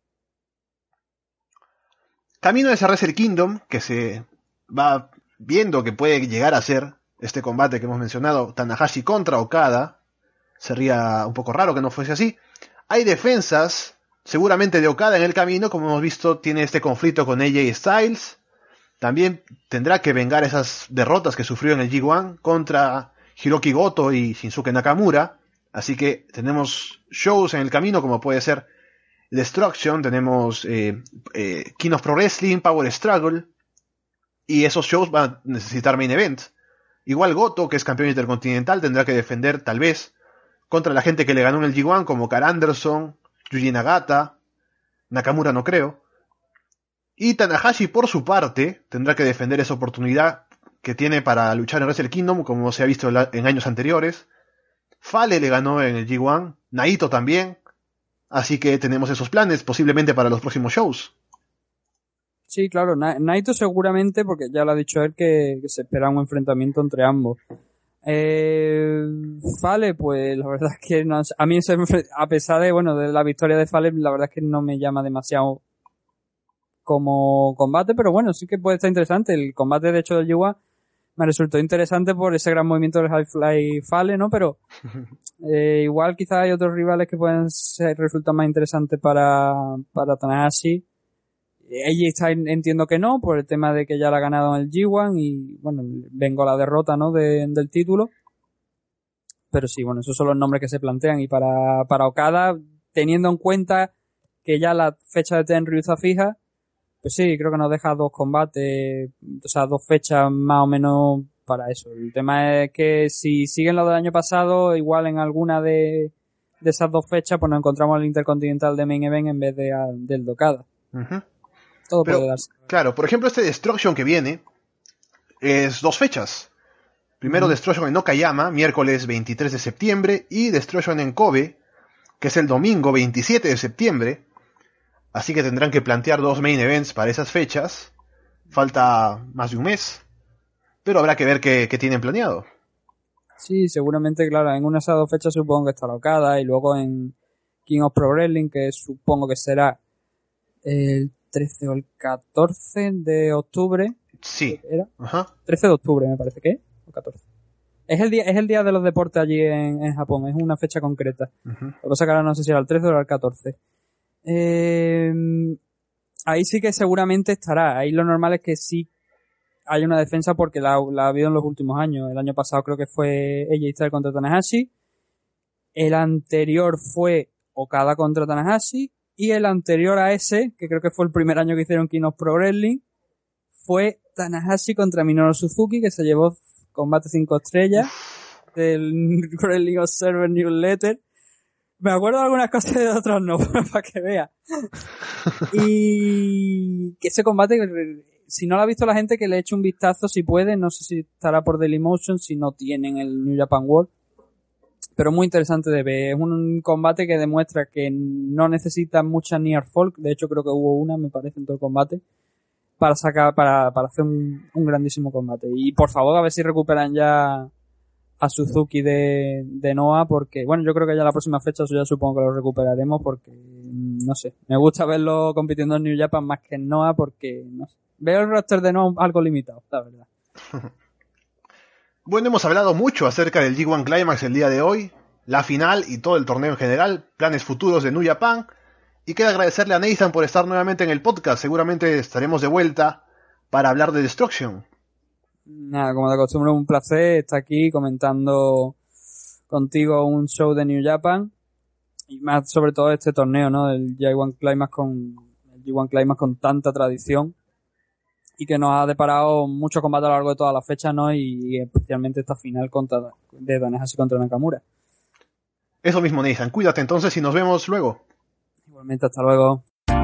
Camino de ese Wrestle Kingdom, que se va viendo que puede llegar a ser este combate que hemos mencionado, Tanahashi contra Okada. Sería un poco raro que no fuese así. Hay defensas, seguramente de Okada en el camino, como hemos visto, tiene este conflicto con A J Styles. También tendrá que vengar esas derrotas que sufrió en el G uno contra Hiroki Goto y Shinsuke Nakamura. Así que tenemos shows en el camino, como puede ser Destruction, tenemos eh, eh, King of Pro Wrestling, Power Struggle, y esos shows van a necesitar main event. Igual Goto, que es campeón intercontinental, tendrá que defender tal vez contra la gente que le ganó en el G uno, como Karl Anderson, Yuji Nagata, Nakamura no creo. Y Tanahashi, por su parte, tendrá que defender esa oportunidad que tiene para luchar en Wrestle Kingdom, como se ha visto en años anteriores. Fale le ganó en el G uno, Naito también. Así que tenemos esos planes, posiblemente para los próximos shows. Sí, claro, Na- Naito seguramente, porque ya lo ha dicho él, que, que se espera un enfrentamiento entre ambos. Eh, Fale, pues la verdad es que no, a mí ese, a pesar de, bueno, de la victoria de Fale, la verdad es que no me llama demasiado como combate, pero bueno, sí que puede estar interesante. El combate, de hecho, del G uno me resultó interesante por ese gran movimiento del High Fly Fale, ¿no? Pero eh, igual quizás hay otros rivales que pueden ser, resultar más interesantes para, para Tanahashi. Ella está, entiendo que no, por el tema de que ya la ha ganado en el G uno y, bueno, vengo a la derrota, ¿no? De, del título. Pero sí, bueno, esos son los nombres que se plantean. Y para, para Okada, teniendo en cuenta que ya la fecha de Tenryu está fija, pues sí, creo que nos deja dos combates, o sea, dos fechas más o menos para eso. El tema es que si siguen los del año pasado, igual en alguna de, de esas dos fechas, pues nos encontramos el Intercontinental de Main Event en vez de, del de Okada. Uh-huh. Todo Pero, puede darse. Claro, por ejemplo, este Destruction que viene es dos fechas. Primero uh-huh. Destruction en Okayama, miércoles veintitrés de septiembre, y Destruction en Kobe, que es el domingo veintisiete de septiembre. Así que tendrán que plantear dos main events para esas fechas. Falta más de un mes. Pero habrá que ver qué, qué tienen planeado. Sí, seguramente, claro, en una de esas dos fechas supongo que estará Okada y luego en King of Pro Wrestling, que supongo que será el trece o el catorce de octubre. Sí. ¿Era? Ajá. trece de octubre me parece que es, o catorce. Es el día, es el día de los deportes allí en, en Japón, es una fecha concreta. Uh-huh. Lo que pasa es que ahora no sé si era el trece o era el catorce. Eh, ahí sí que seguramente estará. Ahí lo normal es que sí hay una defensa porque la, la ha habido en los últimos años. El año pasado creo que fue A J Styles contra Tanahashi. El anterior fue Okada contra Tanahashi. Y el anterior a ese, que creo que fue el primer año que hicieron King of Pro Wrestling, fue Tanahashi contra Minoru Suzuki, que se llevó combate cinco estrellas del Wrestling Observer Newsletter. Me acuerdo de algunas cosas y de otras no, para que vea. Y que ese combate, si no lo ha visto la gente, que le eche un vistazo si puede. No sé si estará por Dailymotion, si no tienen el New Japan World. Pero muy interesante de ver. Es un combate que demuestra que no necesita mucha near folk. De hecho, creo que hubo una, me parece, en todo el combate. Para sacar, para, para hacer un, un grandísimo combate. Y por favor, a ver si recuperan ya a Suzuki de, de Noah, porque, bueno, yo creo que ya la próxima fecha eso ya supongo que lo recuperaremos, porque, no sé, me gusta verlo compitiendo en New Japan más que en Noah, porque, no sé, veo el roster de Noah algo limitado, la verdad. Bueno, hemos hablado mucho acerca del G uno Climax el día de hoy, la final y todo el torneo en general, planes futuros de New Japan. Y queda agradecerle a Nathan por estar nuevamente en el podcast. Seguramente estaremos de vuelta para hablar de Destruction. Nada, como de costumbre, un placer estar aquí comentando contigo un show de New Japan. Y más sobre todo este torneo, ¿no? Del G uno Climax con, el G uno Climax con tanta tradición. Y que nos ha deparado muchos combates a lo largo de toda la fecha, ¿no? Y, y especialmente esta final contra, de Tanahashi contra Nakamura. Eso mismo, Nathan. Cuídate entonces y nos vemos luego. Igualmente, hasta luego.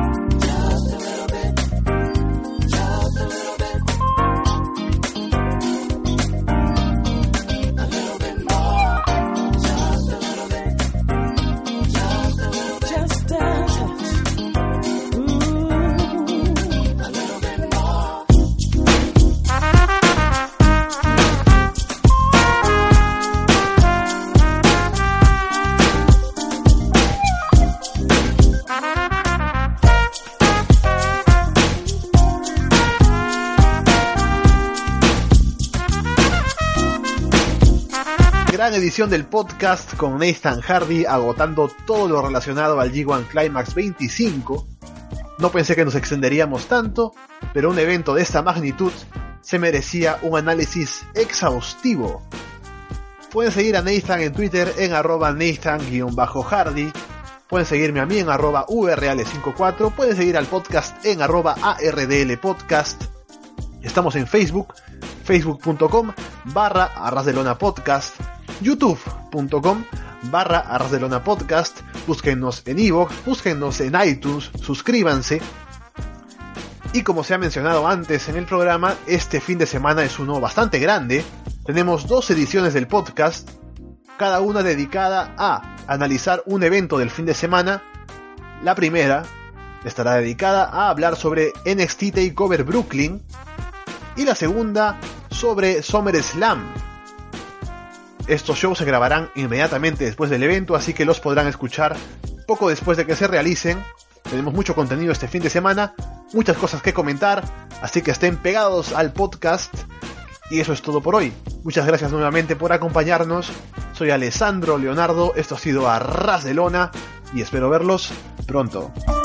Gran edición del podcast con Nathan Hardy agotando todo lo relacionado al G uno Climax veinticinco. No pensé que nos extenderíamos tanto, pero un evento de esta magnitud se merecía un análisis exhaustivo. Pueden seguir a Nathan en Twitter en arroba Nathan-Hardy. Pueden seguirme a mí en arroba U R L cincuenta y cuatro. Pueden seguir al podcast en arroba A R D L Podcast. Estamos en Facebook, facebook.com barra Arras de Lona Podcast, youtube.com barra Arras de Lona Podcast. Búsquennos en iVoox, búsquennos en iTunes, suscríbanse. Y como se ha mencionado antes en el programa, este fin de semana es uno bastante grande. Tenemos dos ediciones del podcast, cada una dedicada a analizar un evento del fin de semana. La primera estará dedicada a hablar sobre N X T TakeOver Brooklyn y la segunda sobre SummerSlam. Estos shows se grabarán inmediatamente después del evento, así que los podrán escuchar poco después de que se realicen. Tenemos mucho contenido este fin de semana, muchas cosas que comentar, así que estén pegados al podcast. Y eso es todo por hoy. Muchas gracias nuevamente por acompañarnos. Soy Alessandro Leonardo, esto ha sido Arras de Lona y espero verlos pronto.